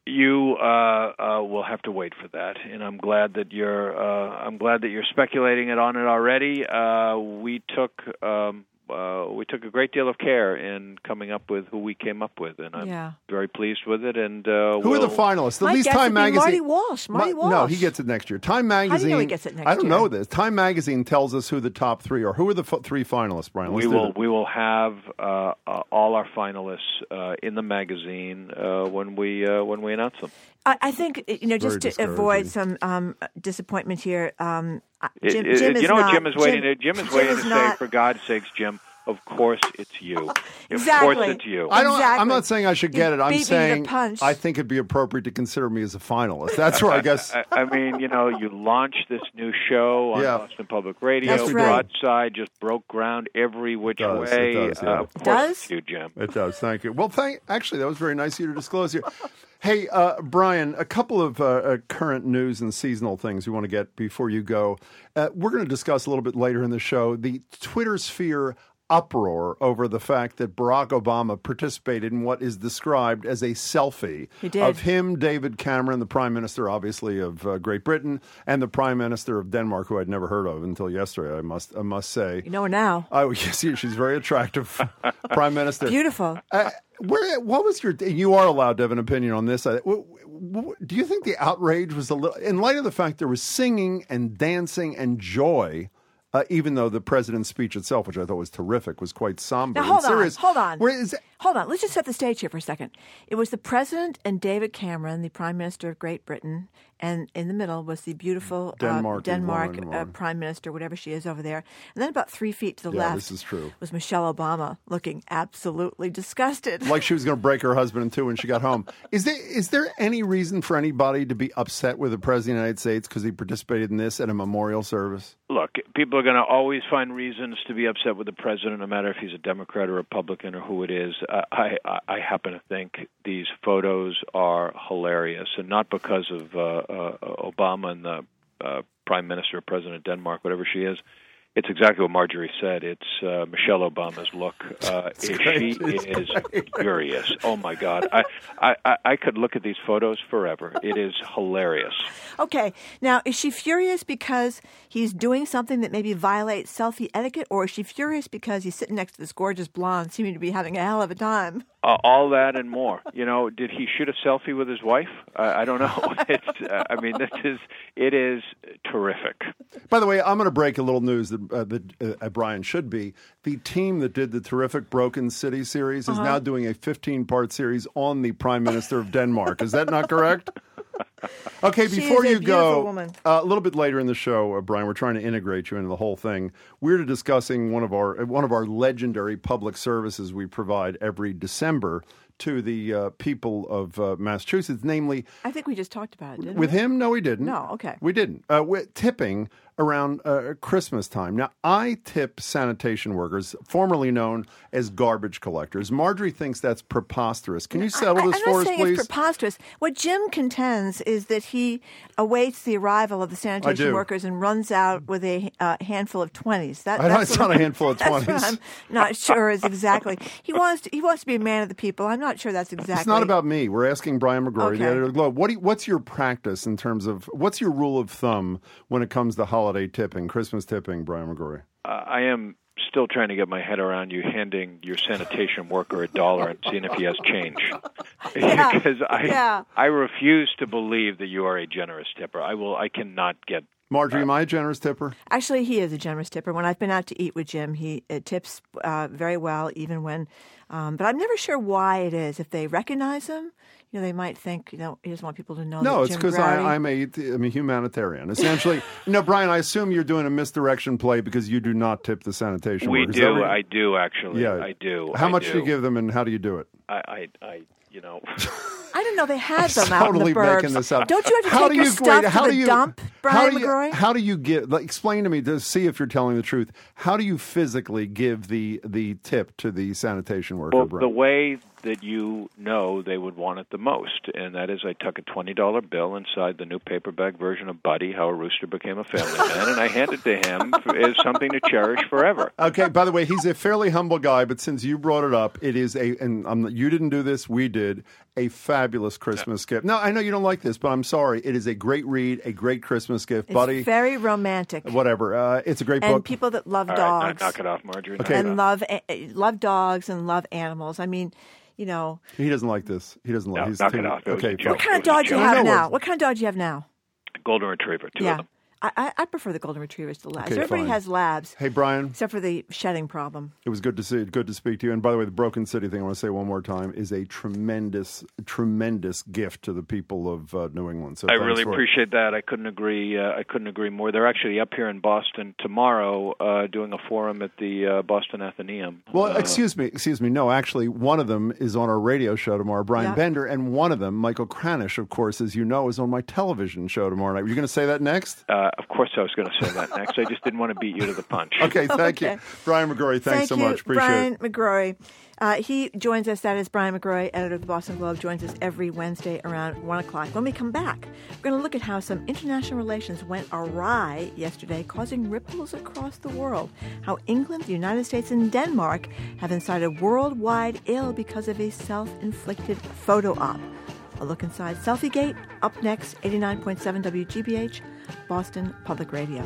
[SPEAKER 12] You uh, uh, will have to wait for that, and I'm glad that you're. Uh, I'm glad that you're speculating it on it already. Uh, we took um, uh, we took a great deal of care in coming up with who we came up with, and I'm
[SPEAKER 2] Yeah.
[SPEAKER 12] very pleased with it. And uh,
[SPEAKER 1] Who
[SPEAKER 12] we'll,
[SPEAKER 1] are the finalists? At
[SPEAKER 2] My
[SPEAKER 1] least
[SPEAKER 2] guess
[SPEAKER 1] Time
[SPEAKER 2] would be
[SPEAKER 1] Magazine.
[SPEAKER 2] Marty Walsh. Marty
[SPEAKER 1] Ma-
[SPEAKER 2] Walsh.
[SPEAKER 1] No, he gets it next year. Time Magazine.
[SPEAKER 2] How do you know he gets it next
[SPEAKER 1] I don't
[SPEAKER 2] year?
[SPEAKER 1] know this. Time Magazine tells us who the top three are. Who are the f- three finalists, Brian? Let's
[SPEAKER 12] We
[SPEAKER 1] do
[SPEAKER 12] will
[SPEAKER 1] it.
[SPEAKER 12] we will have uh, uh, all our finalists uh, in the magazine uh, when we uh, when we announce them.
[SPEAKER 2] I, I think, you know, just
[SPEAKER 1] Very
[SPEAKER 2] to avoid some um, disappointment here, um, Jim,
[SPEAKER 12] It- it-
[SPEAKER 2] Jim is
[SPEAKER 12] you know
[SPEAKER 2] not,
[SPEAKER 12] what Jim is waiting
[SPEAKER 2] Jim,
[SPEAKER 12] to Jim is
[SPEAKER 2] Jim
[SPEAKER 12] waiting
[SPEAKER 2] is
[SPEAKER 12] to
[SPEAKER 2] not,
[SPEAKER 12] say, for God's sakes, Jim, of course it's you.
[SPEAKER 2] Exactly.
[SPEAKER 12] Of course it's you.
[SPEAKER 1] I don't.
[SPEAKER 2] Exactly.
[SPEAKER 1] I'm not saying I should get
[SPEAKER 2] You
[SPEAKER 1] it. I'm
[SPEAKER 2] beat me to the
[SPEAKER 1] saying
[SPEAKER 2] punch.
[SPEAKER 1] I think it'd be appropriate to consider me as a finalist. That's where I guess.
[SPEAKER 12] I, I mean, you know, you launched this new show on
[SPEAKER 1] Yeah.
[SPEAKER 12] Boston Public Radio.
[SPEAKER 2] That's right.
[SPEAKER 12] Broadside just broke ground every which
[SPEAKER 1] It does, it
[SPEAKER 12] way.
[SPEAKER 1] does, yeah.
[SPEAKER 12] uh, of course
[SPEAKER 2] Does?
[SPEAKER 12] it's you, Jim.
[SPEAKER 1] It does. Thank you. Well, thank. Actually, that was very nice of you to disclose here. Hey, uh, Brian, a couple of uh, uh, current news and seasonal things we want to get before you go. Uh, we're going to discuss a little bit later in the show the Twitter sphere uproar over the fact that Barack Obama participated in what is described as a selfie
[SPEAKER 2] He did.
[SPEAKER 1] of him, David Cameron, the Prime Minister, obviously, of uh, Great Britain, and the Prime Minister of Denmark, who I'd never heard of until yesterday, I must I must say.
[SPEAKER 2] You know her now.
[SPEAKER 1] Oh, yes, she's very attractive, Prime Minister.
[SPEAKER 2] Beautiful.
[SPEAKER 1] Uh, where, what was your? You are allowed to have an opinion on this. Uh, w- w- Do you think the outrage was a little, in light of the fact there was singing and dancing and joy, uh, even though the president's speech itself, which I thought was terrific, was quite somber
[SPEAKER 2] Now, hold
[SPEAKER 1] and serious.
[SPEAKER 2] on, hold on.
[SPEAKER 1] Where is it?
[SPEAKER 2] Hold on. Let's just set the stage here for a second. It was the president and David Cameron, the Prime Minister of Great Britain, and in the middle was the beautiful
[SPEAKER 1] Denmark,
[SPEAKER 2] uh, Denmark
[SPEAKER 1] woman,
[SPEAKER 2] uh,
[SPEAKER 1] woman.
[SPEAKER 2] Prime Minister, whatever she is over there. And then about three feet to the
[SPEAKER 1] Yeah,
[SPEAKER 2] left
[SPEAKER 1] this is true.
[SPEAKER 2] was Michelle Obama, looking absolutely disgusted.
[SPEAKER 1] Like she was going to break her husband in two when she got home. Is there is there any reason for anybody to be upset with the president of the United States because he participated in this at a memorial service?
[SPEAKER 12] Look, people are going to always find reasons to be upset with the president, no matter if he's a Democrat or Republican or who it is. Uh, I, I, I happen to think these photos are hilarious, and not because of uh, uh, Obama and the uh, Prime Minister or President of Denmark, whatever she is. It's exactly what Marjorie said. It's uh, Michelle Obama's look. Uh, she is furious. Oh my God! I, I I could look at these photos forever. It is hilarious.
[SPEAKER 2] Okay. Now, is she furious because he's doing something that maybe violates selfie etiquette, or is she furious because he's sitting next to this gorgeous blonde, seeming to be having a hell of a time?
[SPEAKER 12] Uh, all that and more. You know, did he shoot a selfie with his wife? Uh, I don't know. It's, uh, I mean, this is it is terrific.
[SPEAKER 1] By the way, I'm going to break a little news that, uh, that uh, Brian should be. The team that did the terrific Broken City series is
[SPEAKER 2] Uh-huh.
[SPEAKER 1] now doing a fifteen-part series on the Prime Minister of Denmark. Is that not correct? Okay,
[SPEAKER 2] She
[SPEAKER 1] before
[SPEAKER 2] is a
[SPEAKER 1] you
[SPEAKER 2] beautiful
[SPEAKER 1] go,
[SPEAKER 2] woman.
[SPEAKER 1] uh, a little bit later in the show, uh, Brian, we're trying to integrate you into the whole thing. We're discussing one of our one of our legendary public services we provide every December to the uh, people of uh, Massachusetts, namely
[SPEAKER 2] I think we just talked about it, didn't
[SPEAKER 1] with
[SPEAKER 2] we?
[SPEAKER 1] him. No, we didn't.
[SPEAKER 2] No, okay.
[SPEAKER 1] We didn't. Uh, with tipping around uh, Christmas time. Now, I tip sanitation workers, formerly known as garbage collectors. Marjorie thinks that's preposterous. Can you settle
[SPEAKER 2] I,
[SPEAKER 1] this
[SPEAKER 2] I'm
[SPEAKER 1] for
[SPEAKER 2] not
[SPEAKER 1] us,
[SPEAKER 2] saying
[SPEAKER 1] please?
[SPEAKER 2] it's preposterous. What Jim contends is that he awaits the arrival of the sanitation
[SPEAKER 1] do.
[SPEAKER 2] workers and runs out with a uh, handful of twenties. That,
[SPEAKER 1] I know
[SPEAKER 2] that's
[SPEAKER 1] it's
[SPEAKER 2] what
[SPEAKER 1] not a handful of
[SPEAKER 2] that's what
[SPEAKER 1] twenties.
[SPEAKER 2] I'm not sure is exactly. He wants to, he wants to be a man of the people. I'm not sure that's exactly.
[SPEAKER 1] It's not about me. We're asking Brian McGrory, the
[SPEAKER 2] Okay.
[SPEAKER 1] editor of the Globe. What do you, what's your practice in terms of what's your rule of thumb when it comes to holiday tipping, Christmas tipping, Brian McGrory?
[SPEAKER 12] Uh, I am still trying to get my head around you handing your sanitation worker a dollar and seeing if he has change.
[SPEAKER 2] Yeah,
[SPEAKER 12] Because I
[SPEAKER 2] yeah.
[SPEAKER 12] I refuse to believe that you are a generous tipper. I will. I cannot get.
[SPEAKER 1] Marjorie, am I a generous tipper?
[SPEAKER 2] Actually, he is a generous tipper. When I've been out to eat with Jim, he uh, tips uh, very well, even when. Um, but I'm never sure why it is. If they recognize him, you know, they might think, you know, he doesn't want people to know.
[SPEAKER 1] No,
[SPEAKER 2] that
[SPEAKER 1] it's
[SPEAKER 2] Jim
[SPEAKER 1] because
[SPEAKER 2] Browdy-
[SPEAKER 1] I'm a I'm a humanitarian. Essentially, no, Brian. I assume you're doing a misdirection play because you do not tip the sanitation
[SPEAKER 12] We
[SPEAKER 1] workers.
[SPEAKER 12] do.
[SPEAKER 1] Is that right?
[SPEAKER 12] I do actually.
[SPEAKER 1] Yeah,
[SPEAKER 12] I do.
[SPEAKER 1] How
[SPEAKER 12] I
[SPEAKER 1] much
[SPEAKER 12] do.
[SPEAKER 1] do you give them, and how do you do it?
[SPEAKER 12] I. I. I you know.
[SPEAKER 2] I didn't know they had
[SPEAKER 1] I'm
[SPEAKER 2] them out
[SPEAKER 1] totally
[SPEAKER 2] in the burbs.
[SPEAKER 1] making this up.
[SPEAKER 2] Don't you have to
[SPEAKER 1] How
[SPEAKER 2] take
[SPEAKER 1] do
[SPEAKER 2] your
[SPEAKER 1] you,
[SPEAKER 2] stuff
[SPEAKER 1] wait, how
[SPEAKER 2] to
[SPEAKER 1] do
[SPEAKER 2] the
[SPEAKER 1] you,
[SPEAKER 2] dump,
[SPEAKER 1] how
[SPEAKER 2] Brian
[SPEAKER 1] do you,
[SPEAKER 2] McGrory?
[SPEAKER 1] How do you give? Like, explain to me to see if you're telling the truth. How do you physically give the the tip to the sanitation worker?
[SPEAKER 12] Well,
[SPEAKER 1] Brian?
[SPEAKER 12] the way that you know they would want it the most, and that is I tuck a twenty dollar bill inside the new paperback version of Buddy, How a Rooster Became a Family Man, and I hand it to him as something to cherish forever.
[SPEAKER 1] Okay, by the way, he's a fairly humble guy, but since you brought it up, it is a, and I'm, you didn't do this, we did, a fabulous Christmas yeah. gift. No, I know you don't like this, but I'm sorry. It is a great read, a great Christmas gift.
[SPEAKER 2] It's
[SPEAKER 1] Buddy.
[SPEAKER 2] very romantic.
[SPEAKER 1] Whatever. Uh, it's a great
[SPEAKER 2] and
[SPEAKER 1] book.
[SPEAKER 2] And people that love
[SPEAKER 12] All
[SPEAKER 2] dogs.
[SPEAKER 12] Right, knock it off, Marjorie.
[SPEAKER 1] Okay.
[SPEAKER 2] And love, love dogs and love animals. I mean, you know.
[SPEAKER 1] He doesn't like this. He doesn't like
[SPEAKER 12] no,
[SPEAKER 1] he's
[SPEAKER 12] knock
[SPEAKER 1] taking,
[SPEAKER 12] it off. It
[SPEAKER 1] okay.
[SPEAKER 2] What kind of dog do you have now? What kind of dog do you have now?
[SPEAKER 12] Golden Retriever, two
[SPEAKER 2] yeah.
[SPEAKER 12] of them.
[SPEAKER 2] I, I prefer the golden retrievers to labs.
[SPEAKER 1] Okay,
[SPEAKER 2] Everybody
[SPEAKER 1] fine.
[SPEAKER 2] has labs.
[SPEAKER 1] Hey, Brian.
[SPEAKER 2] Except for the shedding problem.
[SPEAKER 1] It was good to see. Good to speak to you. And by the way, the Broken City thing, I want to say one more time, is a tremendous, tremendous gift to the people of uh, New England. So
[SPEAKER 12] I
[SPEAKER 1] thanks
[SPEAKER 12] really
[SPEAKER 1] for
[SPEAKER 12] appreciate that. I couldn't agree. Uh, I couldn't agree more. They're actually up here in Boston tomorrow, uh, doing a forum at the uh, Boston Athenaeum.
[SPEAKER 1] Well,
[SPEAKER 12] uh,
[SPEAKER 1] excuse me, excuse me. No, actually, one of them is on our radio show tomorrow, Brian
[SPEAKER 2] yeah.
[SPEAKER 1] Bender, and one of them, Michael Kranish, of course, as you know, is on my television show tomorrow night. Were you going to say that next?
[SPEAKER 12] Uh, of course, I was going to say that next. I just didn't want to beat you to the punch.
[SPEAKER 1] Okay, thank
[SPEAKER 2] okay.
[SPEAKER 1] you. Brian McGrory, thanks
[SPEAKER 2] thank
[SPEAKER 1] so
[SPEAKER 2] you,
[SPEAKER 1] much. Appreciate
[SPEAKER 2] Brian
[SPEAKER 1] it.
[SPEAKER 2] McGrory. Uh, he joins us. That is Brian McGrory, editor of the Boston Globe, joins us every Wednesday around one o'clock. When we come back, we're going to look at how some international relations went awry yesterday, causing ripples across the world. How England, the United States, and Denmark have incited worldwide ill because of a self-inflicted photo op. A look inside Selfiegate, up next, eighty-nine point seven W G B H, Boston Public Radio.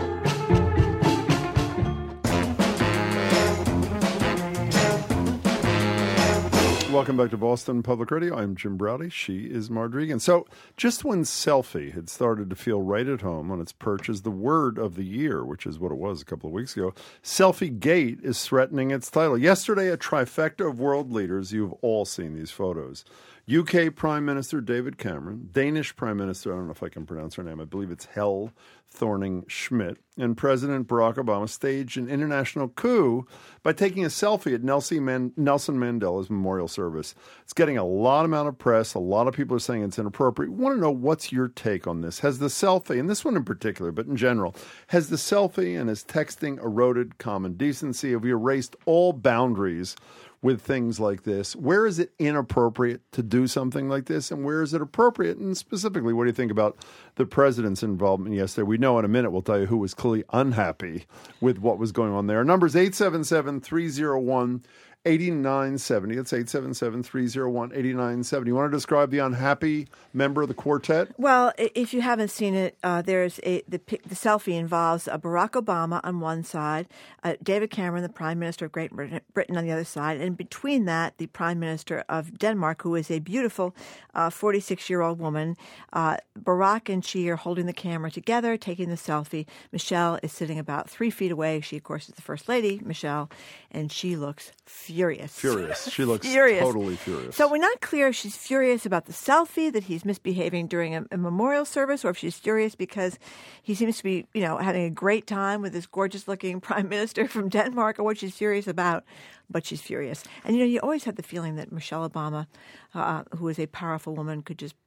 [SPEAKER 1] Welcome back to Boston Public Radio. I'm Jim Browdy. She is Marjorie Egan. So just when Selfie had started to feel right at home on its perch as the word of the year, which is what it was a couple of weeks ago, Selfiegate is threatening its title. Yesterday, a trifecta of world leaders, you've all seen these photos. U K Prime Minister David Cameron, Danish Prime Minister, I don't know if I can pronounce her name, I believe it's Helle Thorning-Schmidt, and President Barack Obama staged an international coup by taking a selfie at Nelson Mandela's memorial service. It's getting a lot amount of press. A lot of people are saying it's inappropriate. We want to know what's your take on this. Has the selfie, and this one in particular, but in general, has the selfie and has texting eroded common decency? Have we erased all boundaries with things like this? Where is it inappropriate to do something like this, and where is it appropriate? And specifically, what do you think about the president's involvement yesterday? We know in a minute we'll tell you who was clearly unhappy with what was going on there. Numbers eight seven seven, three oh one, eight nine seven oh. That's eight seven seven, three oh one, eight nine seven oh. You want to describe the unhappy member of the quartet?
[SPEAKER 2] Well, if you haven't seen it, uh, there's a the, the selfie involves uh, Barack Obama on one side, uh, David Cameron, the Prime Minister of Great Britain, Britain on the other side, and between that, the Prime Minister of Denmark, who is a beautiful uh, forty-six-year-old woman. Uh, Barack and she are holding the camera together, taking the selfie. Michelle is sitting about three feet away. She, of course, is the First Lady, Michelle, and she looks furious.
[SPEAKER 1] Furious. She looks
[SPEAKER 2] furious.
[SPEAKER 1] totally furious.
[SPEAKER 2] So we're not clear if she's furious about the selfie, that he's misbehaving during a, a memorial service, or if she's furious because he seems to be, you know, having a great time with this gorgeous-looking prime minister from Denmark, or what she's furious about. But she's furious. And, you know, you always had the feeling that Michelle Obama, uh, who is a powerful woman, could just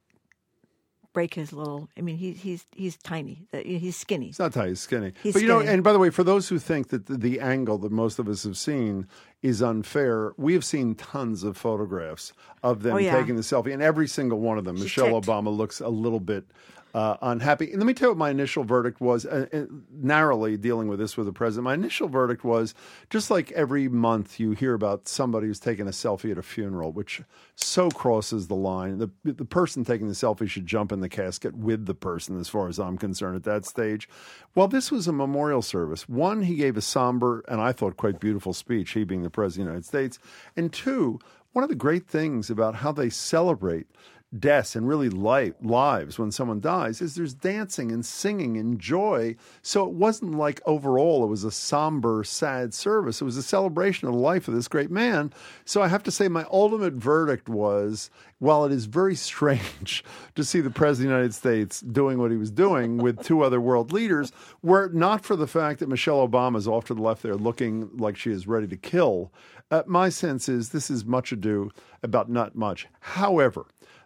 [SPEAKER 2] break his little. I mean, he's he's he's tiny. He's skinny.
[SPEAKER 1] He's not tiny. He's skinny.
[SPEAKER 2] He's
[SPEAKER 1] but you
[SPEAKER 2] skinny.
[SPEAKER 1] know, and by the way, for those who think that the, the angle that most of us have seen is unfair, we have seen tons of photographs of them
[SPEAKER 2] Oh, yeah.
[SPEAKER 1] taking the selfie, and every single one of them,
[SPEAKER 2] She's
[SPEAKER 1] Michelle
[SPEAKER 2] ticked.
[SPEAKER 1] Obama looks a little bit uh, unhappy. And let me tell you what my initial verdict was, uh, uh, narrowly dealing with this with the president. My initial verdict was, just like every month you hear about somebody who's taking a selfie at a funeral, which so crosses the line. The, the person taking the selfie should jump in the casket with the person, as far as I'm concerned, at that stage. Well, this was a memorial service. One, he gave a somber and I thought quite beautiful speech, he being the president of the United States. And two, one of the great things about how they celebrate deaths and really life, lives when someone dies is there's dancing and singing and joy. So it wasn't like overall it was a somber, sad service. It was a celebration of the life of this great man. So I have to say my ultimate verdict was, while it is very strange to see the President of the United States doing what he was doing with two other world leaders, were it not for the fact that Michelle Obama is off to the left there looking like she is ready to kill, uh, my sense is this is much ado about not much. However,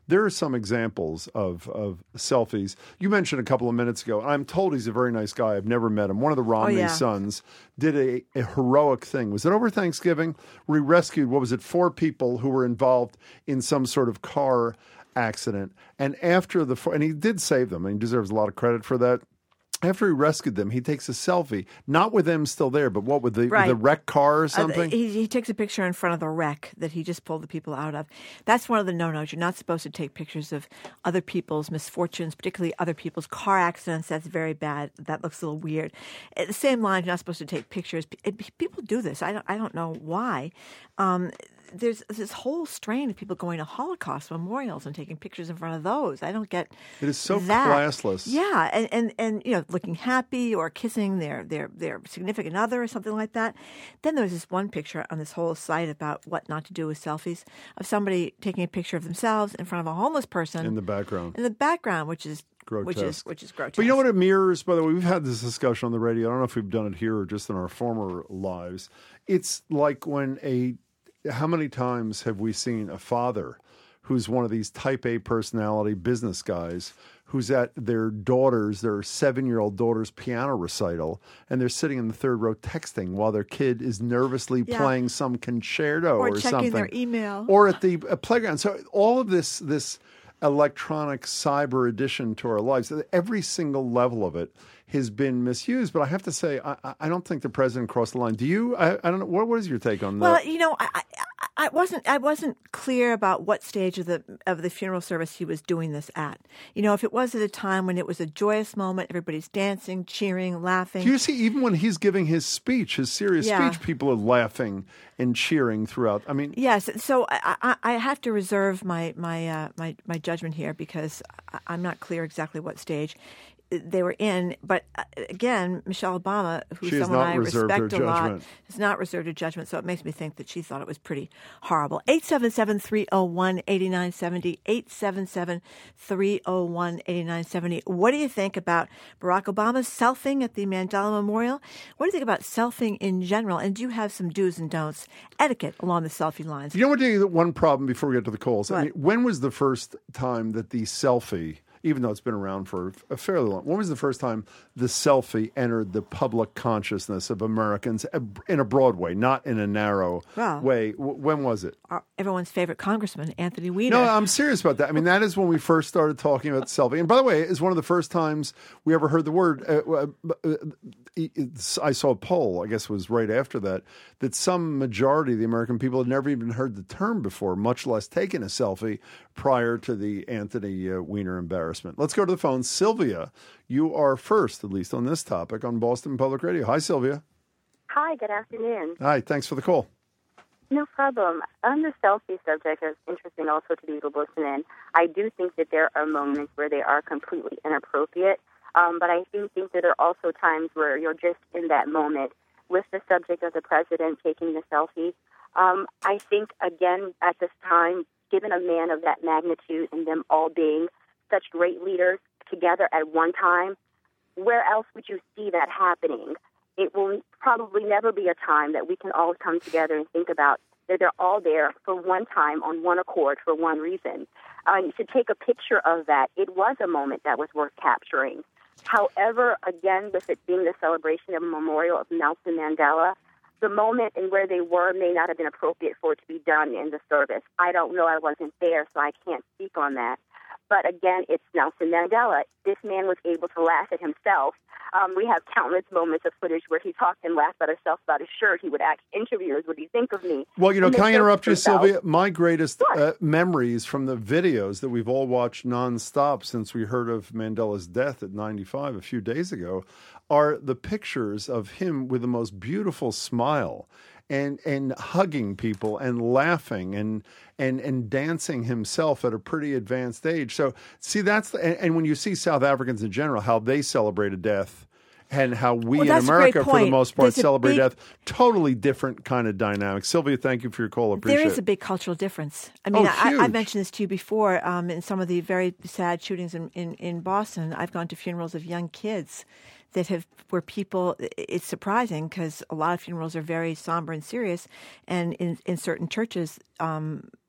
[SPEAKER 1] there are some examples of, of selfies. You mentioned a couple of minutes ago, I'm told he's a very nice guy. I've never met him. One of the Romney
[SPEAKER 2] oh, yeah.
[SPEAKER 1] sons did a, a heroic thing. Was it over Thanksgiving? Where he rescued, what was it, four people who were involved in some sort of car accident. And after the, and he did save them, and he deserves a lot of credit for that. After he rescued them, he takes a selfie, not with them still there, but what, with the,
[SPEAKER 2] right.
[SPEAKER 1] with the wrecked car or something?
[SPEAKER 2] Uh, he, he takes a picture in front of the wreck that he just pulled the people out of. That's one of the no-nos. You're not supposed to take pictures of other people's misfortunes, particularly other people's car accidents. That's very bad. That looks a little weird. At the same line, you're not supposed to take pictures. People do this. I don't, I don't know why. Um, There's this whole strain of people going to Holocaust memorials and taking pictures in front of those. I don't get
[SPEAKER 1] it is so
[SPEAKER 2] that.
[SPEAKER 1] classless.
[SPEAKER 2] Yeah, and, and, and you know, looking happy or kissing their, their, their significant other or something like that. Then there's this one picture on this whole site about what not to do with selfies of somebody taking a picture of themselves in front of a homeless person
[SPEAKER 1] in the background.
[SPEAKER 2] In the background, which is
[SPEAKER 1] grotesque.
[SPEAKER 2] which is which is grotesque.
[SPEAKER 1] But you know what it mirrors? By the way, we've had this discussion on the radio. I don't know if we've done it here or just in our former lives. It's like when a How many times have we seen a father who's one of these type A personality business guys who's at their daughter's, their seven-year-old daughter's piano recital, and they're sitting in the third row texting while their kid is nervously
[SPEAKER 2] yeah.
[SPEAKER 1] playing some concerto
[SPEAKER 2] or,
[SPEAKER 1] or
[SPEAKER 2] checking
[SPEAKER 1] something.
[SPEAKER 2] their email.
[SPEAKER 1] Or at the uh, playground. So all of this, this electronic cyber addition to our lives, every single level of it has been misused. But I have to say, I, I don't think the president crossed the line. Do you? I, I don't know. What, what is your take on that?
[SPEAKER 2] Well, you know, I, I, I wasn't I wasn't clear about what stage of the of the funeral service he was doing this at. You know, if it was at a time when it was a joyous moment, everybody's dancing, cheering, laughing.
[SPEAKER 1] Do you see, even when he's giving his speech, his serious
[SPEAKER 2] yeah.
[SPEAKER 1] speech, people are laughing and cheering throughout. I mean,
[SPEAKER 2] yes. So I, I, I have to reserve my my uh, my my judgment here because I'm not clear exactly what stage they were in. But again, Michelle Obama, who
[SPEAKER 1] she
[SPEAKER 2] someone I respect a lot,
[SPEAKER 1] judgment.
[SPEAKER 2] has not reserved her judgment. So it makes me think that she thought it was pretty horrible. eight seven seven, three oh one, eight nine seven oh, eight seven seven, three oh one, eight nine seven oh. What do you think about Barack Obama's selfing at the Mandela Memorial? What do you think about selfing in general? And do you have some do's and don'ts, etiquette along the selfie lines?
[SPEAKER 1] You know what? The one problem before we get to the calls.
[SPEAKER 2] What?
[SPEAKER 1] I mean, when was the first time that the selfie, even though it's been around for a fairly long, when was the first time the selfie entered the public consciousness of Americans in a broad way, not in a narrow
[SPEAKER 2] well,
[SPEAKER 1] way? When was it?
[SPEAKER 2] Our, everyone's favorite congressman, Anthony Weiner.
[SPEAKER 1] No, I'm serious about that. I mean, that is when we first started talking about selfie. And by the way, it's one of the first times we ever heard the word. Uh, uh, I saw a poll, I guess it was right after that, that some majority of the American people had never even heard the term before, much less taken a selfie prior to the Anthony uh, Weiner embarrassment. Let's go to the phone. Sylvia, you are first, at least on this topic, on Boston Public Radio. Hi, Sylvia.
[SPEAKER 13] Hi, good afternoon.
[SPEAKER 1] Hi, thanks for the call.
[SPEAKER 13] No problem. On the selfie subject, it's interesting also to people listening. I do think that there are moments where they are completely inappropriate, um, but I do think that there are also times where you're just in that moment with the subject of the president taking the selfie. Um, I think, again, at this time, given a man of that magnitude and them all being such great leaders together at one time, where else would you see that happening? It will probably never be a time that we can all come together and think about that they're all there for one time on one accord for one reason. Uh, to take a picture of that, it was a moment that was worth capturing. However, again, with it being the celebration of a memorial of Nelson Mandela, the moment and where they were may not have been appropriate for it to be done in the service. I don't know. I wasn't there, so I can't speak on that. But again, it's Nelson Mandela. This man was able to laugh at himself. Um, we have countless moments of footage where he talked and laughed at himself about his shirt. He would ask interviewers, what do you think of me?
[SPEAKER 1] Well, you know,
[SPEAKER 13] And
[SPEAKER 1] can
[SPEAKER 13] they
[SPEAKER 1] I interrupt you,
[SPEAKER 13] himself.
[SPEAKER 1] Sylvia? My greatest uh, memories from the videos that we've all watched nonstop since we heard of Mandela's death at ninety-five a few days ago are the pictures of him with the most beautiful smile and and hugging people and laughing and and and dancing himself at a pretty advanced age. So see, that's the, and, and when you see South Africans in general, how they celebrated death and how we
[SPEAKER 2] well,
[SPEAKER 1] in America, for the
[SPEAKER 2] point.
[SPEAKER 1] most part,
[SPEAKER 2] There's
[SPEAKER 1] celebrate
[SPEAKER 2] big,
[SPEAKER 1] death. Totally different kind of dynamic. Sylvia, thank you for your call. Appreciate it.
[SPEAKER 2] There is a big cultural difference. I mean,
[SPEAKER 1] Oh,
[SPEAKER 2] I,
[SPEAKER 1] huge.
[SPEAKER 2] I've mentioned this to you before. Um, in some of the very sad shootings in, in, in Boston, I've gone to funerals of young kids that have where people. It's surprising because a lot of funerals are very somber and serious, and in in certain churches. Um,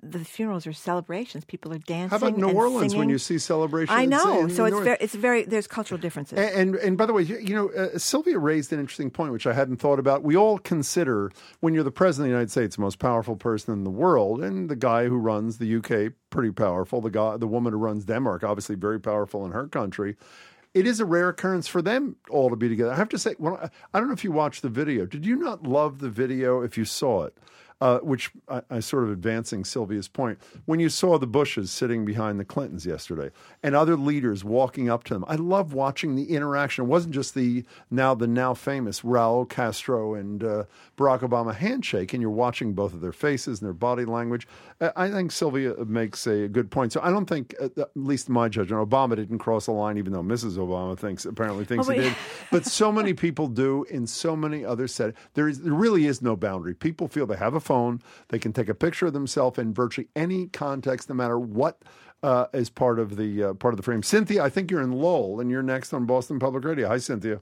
[SPEAKER 2] the funerals are celebrations. People are dancing.
[SPEAKER 1] How about New
[SPEAKER 2] and
[SPEAKER 1] Orleans
[SPEAKER 2] singing.
[SPEAKER 1] when you see celebrations?
[SPEAKER 2] I know.
[SPEAKER 1] in
[SPEAKER 2] So it's
[SPEAKER 1] North-
[SPEAKER 2] very, it's very. There's cultural differences.
[SPEAKER 1] And, and and by the way, you, you know, uh, Sylvia raised an interesting point, which I hadn't thought about. We all consider when you're the president of the United States, the most powerful person in the world, and the guy who runs the U K, pretty powerful. The guy, the woman who runs Denmark, obviously very powerful in her country. It is a rare occurrence for them all to be together. I have to say, well, I don't know if you watched the video. Did you not love the video if you saw it? Uh, which I, I sort of advancing Sylvia's point. When you saw the Bushes sitting behind the Clintons yesterday and other leaders walking up to them, I love watching the interaction. It wasn't just the now the now famous Raul Castro and uh, Barack Obama handshake, and you're watching both of their faces and their body language. I think Sylvia makes a good point. So I don't think, at least in my judgment, Obama didn't cross the line, even though Missus Obama thinks apparently thinks
[SPEAKER 2] oh,
[SPEAKER 1] he did. But so many people do in so many other settings. There is there really is no boundary. People feel they have a phone, they can take a picture of themselves in virtually any context, no matter what uh, is part of the uh, part of the frame. Cynthia, I think you're in Lowell, and you're next on Boston Public Radio. Hi, Cynthia.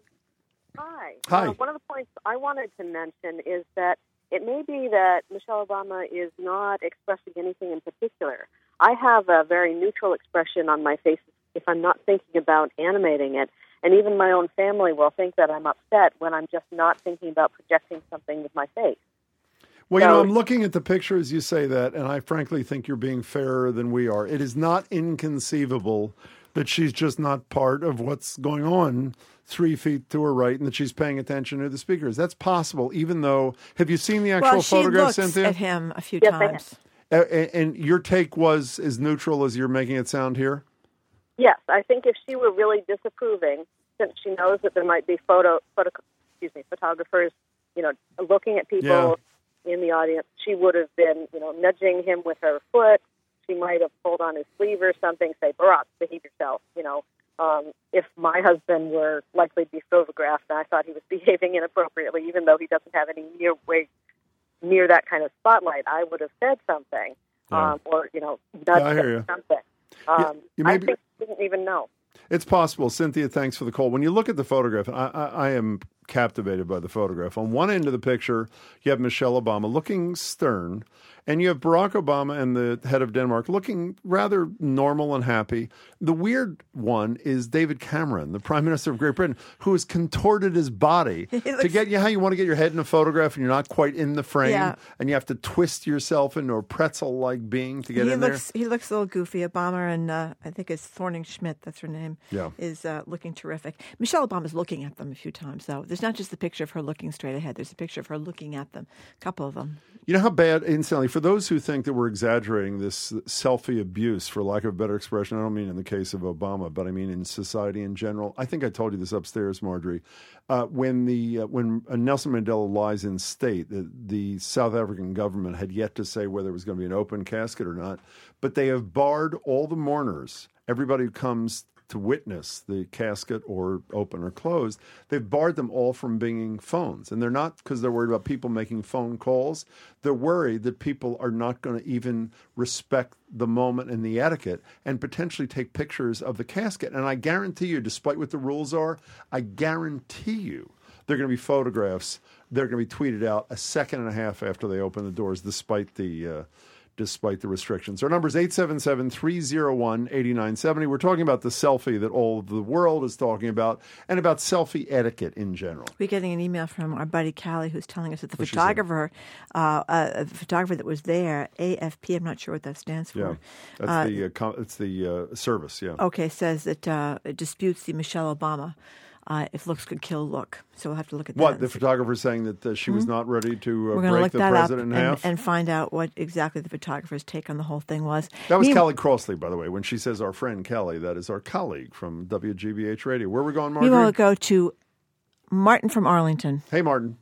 [SPEAKER 14] Hi.
[SPEAKER 1] Hi.
[SPEAKER 14] Uh, one of the points I wanted to mention is that it may be that Michelle Obama is not expressing anything in particular. I have a very neutral expression on my face if I'm not thinking about animating it. And even my own family will think that I'm upset when I'm just not thinking about projecting something with my face.
[SPEAKER 1] Well,
[SPEAKER 14] So-
[SPEAKER 1] you know, I'm looking at the picture as you say that, and I frankly think you're being fairer than we are. It is not inconceivable that she's just not part of what's going on three feet to her right and that she's paying attention to the speakers. That's possible, even though... Have you seen the actual
[SPEAKER 2] well, she
[SPEAKER 1] photograph,
[SPEAKER 2] looks
[SPEAKER 1] Cynthia?
[SPEAKER 2] at him a few
[SPEAKER 14] Yes, I
[SPEAKER 2] times.
[SPEAKER 1] Uh, and, and your take was as neutral as you're making it sound here?
[SPEAKER 14] Yes, I think if she were really disapproving, since she knows that there might be photo, photo excuse me, photographers, you know, looking at people in the audience, she would have been, you know, nudging him with her foot. She might have pulled on his sleeve or something, say, Barack, behave yourself, you know. Um, if my husband were likely to be photographed and I thought he was behaving inappropriately, even though he doesn't have any near way near that kind of spotlight, I would have said something,
[SPEAKER 1] Yeah.
[SPEAKER 14] um, or, you know, nudged
[SPEAKER 1] Yeah, I hear
[SPEAKER 14] him
[SPEAKER 1] you.
[SPEAKER 14] or something. Um,
[SPEAKER 1] you may
[SPEAKER 14] I
[SPEAKER 1] be-
[SPEAKER 14] think she didn't even know.
[SPEAKER 1] It's possible. Cynthia, thanks for the call. When you look at the photograph, I, I, I am captivated by the photograph. On one end of the picture, you have Michelle Obama looking stern, and you have Barack Obama and the head of Denmark looking rather normal and happy. The weird one is David Cameron, the Prime Minister of Great Britain, who has contorted his body to get you how you want to get your head in a photograph and you're not quite in the frame,
[SPEAKER 2] Yeah.
[SPEAKER 1] and you have to twist yourself into a pretzel-like being to get
[SPEAKER 2] he
[SPEAKER 1] in
[SPEAKER 2] looks,
[SPEAKER 1] there.
[SPEAKER 2] He looks a little goofy. Obama and uh, I think it's Thorning Schmidt, that's her name,
[SPEAKER 1] Yeah.
[SPEAKER 2] is uh, looking terrific. Michelle Obama's looking at them a few times, though. There's not just the picture of her looking straight ahead. There's a picture of her looking at them, a couple of them.
[SPEAKER 1] You know how bad, incidentally, for those who think that we're exaggerating this selfie abuse, for lack of a better expression, I don't mean in the case of Obama, but I mean in society in general. I think I told you this upstairs, Marjorie. Uh, when the uh, when uh, Nelson Mandela lies in state, the, the South African government had yet to say whether it was going to be an open casket or not, but they have barred all the mourners, everybody who comes to witness the casket or open or closed, they've barred them all from bringing phones. And they're not because they're worried about people making phone calls. They're worried that people are not going to even respect the moment and the etiquette and potentially take pictures of the casket. And I guarantee you, despite what the rules are, I guarantee you there are going to be photographs. They're going to be tweeted out a second and a half after they open the doors, despite the... Uh, despite the restrictions. Our number is eight seven seven, three oh one, eight nine seven oh. We're talking about the selfie that all of the world is talking about and about selfie etiquette in general.
[SPEAKER 2] We're getting an email from our buddy Callie who's telling us that the
[SPEAKER 1] What's she
[SPEAKER 2] photographer, uh, uh, the photographer that was there, A F P, I'm not sure what that stands for.
[SPEAKER 1] Yeah, that's
[SPEAKER 2] uh,
[SPEAKER 1] the uh, com- it's the uh, service, yeah.
[SPEAKER 2] Okay, says that uh, it disputes the Michelle Obama. Uh, if looks could kill look. So we'll have to look at that.
[SPEAKER 1] What,
[SPEAKER 2] and
[SPEAKER 1] the
[SPEAKER 2] see.
[SPEAKER 1] photographer saying that uh, she was
[SPEAKER 2] Hmm?
[SPEAKER 1] not ready to uh,
[SPEAKER 2] We're going to
[SPEAKER 1] break
[SPEAKER 2] look
[SPEAKER 1] the
[SPEAKER 2] that up
[SPEAKER 1] president in
[SPEAKER 2] and,
[SPEAKER 1] half?
[SPEAKER 2] and find out what exactly the photographer's take on the whole thing was.
[SPEAKER 1] That was
[SPEAKER 2] Mean-
[SPEAKER 1] Kelly Crossley, by the way. When she says our friend Kelly, that is our colleague from W G B H Radio. Where are we going, Marjorie?
[SPEAKER 2] We will go to Martin from Arlington.
[SPEAKER 1] Hey, Martin.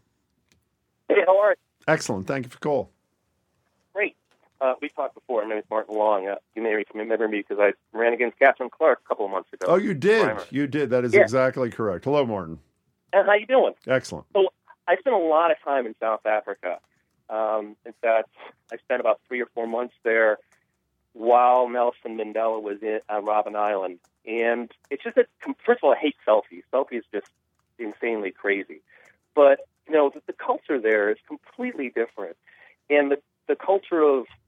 [SPEAKER 15] Hey, how are you?
[SPEAKER 1] Excellent. Thank you for the call.
[SPEAKER 15] Great. Uh, we talked before. My name is Martin Long. Uh, you may remember me because I ran against Catherine Clark a couple of months ago.
[SPEAKER 1] Oh, you did.
[SPEAKER 15] Primer.
[SPEAKER 1] You did. That is
[SPEAKER 15] Yeah.
[SPEAKER 1] exactly correct. Hello, Martin.
[SPEAKER 15] And how you doing?
[SPEAKER 1] Excellent.
[SPEAKER 15] So I spent a lot of time in South Africa. Um, in fact, I spent about three or four months there while Nelson Mandela was in, on Robben Island. And it's just that, first of all, I hate selfies. Selfies just insanely crazy. But, you know, the, the culture there is completely different. And the, the culture of, of mourning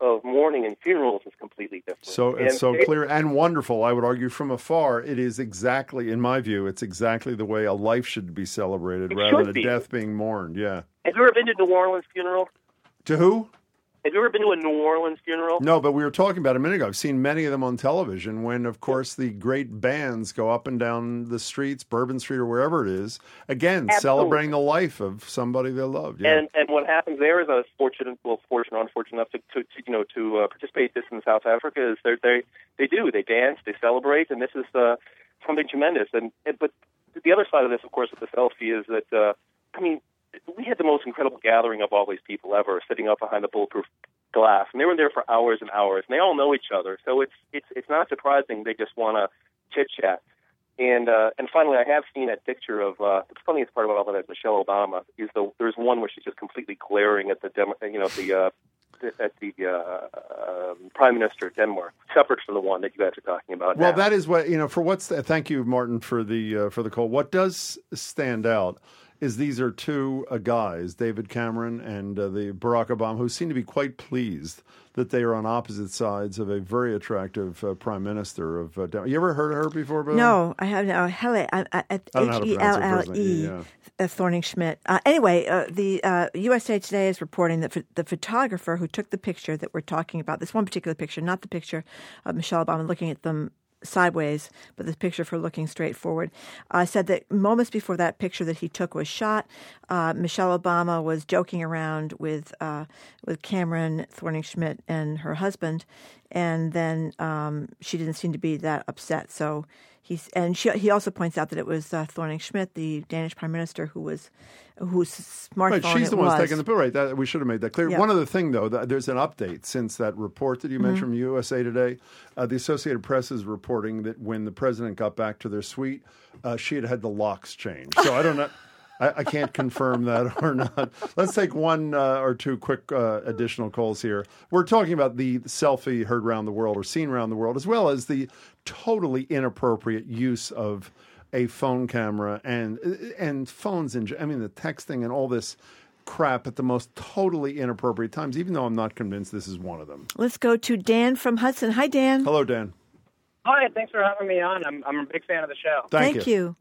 [SPEAKER 15] mourning and funerals is completely different.
[SPEAKER 1] So
[SPEAKER 15] and
[SPEAKER 1] it's so
[SPEAKER 15] it,
[SPEAKER 1] clear and wonderful. I would argue from afar, it is exactly, in my view, it's exactly the way a life should be celebrated
[SPEAKER 15] It
[SPEAKER 1] rather
[SPEAKER 15] should
[SPEAKER 1] than a
[SPEAKER 15] be.
[SPEAKER 1] death being mourned. Yeah.
[SPEAKER 15] Have you ever been to New Orleans funeral?
[SPEAKER 1] To who?
[SPEAKER 15] Have you ever been to a New Orleans funeral?
[SPEAKER 1] No, but we were talking about it a minute ago. I've seen many of them on television when, of course, the great bands go up and down the streets, Bourbon Street or wherever it is, again,
[SPEAKER 15] Absolutely.
[SPEAKER 1] celebrating the life of somebody they loved. Yeah.
[SPEAKER 15] And and what happens there is I was fortunate, well, fortunate or unfortunate enough to, to, to you know to uh, participate in this in South Africa. Is they they they do they dance, they celebrate, and this is uh, something tremendous. And, and but the other side of this, of course, with the selfie is that uh, I mean we had the most incredible gathering of all these people ever, sitting up behind the bulletproof glass, and they were there for hours and hours, and they all know each other. So it's it's it's not surprising they just want to chit chat. And uh, and finally, I have seen that picture of uh, the funniest part about all that is Michelle Obama is the there's one where she's just completely glaring at the Dem- you know the uh, at the uh, uh, Prime Minister of Denmark, separate from the one that you guys are talking about.
[SPEAKER 1] Well,
[SPEAKER 15] now.
[SPEAKER 1] that is what, you know, for what's, the, thank you, Martin, for the, uh, for the call. What does stand out is these are two uh, guys, David Cameron and uh, the Barack Obama, who seem to be quite pleased that they are on opposite sides of a very attractive uh, prime minister of uh, Denmark. You ever heard of her before, Bill?
[SPEAKER 2] No, I haven't. Uh, Hele, uh, uh,
[SPEAKER 1] I don't know how to
[SPEAKER 2] H E
[SPEAKER 1] pronounce
[SPEAKER 2] L
[SPEAKER 1] her
[SPEAKER 2] L
[SPEAKER 1] first name.
[SPEAKER 2] E,
[SPEAKER 1] Yeah.
[SPEAKER 2] uh, Thorning-Schmidt. Uh, anyway, uh, the uh, U S A Today is reporting that ph- the photographer who took the picture that we're talking about, this one particular picture, not the picture of Michelle Obama looking at them sideways, but the picture for looking straight forward, uh, said that moments before that picture that he took was shot, uh, Michelle Obama was joking around with uh, with Cameron Thorning-Schmidt and her husband, and then um, she didn't seem to be that upset. So he's and she, he also points out that it was uh, Thorning-Schmidt, the Danish prime minister, who was whose smartphone
[SPEAKER 1] Right, she's
[SPEAKER 2] it
[SPEAKER 1] the one
[SPEAKER 2] was.
[SPEAKER 1] who's taking the pill. Right, that, we should have made that clear.
[SPEAKER 2] Yeah.
[SPEAKER 1] One other thing, though, that there's an update since that report that you mentioned
[SPEAKER 2] Mhm.
[SPEAKER 1] from U S A Today. Uh, the Associated Press is reporting that when the president got back to their suite, uh, she had had the locks changed. So I don't know. I, I can't confirm that or not. Let's take one uh, or two quick uh, additional calls here. We're talking about the selfie heard around the world or seen around the world, as well as the totally inappropriate use of a phone camera and and phones in. I mean, the texting and all this crap at the most totally inappropriate times. Even though I'm not convinced this is one of them.
[SPEAKER 2] Let's go to Dan from Hudson. Hi, Dan.
[SPEAKER 1] Hello, Dan.
[SPEAKER 16] Hi, thanks for having me on. I'm I'm a big fan of the show.
[SPEAKER 1] Thank,
[SPEAKER 2] Thank you.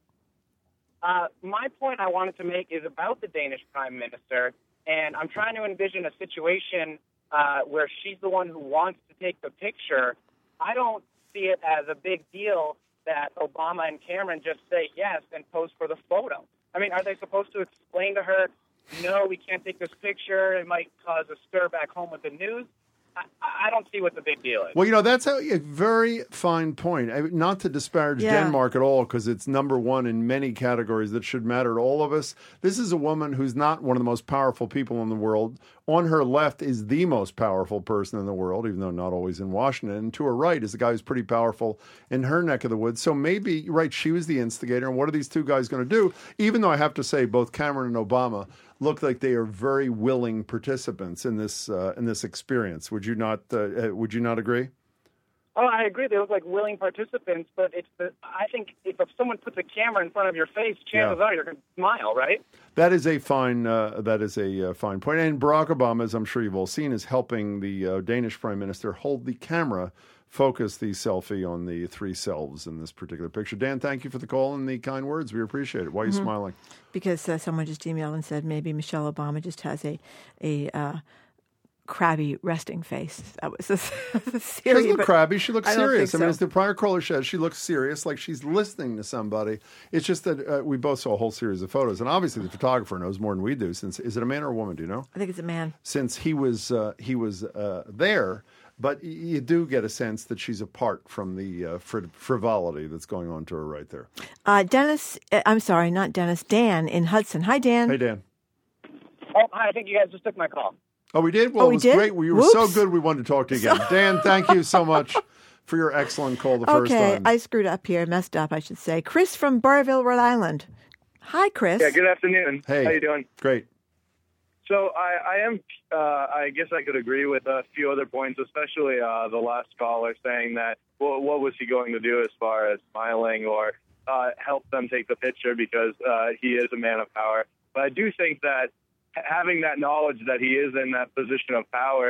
[SPEAKER 16] Uh, my point I wanted to make is about the Danish Prime Minister, and I'm trying to envision a situation uh, where she's the one who wants to take the picture. I don't see it as a big deal that Obama and Cameron just say yes and pose for the photo. I mean, are they supposed to explain to her, no, we can't take this picture, it might cause a stir back home with the news? I, I don't see what the big deal is.
[SPEAKER 1] Well, you know, that's a, a very fine point. I, not to disparage
[SPEAKER 16] Yeah.
[SPEAKER 1] Denmark at all, because it's number one in many categories that should matter to all of us. This is a woman who's not one of the most powerful people in the world. On her left is the most powerful person in the world, even though not always in Washington. And to her right is a guy who's pretty powerful in her neck of the woods. So maybe, right, she was the instigator. And what are these two guys going to do? Even though I have to say both Cameron and Obama look like they are very willing participants in this uh, in this experience. Would you not? Uh, would you not agree?
[SPEAKER 16] Oh, I agree. They look like willing participants, but it's the, I think if someone puts a camera in front of your face, chances
[SPEAKER 1] Yeah.
[SPEAKER 16] are you're going to smile, right?
[SPEAKER 1] That is a fine. Uh, that is a uh, fine point. And Barack Obama, as I'm sure you've all seen, is helping the uh, Danish Prime Minister hold the camera, focus the selfie on the three selves in this particular picture. Dan, thank you for the call and the kind words. We appreciate it. Why are you
[SPEAKER 2] Mhm.
[SPEAKER 1] smiling?
[SPEAKER 2] Because uh, someone just emailed and said maybe Michelle Obama just has a a uh, crabby resting face. That was a, a
[SPEAKER 1] She
[SPEAKER 2] theory,
[SPEAKER 1] doesn't look
[SPEAKER 2] but
[SPEAKER 1] crabby. She looks
[SPEAKER 2] I don't
[SPEAKER 1] serious.
[SPEAKER 2] think
[SPEAKER 1] I mean,
[SPEAKER 2] so.
[SPEAKER 1] as the prior caller said, she looks serious, like she's listening to somebody. It's just that uh, we both saw a whole series of photos, and obviously the photographer knows more than we do. Since is it a man or a woman? Do you know?
[SPEAKER 2] I think it's a man.
[SPEAKER 1] Since he was uh, he was uh, there, but y- you do get a sense that she's apart from the uh, fri- frivolity that's going on to her right there.
[SPEAKER 2] Uh, Dennis, uh, I'm sorry, not Dennis, Dan in Hudson. Hi, Dan.
[SPEAKER 1] Hey, Dan.
[SPEAKER 16] Oh, hi, I think you guys just took my call.
[SPEAKER 1] Oh, we did? Well,
[SPEAKER 2] Oh,
[SPEAKER 1] it
[SPEAKER 2] we
[SPEAKER 1] was
[SPEAKER 2] did?
[SPEAKER 1] great. We were so
[SPEAKER 2] Whoops.
[SPEAKER 1] good we wanted to talk to you again. Dan, thank you so much for your excellent call the first
[SPEAKER 2] Okay,
[SPEAKER 1] time.
[SPEAKER 2] I screwed up here, messed up, I should say. Chris from Burrville, Rhode Island. Hi, Chris.
[SPEAKER 17] Yeah, good afternoon.
[SPEAKER 1] Hey.
[SPEAKER 17] How you doing?
[SPEAKER 1] Great.
[SPEAKER 17] So I, I am, uh, I guess I could agree with a few other points, especially uh, the last caller saying that, well, what was he going to do as far as smiling or uh, help them take the picture because uh, he is a man of power. But I do think that having that knowledge that he is in that position of power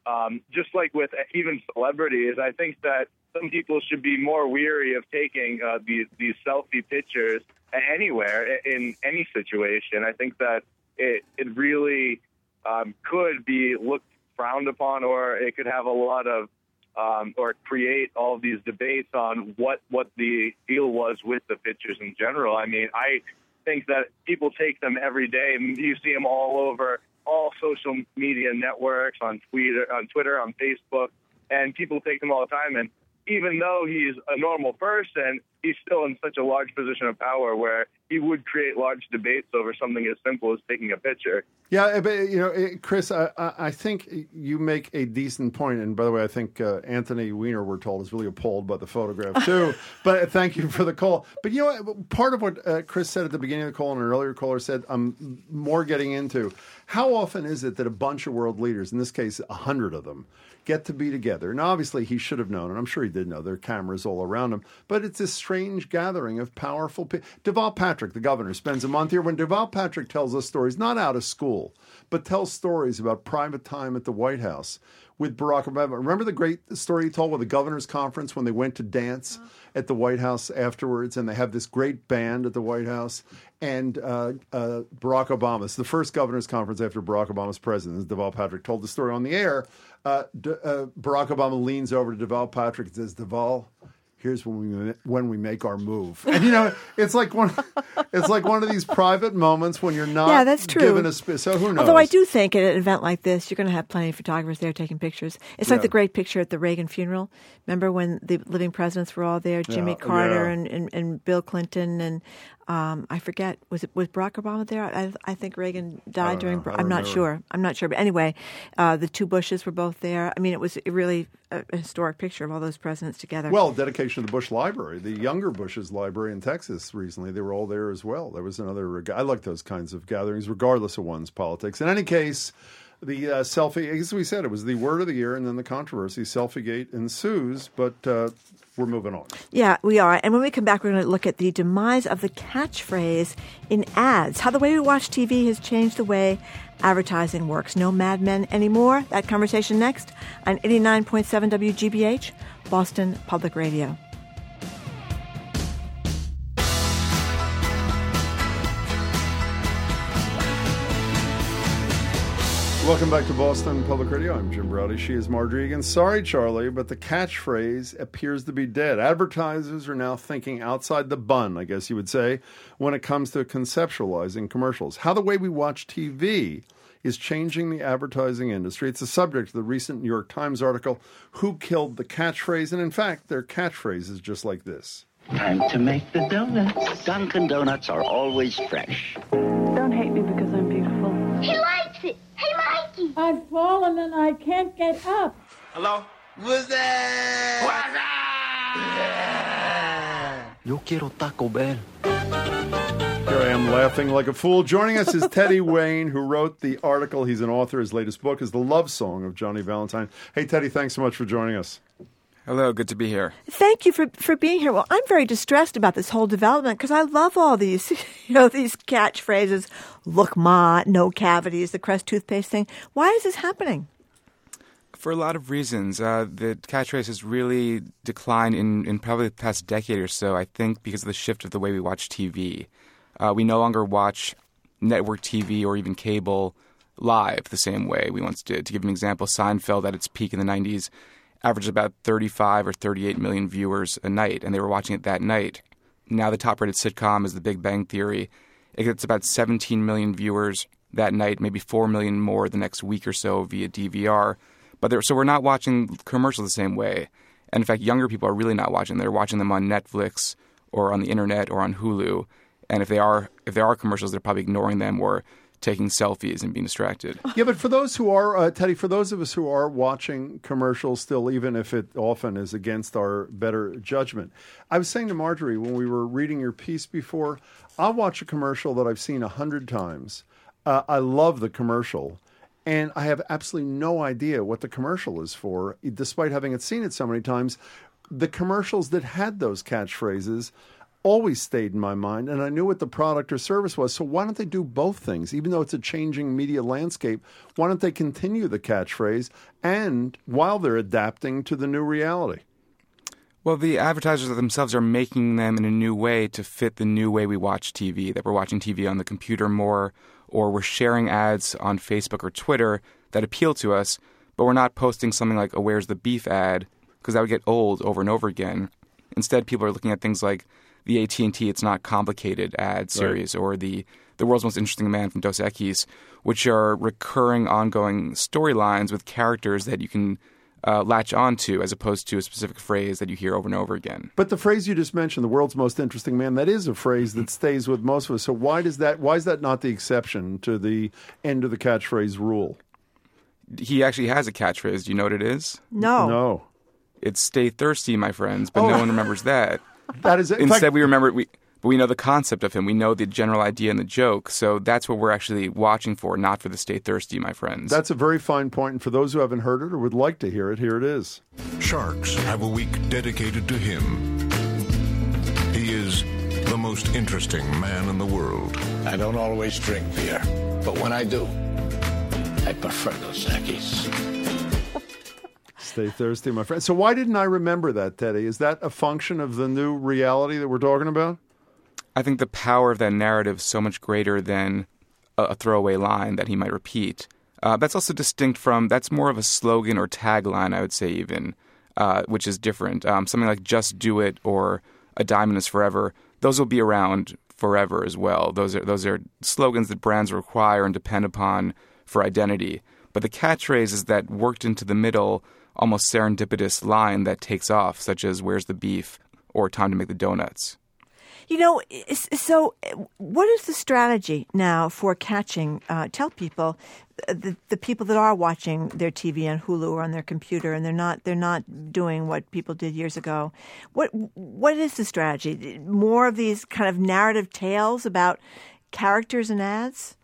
[SPEAKER 17] um, just like with even celebrities, I think that some people should be more weary of taking uh, these, these selfie pictures anywhere, in any situation. I think that it, it really um, could be looked frowned upon, or it could have a lot of, um, or create all of these debates on what, what the deal was with the pictures in general. I mean, I think that people take them every day, and you see them all over all social media networks, on Twitter, on Twitter, on Facebook, and people take them all the time. And even though he's a normal person, he's still in such a large position of power where he would create large debates over something as simple as taking a picture.
[SPEAKER 1] Yeah, but, you know, Chris, I, I think you make a decent point. And by the way, I think uh, Anthony Weiner, we're told, is really appalled by the photograph, too. But thank you for the call. But, you know, what, part of what uh, Chris said at the beginning of the call and an earlier caller said, I'm more getting into, how often is it that a bunch of world leaders, in this case, a hundred of them, get to be together? And obviously he should have known, and I'm sure he did know, there are cameras all around him, but it's this strange gathering of powerful people. Deval Patrick, the governor, spends a month here. When Deval Patrick tells us stories, not out of school, but tells stories about private time at the White House with Barack Obama. Remember the great story he told with the governor's conference when they went to dance at the White House afterwards, and they have this great band at the White House, and uh, uh, Barack Obama, it's the first governor's conference after Barack Obama's president, as Deval Patrick told the story on the air. Uh, D- uh, Barack Obama leans over to Deval Patrick and says, Deval, here's when we when we make our move. And you know, it's like one it's like one of these private moments when you're not
[SPEAKER 2] yeah, that's true.
[SPEAKER 1] given a sp- so who knows?
[SPEAKER 2] Although I do think at an event like this, you're going to have plenty of photographers there taking pictures. It's like
[SPEAKER 1] Yeah.
[SPEAKER 2] the great picture at the Reagan funeral. Remember when the living presidents were all there? Jimmy
[SPEAKER 1] Yeah,
[SPEAKER 2] Carter
[SPEAKER 1] yeah.
[SPEAKER 2] and, and, and Bill Clinton and um, I forget, was it was Barack Obama there? I, I think Reagan died
[SPEAKER 1] don't
[SPEAKER 2] during.
[SPEAKER 1] know. I
[SPEAKER 2] I'm
[SPEAKER 1] don't
[SPEAKER 2] not
[SPEAKER 1] remember.
[SPEAKER 2] sure. I'm not sure. But anyway, uh, the two Bushes were both there. I mean, it was really a, a historic picture of all those presidents together.
[SPEAKER 1] Well, dedication to the Bush Library, the younger Bush's library in Texas recently. They were all there as well. There was another. I like those kinds of gatherings, regardless of one's politics. In any case, the uh, selfie, as we said, it was the word of the year, and then the controversy. Selfiegate ensues, but uh, we're moving on.
[SPEAKER 2] Yeah, we are. And when we come back, we're going to look at the demise of the catchphrase in ads, how the way we watch T V has changed the way advertising works. No Mad Men anymore. That conversation next on eighty-nine point seven W G B H, Boston Public Radio.
[SPEAKER 1] Welcome back to Boston Public Radio. I'm Jim Browdy. She is Marjorie Egan. Sorry, Charlie, but the catchphrase appears to be dead. Advertisers are now thinking outside the bun, I guess you would say, when it comes to conceptualizing commercials. How the way we watch T V is changing the advertising industry. It's the subject of the recent New York Times article, Who Killed the Catchphrase? And in fact, their catchphrase is just like this.
[SPEAKER 18] Time to make the donuts. Dunkin' Donuts are always fresh.
[SPEAKER 19] Don't hate me because I'm beautiful.
[SPEAKER 20] He likes it. Hey, Mikey.
[SPEAKER 19] I've fallen and I can't get up.
[SPEAKER 21] Hello? Who's that?
[SPEAKER 18] Yo quiero Taco Bell.
[SPEAKER 1] Here I am laughing like a fool. Joining us is Teddy Wayne, who wrote the article. He's an author. His latest book is The Love Song of Johnny Valentine. Hey, Teddy, thanks so much for joining us.
[SPEAKER 22] Hello, good to be here.
[SPEAKER 2] Thank you for, for being here. Well, I'm very distressed about this whole development because I love all these, you know, these catchphrases. Look, Ma, no cavities, the Crest toothpaste thing. Why is this happening?
[SPEAKER 22] For a lot of reasons. Uh, the catchphrase has really declined in, in probably the past decade or so, I think, because of the shift of the way we watch T V. Uh, we no longer watch network T V or even cable live the same way we once did. To give an example, Seinfeld at its peak in the nineties averaged about thirty-five or thirty-eight million viewers a night, and they were watching it that night. Now the top-rated sitcom is The Big Bang Theory. It gets about seventeen million viewers that night, maybe four million more the next week or so via D V R. But there, so we're not watching commercials the same way. And in fact, younger people are really not watching. They're watching them on Netflix or on the internet or on Hulu. And if they are if there are commercials, they're probably ignoring them or taking selfies and being distracted.
[SPEAKER 1] Yeah, but for those who are, uh, Teddy, for those of us who are watching commercials still, even if it often is against our better judgment, I was saying to Marjorie when we were reading your piece before, I'll watch a commercial that I've seen a hundred times. Uh, I love the commercial, and I have absolutely no idea what the commercial is for, despite having it seen it so many times. The commercials that had those catchphrases, always stayed in my mind, and I knew what the product or service was. So why don't they do both things? Even though it's a changing media landscape, why don't they continue the catchphrase and while they're adapting to the new reality?
[SPEAKER 22] Well, the advertisers themselves are making them in a new way to fit the new way we watch T V, that we're watching T V on the computer more, or we're sharing ads on Facebook or Twitter that appeal to us, but we're not posting something like a Where's the Beef ad, because that would get old over and over again. Instead, people are looking at things like the A T and T It's Not Complicated ad series, right, or the The World's Most Interesting Man from Dos Equis, which are recurring, ongoing storylines with characters that you can Uh, latch onto, as opposed to a specific phrase that you hear over and over again.
[SPEAKER 1] But the phrase you just mentioned, the world's most interesting man, that is a phrase that stays with most of us. So why does that? Why is that not the exception to the end of the catchphrase rule?
[SPEAKER 22] He actually has a catchphrase. Do you know what it is?
[SPEAKER 2] No.
[SPEAKER 1] No.
[SPEAKER 22] It's "Stay thirsty, my friends," but
[SPEAKER 1] oh.
[SPEAKER 22] no one remembers that.
[SPEAKER 1] That is it.
[SPEAKER 22] Instead,
[SPEAKER 1] fact,
[SPEAKER 22] we remember we. But we know the concept of him. We know the general idea and the joke. So that's what we're actually watching for, not for the "Stay thirsty, my friends."
[SPEAKER 1] That's a very fine point. And for those who haven't heard it or would like to hear it, here it is.
[SPEAKER 3] Sharks have a week dedicated to him. He is the most interesting man in the world.
[SPEAKER 4] I don't always drink beer, but when I do, I prefer Dos Equis.
[SPEAKER 1] Stay thirsty, my friend. So why didn't I remember that, Teddy? Is that a function of the new reality that we're talking about?
[SPEAKER 22] I think the power of that narrative is so much greater than a, a throwaway line that he might repeat. Uh, that's also distinct from, that's more of a slogan or tagline, I would say even, uh, which is different. Um, something like "Just Do It" or "A Diamond Is Forever," those will be around forever as well. Those are those are slogans that brands require and depend upon for identity. But the catchphrase is that worked into the middle, almost serendipitous line that takes off, such as "Where's the beef?" or "Time to make the donuts."
[SPEAKER 2] You know, so what is the strategy now for catching, uh, tell people, the, the people that are watching their T V on Hulu or on their computer, and they're not they're not doing what people did years ago. What What is the strategy? More of these kind of narrative tales about characters and ads?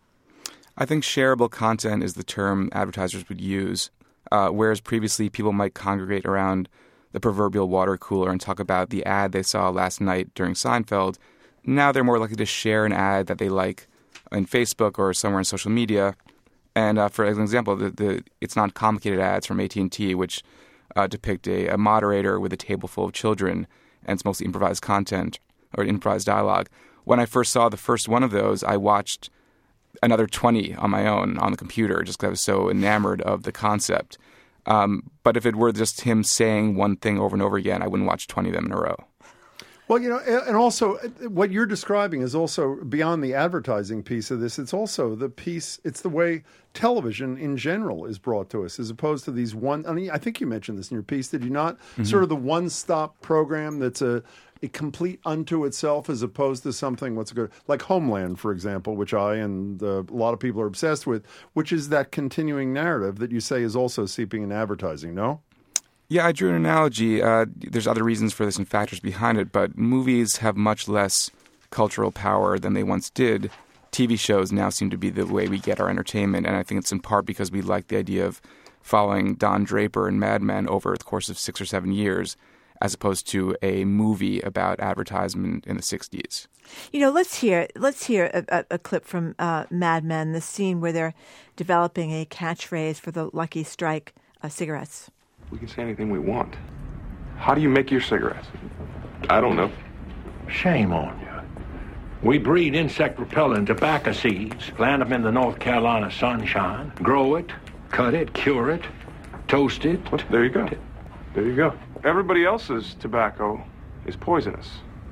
[SPEAKER 22] I think shareable content is the term advertisers would use, uh, whereas previously people might congregate around the proverbial water cooler and talk about the ad they saw last night during Seinfeld. Now they're more likely to share an ad that they like on Facebook or somewhere in social media. And uh, for example, the, the It's Not Complicated ads from A T and T, which uh, depict a, a moderator with a table full of children, and it's mostly improvised content or improvised dialogue. When I first saw the first one of those, I watched another twenty on my own on the computer just because I was so enamored of the concept. Um, but if it were just him saying one thing over and over again, I wouldn't watch twenty of them in a row.
[SPEAKER 1] Well, you know, and also what you're describing is also beyond the advertising piece of this. It's also the piece, it's the way television in general is brought to us, as opposed to these one, I mean, I think you mentioned this in your piece, did you not? Mm-hmm. Sort of the one-stop program that's a, a complete unto itself, as opposed to something, what's good, like Homeland, for example, which I and uh, a lot of people are obsessed with, which is that continuing narrative that you say is also seeping in advertising, no?
[SPEAKER 22] Yeah, I drew an analogy. Uh, there's other reasons for this and factors behind it, but movies have much less cultural power than they once did. T V shows now seem to be the way we get our entertainment, and I think it's in part because we like the idea of following Don Draper and Mad Men over the course of six or seven years, as opposed to a movie about advertisement in the sixties.
[SPEAKER 2] You know, let's hear let's hear a, a, a clip from uh, Mad Men, the scene where they're developing a catchphrase for the Lucky Strike uh, cigarettes.
[SPEAKER 23] We can say anything we want. How do you make your cigarettes? I don't know.
[SPEAKER 4] Shame on you. We breed insect repellent tobacco seeds, plant them in the North Carolina sunshine, grow it, cut it, cure it, toast it.
[SPEAKER 23] What? There you go. There you go. Everybody else's tobacco is poisonous.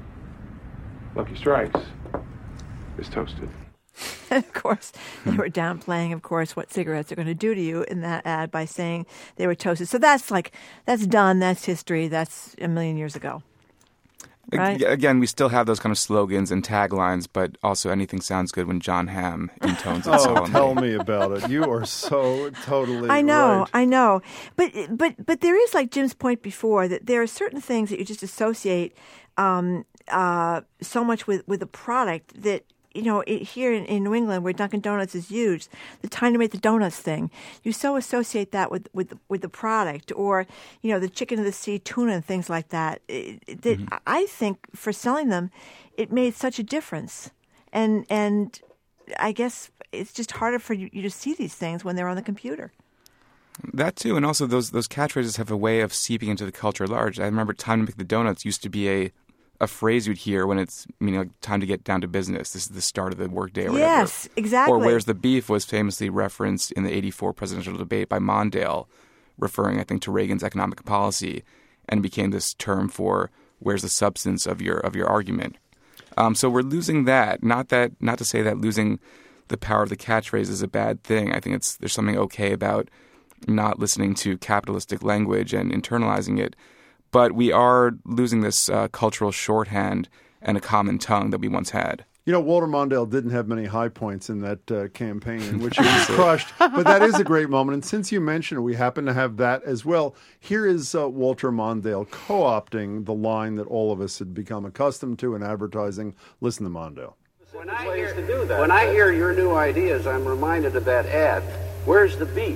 [SPEAKER 23] Lucky Strikes is toasted.
[SPEAKER 2] And of course, they were downplaying, of course, what cigarettes are going to do to you in that ad by saying they were toasted. So that's like, that's done, that's history, that's a million years ago. Right?
[SPEAKER 22] Again, we still have those kind of slogans and taglines, but also anything sounds good when John Hamm intones it.
[SPEAKER 1] Oh,
[SPEAKER 22] solemnly.
[SPEAKER 1] tell me about it. You are so totally
[SPEAKER 2] I know,
[SPEAKER 1] right.
[SPEAKER 2] I know. But, but, but there is, like Jim's point before, that there are certain things that you just associate um, uh, so much with, with a product that you know, it, here in, in New England, where Dunkin' Donuts is huge, the time to make the donuts thing, you so associate that with with with the product, or you know, the chicken of the sea tuna and things like that. It, it, mm-hmm. I think for selling them, it made such a difference, and and I guess it's just harder for you, you to see these things when they're on the computer.
[SPEAKER 22] That too, and also those those catchphrases have a way of seeping into the culture at large. I remember "time to make the donuts" used to be a a phrase you'd hear when it's meaning like time to get down to business. This is the start of the workday or whatever.
[SPEAKER 2] Yes, exactly.
[SPEAKER 22] Or "where's the beef" was famously referenced in the eighty-four presidential debate by Mondale, referring, I think, to Reagan's economic policy, and became this term for where's the substance of your of your argument. Um, so we're losing that. Not that not to say that losing the power of the catchphrase is a bad thing. I think it's there's something okay about not listening to capitalistic language and internalizing it. But we are losing this uh, cultural shorthand and a common tongue that we once had.
[SPEAKER 1] You know, Walter Mondale didn't have many high points in that uh, campaign in which he was crushed. But that is a great moment. And since you mentioned it, we happen to have that as well. Here is uh, Walter Mondale co-opting the line that all of us had become accustomed to in advertising. Listen to Mondale.
[SPEAKER 5] When I hear, to do that, when I hear your new ideas, I'm reminded of that ad. Where's the beef?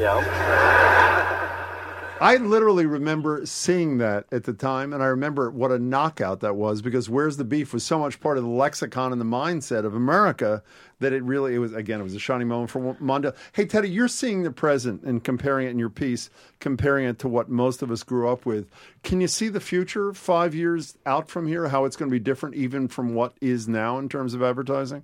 [SPEAKER 5] Yeah.
[SPEAKER 1] I literally remember seeing that at the time, and I remember what a knockout that was, because "Where's the Beef" was so much part of the lexicon and the mindset of America that it really, it was, again, it was a shining moment for Mondale. Hey, Teddy, you're seeing the present and comparing it in your piece, comparing it to what most of us grew up with. Can you see the future five years out from here, how it's going to be different even from what is now in terms of advertising?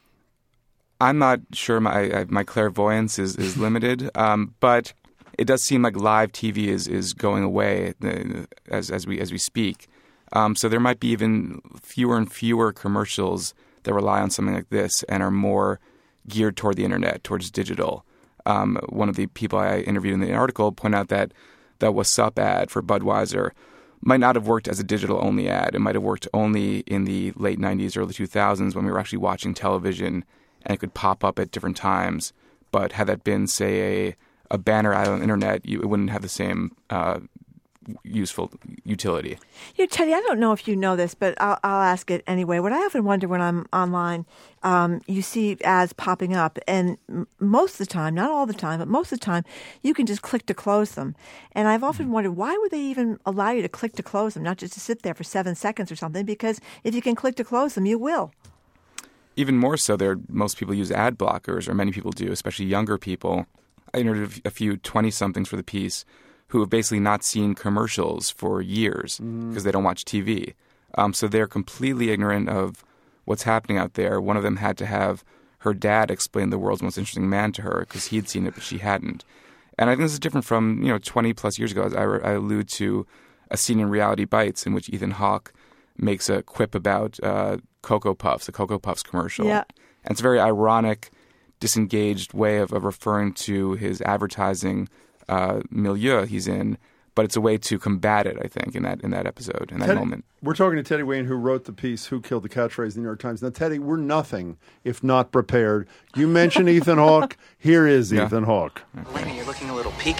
[SPEAKER 22] I'm not sure. My my clairvoyance is, is limited, um, but it does seem like live T V is, is going away as as we as we speak. Um, so there might be even fewer and fewer commercials that rely on something like this and are more geared toward the internet, towards digital. Um, one of the people I interviewed in the article pointed out that that "What's Up" ad for Budweiser might not have worked as a digital-only ad. It might have worked only in the late nineties, early two thousands when we were actually watching television and it could pop up at different times. But had that been, say, a a banner ad on the internet, you, it wouldn't have the same uh, useful utility.
[SPEAKER 2] You know, Teddy, I don't know if you know this, but I'll, I'll ask it anyway. What I often wonder when I'm online, um, you see ads popping up, and m- most of the time, not all the time, but most of the time, you can just click to close them. And I've often wondered, why would they even allow you to click to close them, not just to sit there for seven seconds or something? Because if you can click to close them, you will.
[SPEAKER 22] Even more so, there most people use ad blockers, or many people do, especially younger people. I interviewed a few twenty-somethings for the piece who have basically not seen commercials for years because mm. they don't watch T V. Um, so they're completely ignorant of what's happening out there. One of them had to have her dad explain The World's Most Interesting Man to her because he'd seen it, but she hadn't. And I think this is different from, you know, twenty-plus years ago. As I, I allude to a scene in Reality Bites in which Ethan Hawke makes a quip about uh, Cocoa Puffs, a Cocoa Puffs commercial.
[SPEAKER 2] Yeah.
[SPEAKER 22] And it's a very ironic, disengaged way of, of referring to his advertising uh, milieu he's in, but it's a way to combat it, I think, in that in that episode, in that
[SPEAKER 1] Teddy,
[SPEAKER 22] moment.
[SPEAKER 1] We're talking to Teddy Wayne, who wrote the piece, Who Killed the Catchphrase, in the New York Times. Now, Teddy, we're nothing if not prepared. You mentioned Ethan Hawke. Here is yeah. Ethan Hawke.
[SPEAKER 6] Elena, you're looking a little peaked.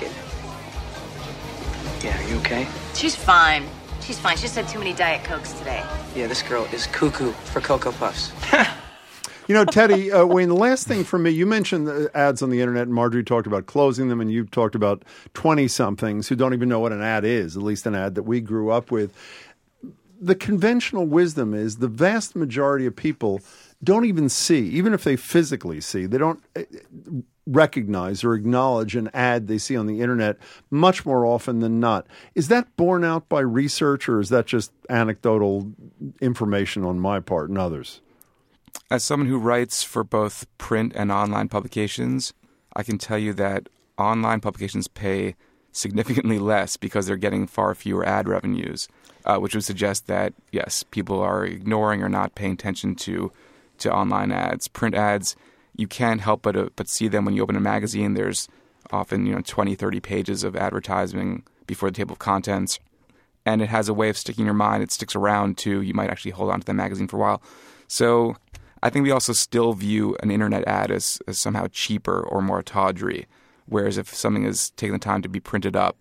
[SPEAKER 6] Yeah, are you okay?
[SPEAKER 7] She's fine. She's fine. She just had too many Diet Cokes today.
[SPEAKER 6] Yeah, this girl is cuckoo for Cocoa Puffs.
[SPEAKER 1] You know, Teddy, uh, Wayne, the last thing for me, you mentioned the ads on the internet, and Marjorie talked about closing them, and you talked about twenty-somethings who don't even know what an ad is, at least an ad that we grew up with. The conventional wisdom is the vast majority of people don't even see, even if they physically see, they don't recognize or acknowledge an ad they see on the internet much more often than not. Is that borne out by research, or is that just anecdotal information on my part and others?
[SPEAKER 22] As someone who writes for both print and online publications, I can tell you that online publications pay significantly less because they're getting far fewer ad revenues, uh, which would suggest that, yes, people are ignoring or not paying attention to to online ads. Print ads, you can't help but uh, but see them when you open a magazine. There's often, you know, twenty, thirty pages of advertising before the table of contents, and it has a way of sticking in your mind. It sticks around, too. You might actually hold on to the magazine for a while. So I think we also still view an internet ad as, as somehow cheaper or more tawdry, whereas if something is taking the time to be printed up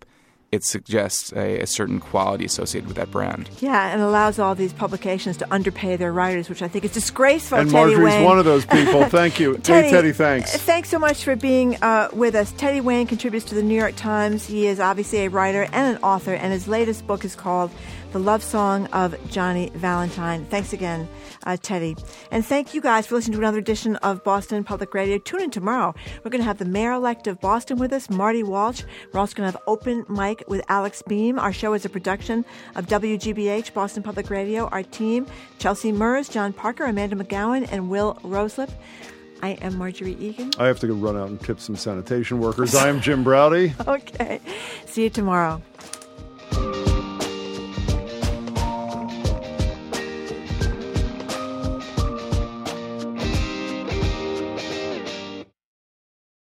[SPEAKER 22] it suggests a, a certain quality associated with that brand.
[SPEAKER 2] Yeah, and allows all these publications to underpay their writers, which I think is disgraceful.
[SPEAKER 1] And
[SPEAKER 2] Teddy
[SPEAKER 1] Marjorie's
[SPEAKER 2] Wayne.
[SPEAKER 1] one of those people. Thank you.
[SPEAKER 2] Teddy,
[SPEAKER 1] hey, Teddy, thanks.
[SPEAKER 2] Thanks so much for being uh, with us. Teddy Wayne contributes to the New York Times. He is obviously a writer and an author, and his latest book is called The Love Song of Johnny Valentine. Thanks again, uh, Teddy. And thank you guys for listening to another edition of Boston Public Radio. Tune in tomorrow. We're going to have the mayor-elect of Boston with us, Marty Walsh. We're also going to have open mic with Alex Beam. Our show is a production of W G B H, Boston Public Radio. Our team, Chelsea Mers, John Parker, Amanda McGowan, and Will Roslip. I am Marjorie Egan.
[SPEAKER 1] I have to go run out and tip some sanitation workers. I am Jim Browdy.
[SPEAKER 2] Okay. See you tomorrow.